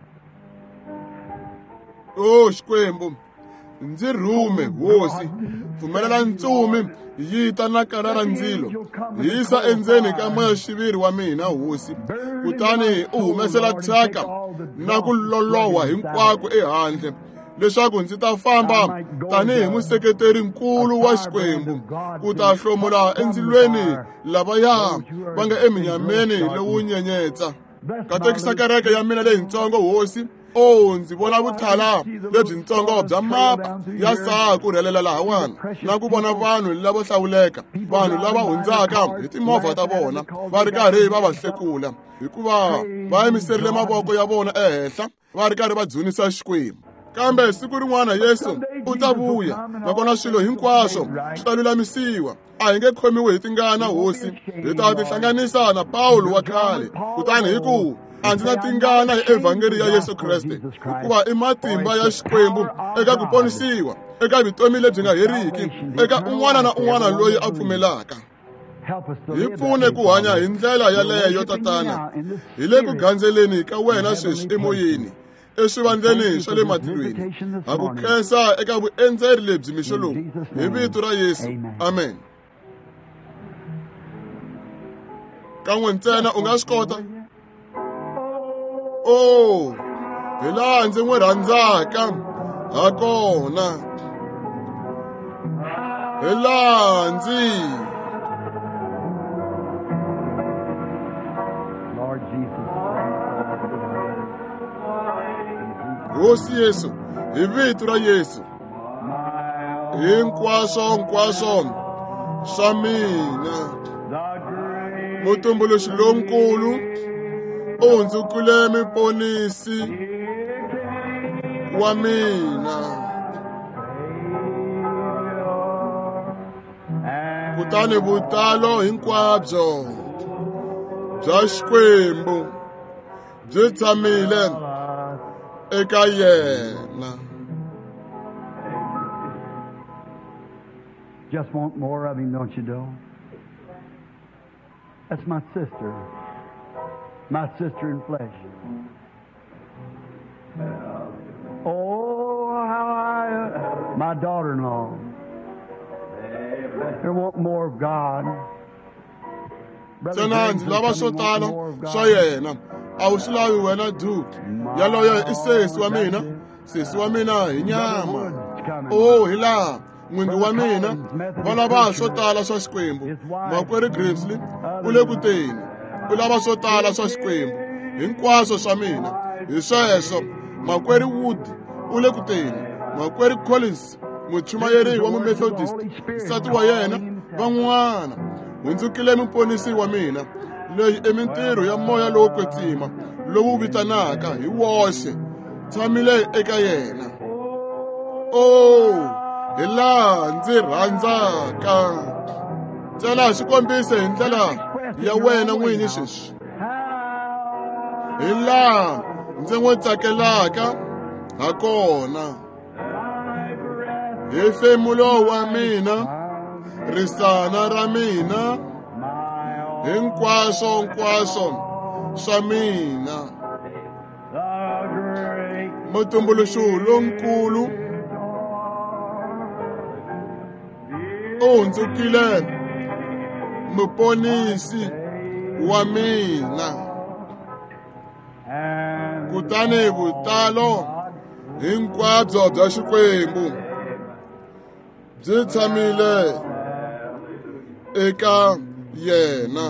O Xikwembu, ndzi rhume hosi, pfumelela ntsumi yita na kala ra ndzilo, yisa endzeni ka moya xiviri wa mina hosi, kutani u humesela thyaka na ku lolowa hinkwako ehandle, leswaku ndzi ta famba tanihi museketeri nkulu wa Xikwembu ku ta hlomola endzilweni lavaya va nga eminyameni lowu nyenyetsa. Katekisa kereke ya mina leyintsongo hosi, ndzi vona vuthala lebyintsongo bya mapa ya saha ku rhelela lahawani, na ku vona vanhu lavo hlawuleka, vanhu lava hundzaka hi timovha ta vona va ri karhi va va hlekula, hikuva va yimiserile mavoko ya vona ehenhla va ri karhi va dzunisa Xikwembu. Kambe siku rin'wana Yesu u ta vuya, nakona swilo hinkwaswo swi ta lulamisiwa. A hi nge khomiwi hi tingana hosi, hi ta tihlanganisa na Paulo wa khale, kutani hi ku a ndzi na tingana hi evhangeli ya Yesu Kreste, hikuva i matimba ya Xikwembu eka ku ponisiwa, eka vutomi lebyi nga heriki, eka un'wana na un'wana loyi a pfumelaka. Hi pfune ku hanya hi ndlela yaleyo Tatana, hi le ku gandzeleni ka wena sweswi emoyeni, eswivandleni swa le matilweni. Ha ku khensa eka vuendzeri lebyi mixo lowu, hi vito ra Yesu, amen. Kan'we ntsena u nga swi kota. Hi laha ndzi n'wi rhandzaka ha kona, hi laha ndzi Hosi Yesu, hi vito ra Yesu, hinkwaswo swa mina, mutumbuluxi lonkulu, undzukile muponisi wa mina. Kutani vutalo hinkwabyo bya Xikwembu byi tshamile eka yena. Just want more of him, don't you, Bill? That's my sister. My sister in flesh. Oh, how my daughter-in-law. They want more of God. Tsena ndzi lava swo tala swa yena. A wu swi lavi wena Duke. Yaloye I sesi wa mina. Sesi wa mina hi nyama. Oh, hi laha n'wingi wa mina va lava swo tala swa Xikwembu. Makwerhu Grimsley u le ku teni. U lava swo tala swa Xikwembu. Hinkwaswo swa mina. Hi sweswo makwerhu Wood u le ku teni. Makwerhu Collins muchumayeri wa Methodist. Nsati wa yena van'wana. Hundzukile muponisi wa mina. Leyi mintirho ya moya lowo kwetsima lowu vitanaka hi woxe tshamile eka yena. Oh, hi laha ndzi rhandzaka. Tsala xikombise hi ndlela ya wena n'winyi sweswi. Hi laha ndzi n'wi tsakelaka ha kona. Hi hefemulo wa mina, risana ra mina, hinkwaswo swa mina. Mutumbuluxi lonkulu u hundzukile muponisi wa mina. Kutani vutalo hinkwabyo bya Xikwembu byi tshamile eka yena.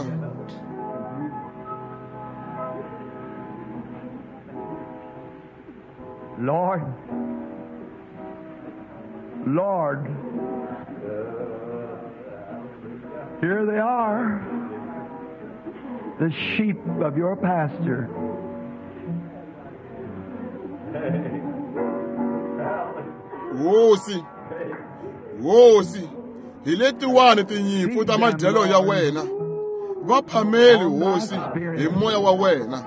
Lord, here they are, the sheep of your pasture. Hosi, hi letiwani tinyimpfu ta madyelo ya wena. Va phameli hosi hi moya wa wena.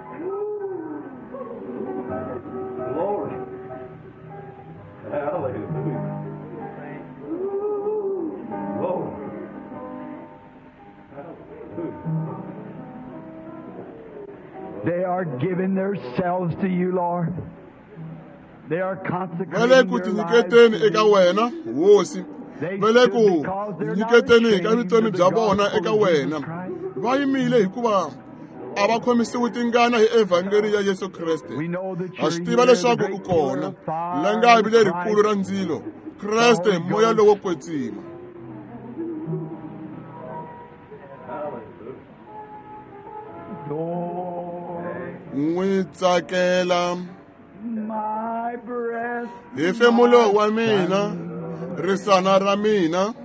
They are giving themselves to you, Lord. They are consecrating their lives to you. Vele ku nyiketeni ka vutomi bya vona eka wena. Va yimile hikuva a va khomisiwi tingana hi evhangeli ya Yesu Kreste. Ha swi tiva leswaku u kona. Langavi lerikulu ra ndzilo. Kreste moya lowo kwetsima. N'wi tsakela hefemulo wa mina, risana ra mina,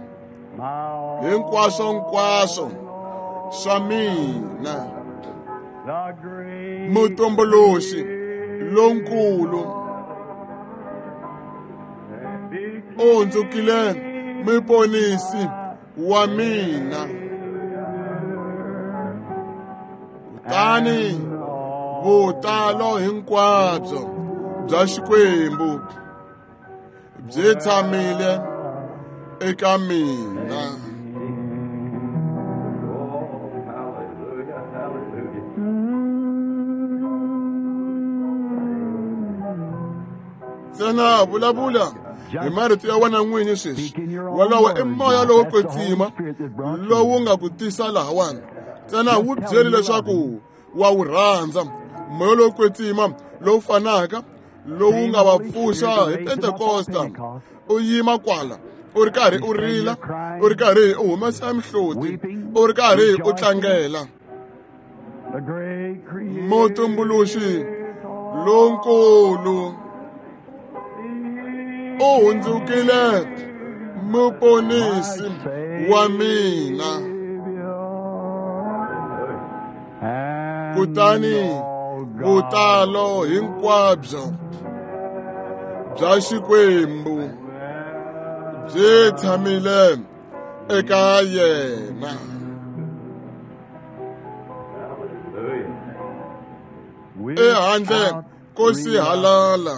hinkwaswo swa mina. Mutumbuluxi lonkulu u hundzukile muponisi wa mina. Kutani vutalo hinkwabyo bya Xikwembu byi tshamile eka mina. Tsena vulavula hi marito ya wena n'winyi sweswi. Walawo I moya lowo kwetsima lowu nga ku tisa lahawani. Tsena wu byeli leswaku wa wu rhandza moya lowo kwetsima lowu fanaka lowu nga va pfuxa hi Pentecosta. U yima kwala u ri karhi u rila, u ri karhi u humesa mihloti, u ri karhi u tlangela. Mutumbuluxi lonkulu u hundzukile muponisi wa mina. kutani vutalo hinkwabyo bya Xikwembu byi tshamile eka yena. Ehandle ko sihalala,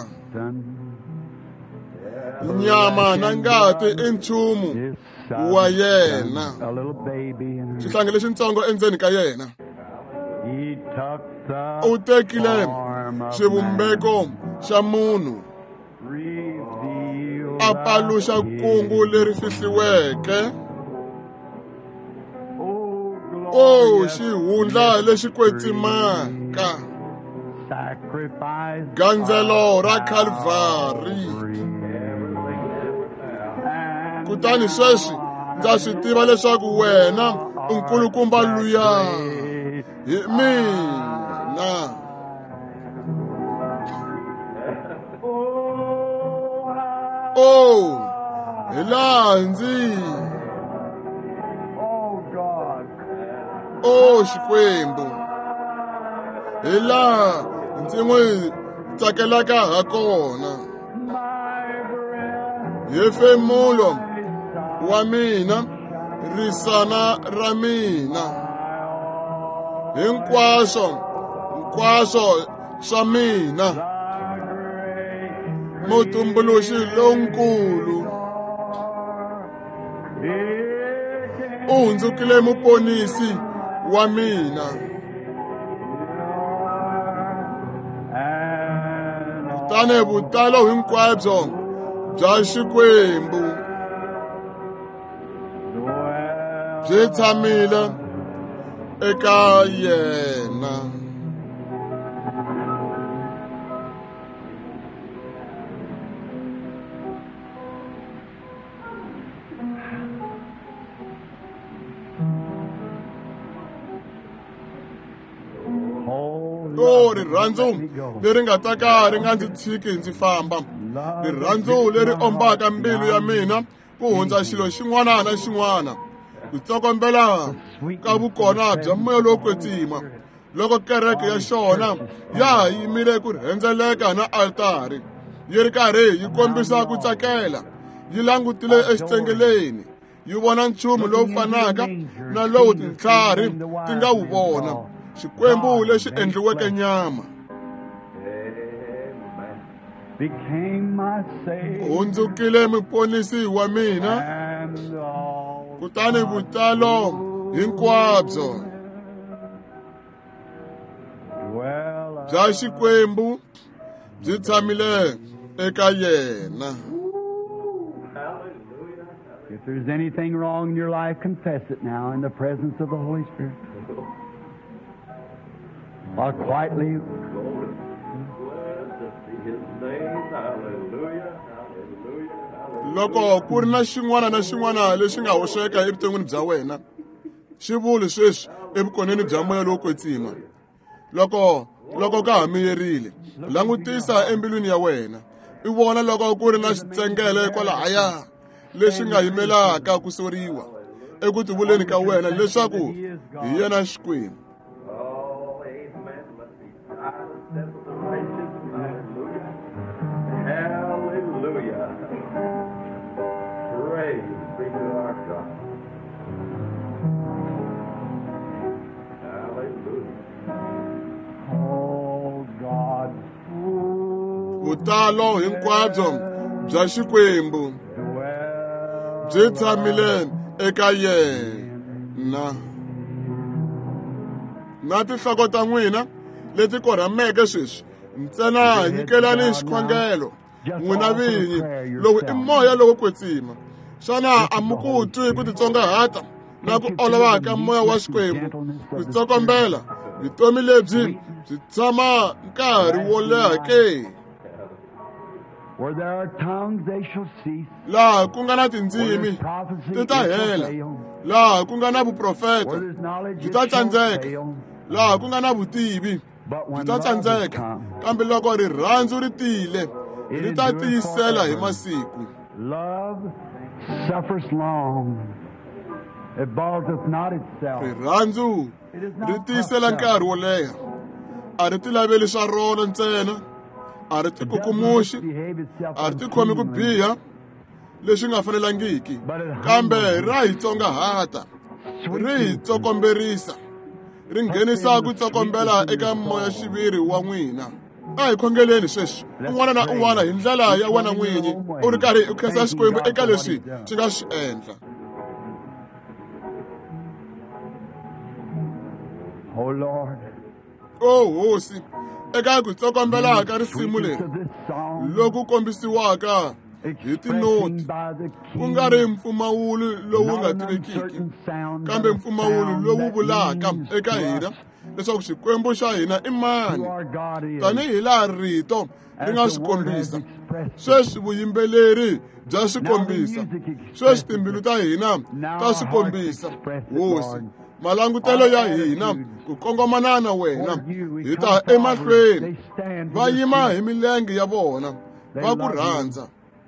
nyama na ngati i nchumu wa yena. Xihlangi lexitsongo endzeni ka yena. U tekile xivumbeko xa munhu, a paluxa kungu leri fihliweke. Xihundla lexi kwetsimaka, gandzelo ra Calvary. Kutani sweswi ndza swi tiva leswaku wena u nkulukumba luya hi mina. Hi laha ndzi Xikwembu, hi laha ndzi n'wi tsakelaka ha kona. Hefemulo wa mina, risana ra mina, hinkwaswo swa mina, mutumbuluxi lonkulu. U hundzukile muponisi wa mina. Kutani vutalo hinkwabyo bya Xikwembu byi tshamile eka yena. Rirhandzu leri nga ta ka ri nga ndzi tshiki ndzi famba, rirhandzu leri ombaka mbilu ya mina ku hundza xilo xin'wana na xin'wana, ku tsokombela ka vukona bya moya lowo kwetsima loko kereke ya xona ya ha yimile ku rhendzeleka na altari, yi ri karhi yi kombisa ku tsakela, yi langutile exitsengeleni, yi vona nchumu lowu fanaka na lowu tintlhari ti nga wu vona, Xikwembu lexi endliweke nyama. Hundzukile muponisi wa mina, kutani vutalo hinkwabyo bya Xikwembu byi tshamile eka yena. If there's anything wrong in your life, confess it now in the presence of the Holy Spirit. Or quietly. Loko ku ri na xin'wana na xin'wana lexi nga hoxeka evuton'wini bya wena, xi vuli sweswi evukoneni bya moya lowo kwetsima. Loko ka ha miyerile, langutisa embilwini ya wena, i vona loko ku ri na xitsengele kwalahaya lexi nga yimelaka ku soriwa eku tivuleni ka wena leswaku hi yena Xikwembu. Vutalo hinkwabyo bya Xikwembu byi tshamile eka yena. Na tinhloko ta n'wina leti korhameke sweswi, ntsena nyikelani xikhongelo n'wina vinyi, lowu i moya lowo kwetsima. Xana a mi ku twi ku titsongahata na ku olova ka moya wa Xikwembu, ku tsokombela vutomi lebyi byi tshama nkarhi wo leha ke? Where there are tongues, they shall cease. Laha ku nga na tindzimi ti ta hela, laha ku nga na vuprofeta byi ta tsandzeka, laha ku nga na vutivi byi ta tsandzeka, kambe loko rirhandzu ri tile ri ta tiyisela hi masiku. Love suffers long. It boasteth not itself. Rirhandzu ri tiyisela nkarhi wo leha, a ri ti laveli swa rona ntsena, a ri ti kukumuxi, a ri ti khomi ku biha leswi nga fanelangiki, kambe ra hi tsongahata, ri hi tsokomberisa, ri nghenisa ku tsokombela eka moya xiviri wa n'wina. A hi khongeleni sweswi un'wana na un'wana hi ndlela ya wena n'winyi u ri karhi u khensa Xikwembu eka leswi swi nga swi endla. Oh Lord, O Hosi, eka ku tsokombela ka risimu leri loku kombisiwaka hi tinoti, ku nga ri mpfumawulo lowu nga tivekiki, kambe mpfumawulo lowu vulaka eka hina leswaku Xikwembu xa hina i mani, tanihi laha rito ri nga swi kombisa. Sweswi vuyimbeleri bya swi kombisa, sweswi timbilu ta hina ta swi kombisa. Hosi, malangutelo ya hina ku kongomana na wena, hi ta emahlweni, va yima hi milenge ya vona, va ku rhandza.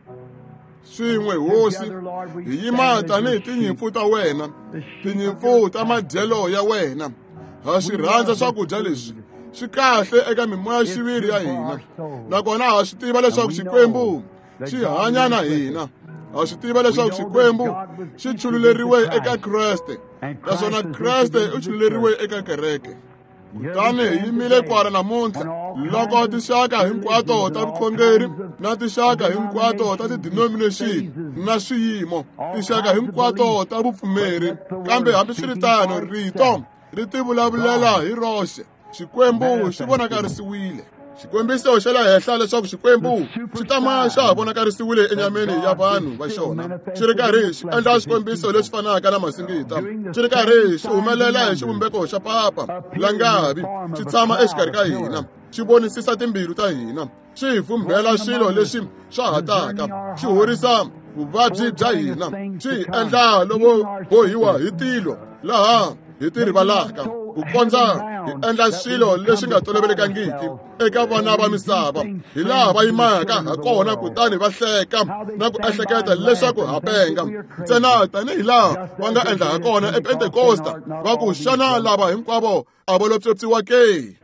Swin'we Hosi, hi yima tanihi tinyimpfu ta wena, tinyimpfu ta madyelo ya wena. Ha swi rhandza swakudya leswi, swi kahle eka mimoya xiviri ya hina, nakona ha swi tiva leswaku Xikwembu xi hanya na hina. Ha swi tiva leswaku Xikwembu xi chululeriwe eka Kreste, naswona Kreste u chululeriwe eka kereke. Kutani hi yimile kwala namuntlha, loko tinxaka hinkwato ta vukhongeri na tinxaka hinkwato ta ti-denomination na swiyimo, tinxaka hinkwato ta vupfumeri, kambe hambiswiritano rito ri ti vulavulela hi roxe. Xikwembu xi vonakarisiwile. Xikombiso xa le henhla leswaku Xikwembu xi tama xa vonakarisiwile enyameni ya vanhu va xona, xi ri karhi xi endla swikombiso leswi fanaka na masingita, xi ri karhi xi humelela hi xivumbeko xa papa la ngavi, xi tshama exikarhi ka hina, xi vonisisa timbilu ta hina, xi hi vumbhela swilo leswi swa ha taka, xi horisa vuvabyi bya hina, xi hi endla lovo bohiwa hi tilo laha hi ti rivalaka, ku kondza hi endla swilo leswi nga tolovelekangiki eka vana va misava, hi laha va yimaka ha kona kutani va hleka na ku ehleketa leswaku ha penga ntsena, tanihi laha va nga endla ha kona ePentekosta, va ku xana lava hinkwavo a va lo pyopyiwa ke?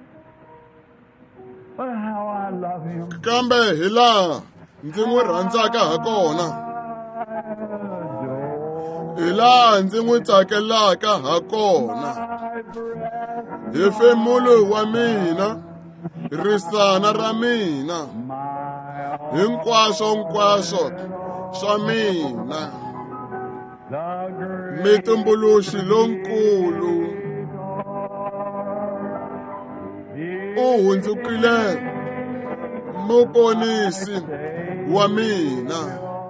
Kambe hi laha ndzi n'wi rhandzaka ha kona, hi laha ndzi n'wi tsakelaka ha kona, hefemulo wa mina, risana ra mina, hinkwaswo swa mina, mitumbuluxi lonkulu, u hundzukile muponisi wa mina.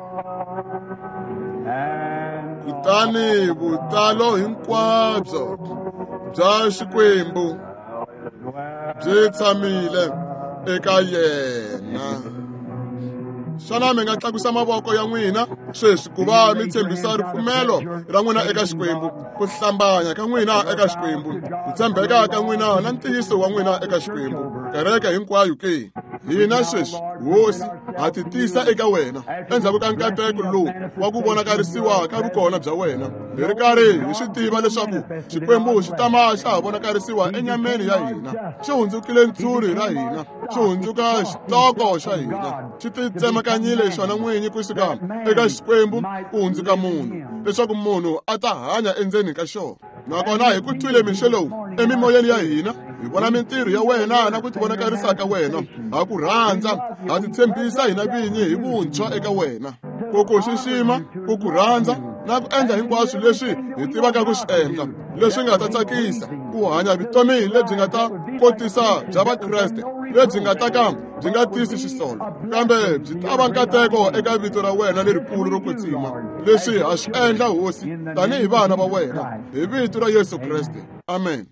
Kutani vutalo hinkwabyo bya Xikwembu byi tshamile eka yena. Xana mi nga tlakusa mavoko ya n'wina sweswi ku va mi tshembisa ripfumelo ra n'wina eka Xikwembu, ku hlambanya ka n'wina eka Xikwembu, ku tshembeka ka n'wina na ntiyiso wa n'wina eka Xikwembu, kereke hinkwayo ke. Hina sweswi Hosi ha ti tisa eka wena endzhaku ka nkateko lowu wa ku vonakarisiwa ka vukona bya wena, hi ri karhi hi swi tiva leswaku Xikwembu xi tama xa ha vonakarisiwa enyameni ya hina, xi hundzukile ntshuri ra hina, xi hundzuka xitoko xa hina, xi ti tsemakanyile xona n'winyi kusuka eka Xikwembu ku hundzuka munhu, leswaku munhu a ta hanya endzeni ka xona. Nakona hi ku twile mixo lowu emimoyeni ya hina, hi vona mintirho ya wena na ku tivonakarisa ka wena, ha ku rhandza, ha titshembisa hina vinyi hi vuntshwa eka wena, ku ku xixima, ku ku rhandza na ku endla hinkwaswo leswi hi tivaka ku swi endla, leswi nga ta tsakisa, ku hanya vutomi lebyi nga ta kotisa bya Vakreste, lebyi nga ta ka byi nga tisi xisolo, kambe byi ta va nkateko eka vito ra wena lerikulu ro kwetsima. Leswi ha swi endla Hosi tanihi vana va wena, hi vito ra Yesu Kreste, amen.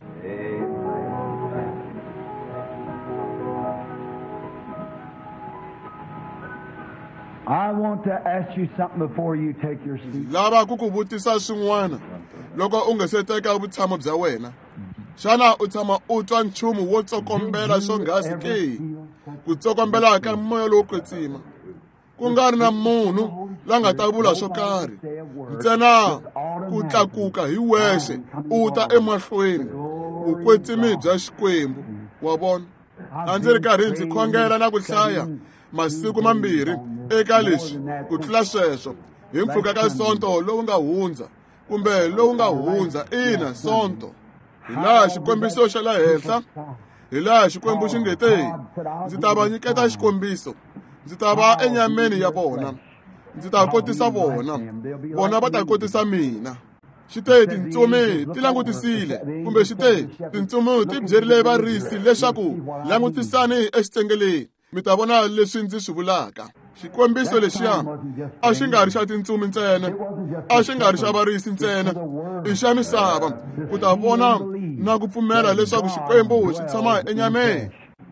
I want to ask you something before you take your seat. Lava ku ku vutisa swin'wana loko u nga se teka vutshamo bya wena. Xana u tshama u twa nchumu wo tsokombela swonghasi ke? Ku tsokombela ka moya lowo kwetsima, ku nga ri na munhu la nga ta vula swo karhi, ntsena ku tlakuka hi wexe u ta emahlweni, vukwetsimi bya Xikwembu wa vona a ndzi ri karhi ndzi khongela na ku hlaya masiku mambirhi eka leswi ku tlula sweswo hi mpfhuka ka sonto lowu nga hundza kumbe lowu nga hundza ina sonto hi laha xikombiso xa le henhla hi laha xikwembu xi ngete ndzi ta va nyiketa xikombiso ndzi ta va enyameni ya vona ndzi ta kotisa vona vona va ta kotisa mina xi te tintsumi ti langutisile kumbe xi te tintsumi ti byerile varisi leswaku langutisani exitsengeleni mi ta vona leswi ndzi swi vulaka xikombiso lexiya a xi nga ri xa tintsumi ntsena a xi nga ri xa varisi ntsena i xa misava ku ta vona na ku pfumela leswaku xikwembu xi tshama enyameni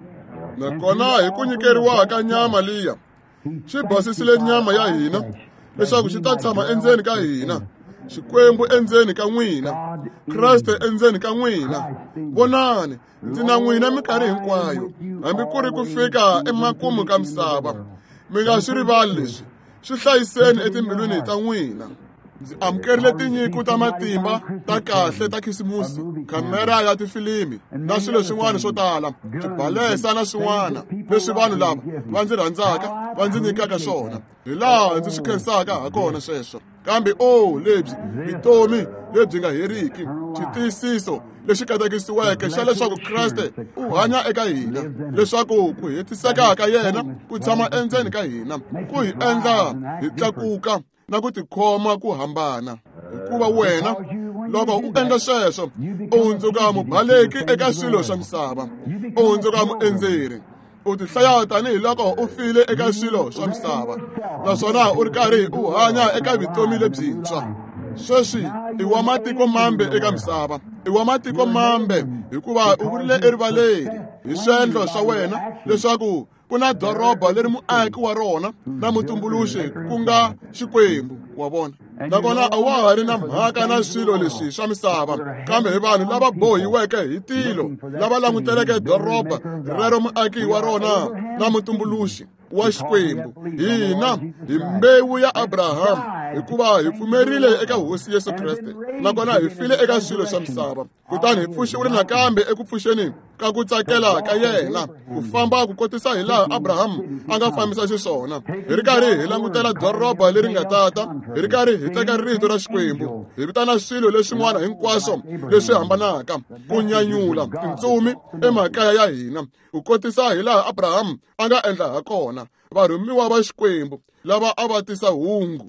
nakona hi ku nyikeriwa ka nyama liya xi basisile nyama ya hina leswaku xi ta tshama endzeni ka hina xikwembu endzeni ka n'wina kreste endzeni ka n'wina vonani ndzi na n'wina minkarhi hinkwayo hambi ku ri ku fika emakumu ka misava mi nga swi rivali leswi swi hlayiseni etimbilwini ta n'wina ndzi amukerile tinyiko ta matimba ta kahle ta khisimusi khamera ya tifilimi na swilo swin'wana swo tala swibalesa na swin'wana leswi vanhu lava va ndzi rhandzaka va ndzi nyikaka swona hi laha ndzi swi khensaka ha kona sweswo kambe lebyi vutomi lebyi nga heriki xitiyisiso lexi katekisiweke xa leswaku kreste u hanya eka hina leswaku ku hetiseka ka yena ku tshama endzeni ka hina ku hi endla hi tlakuka na ku tikhoma ku hambana hikuva wena loko u endla sweswo u hundzuka mubaleki eka swilo swa misava u hundzuka muendzeri u tihlaya tanihiloko u file eka swilo swa misava naswona u ri karhi u hanya eka vutomi lebyintshwa sweswi i wa matiko mambe eka misava i wa matiko mambe hikuva u vurile erivaleni hi swendlo swa wena leswaku ku na doroba leri muaki wa rona na mutumbuluxi ku nga xikwembu wa vona nakona a wa ha ri na mhaka na swilo leswi swa misava kambe hi vanhu lava bohiweke hi tilo lava languteleke doroba rero muaki wa rona na mutumbuluxi wa xikwembu hina hi mbewu ya abrahamu hikuva hi pfumerile eka hosi yesu kreste nakona hi file eka swilo swa misava kutani hi pfuxiwile nakambe eku pfuxeni ka ku tsakela ka yena ku famba ku kotisa hi laha abrahamu a nga fambisa xiswona hi ri karhi hi langutela doroba leri nga tata hi ri karhi hi teka rito ra xikwembu hi vitana swilo leswin'wana hinkwaswo leswi hambanaka ku nyanyula tintsumi emakaya ya hina ku kotisa hi laha abrahamu a nga endla ha kona varhumiwa va xikwembu lava a va tisa hungu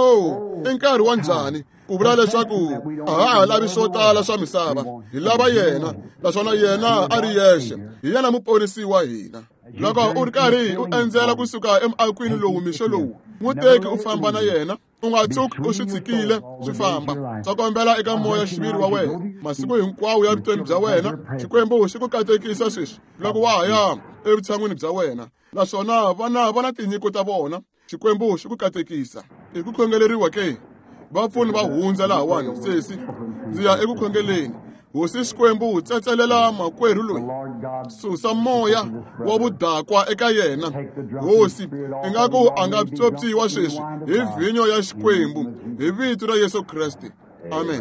i nkarhi wa njhani ku vula leswaku a ha lavi swo tala swa misava hi lava yena naswona yena a ri yexe hi yena muponisi wa hina loko u ri karhi u endzela kusuka emakwini lowu mixo lowu muteki u famba na yena u nga tshuki u swi tshikile swi famba tsokombela eka moya xiviri wa wena masiku hinkwawo ya vutomi bya wena xikwembu xi ku katekisa sweswi loko wa ha ya evutshan'wini bya wena naswona vana tinyiko ta vona xikwembu xi ku katekisa hi ku khongeleriwa ke vapfuni va hundza lahawani sesi ndzi ya eku khongeleni hosi xikwembu tsetselela makwerhu loyi susa moya wa vudakwa eka yena hosi ingaku a nga tsoptsiwa sweswi hi vhinyo ya xikwembu hi vito ra yesu kreste amen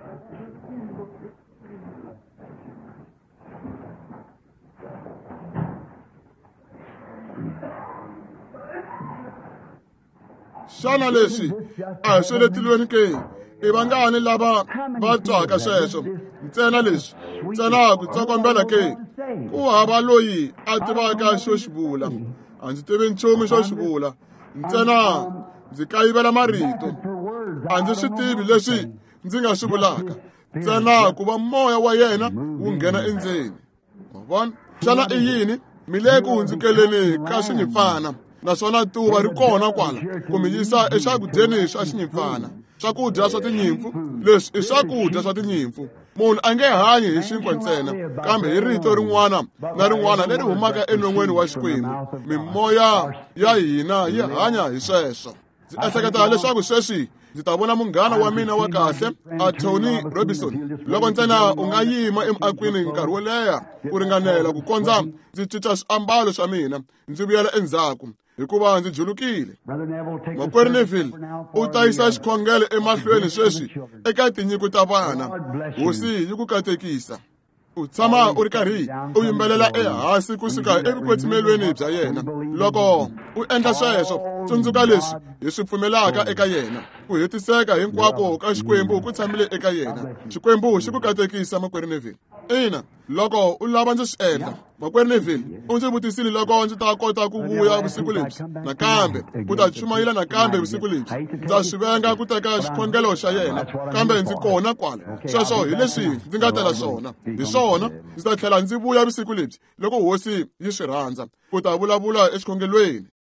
xana leswi a hi sweletilweni ke i vangani lava va twaka sweswo ntsena leswi ntsena ku tsokombela ke ku hava loyi a tivaka xo xi vula a ndzi tivi nchumu xo xi vula ntsena ndzi kayivela marito a ndzi swi tivi leswi ndzi nga swi vulaka ntsena ku va moya wa yena wu nghena endzeni ma vona xana i yini mi le ku hundzukeleni ka xinyimpfana naswona tuva ri kona kwala ku mi yisa eswakudyeni swa xinyimpfana swakudya swa tinyimpfu leswi i swakudya swa tinyimpfu munhu a nge hanyi hi xinkwa ntsena kambe hi rito rin'wana na rin'wana leri humaka enon'weni wa xikwembu mimoya ya hina yi hanya hi sweswo ndzi ehleketa leswaku sweswi ndzi ta vona munghana wa mina wa kahle a Tony Robinson loko ntsena u nga yima emakwini nkarhi wo leha ku ringanela ku kondza ndzi cinca swiambalo swa mina ndzi vuyela endzhaku hikuva ndzi julukile makwerhu Neville u ta yisa xikhongelo emahlweni sweswi eka tinyiko ta vana hosi yi ku katekisa u tshama u ri karhi u yimbelela ehansi kusuka evukwetimelweni bya yena. Loko u endla sweswo, tsundzuka leswi hi swi pfumelaka eka yena. Ku hetiseka hinkwako ka Xikwembu ku tshamile eka yena. Xikwembu xi ku katekisa, makwerhu Neville. Ina, loko u lava ndzi swi endla, makwerhu Neville, u ndzi vutisile loko ndzi ta kota ku vuya vusiku lebyi nakambe, ku ta chumayela nakambe vusiku lebyi. Ndza swi venga ku teka xikhongelo xa yena, kambe ndzi kona kwala. Sweswo hi leswi ndzi nga tela swona. Hi swona ndzi ta tlhela ndzi vuya vusiku lebyi loko hosi yi swi rhandza, ku ta vulavula exikhongelweni.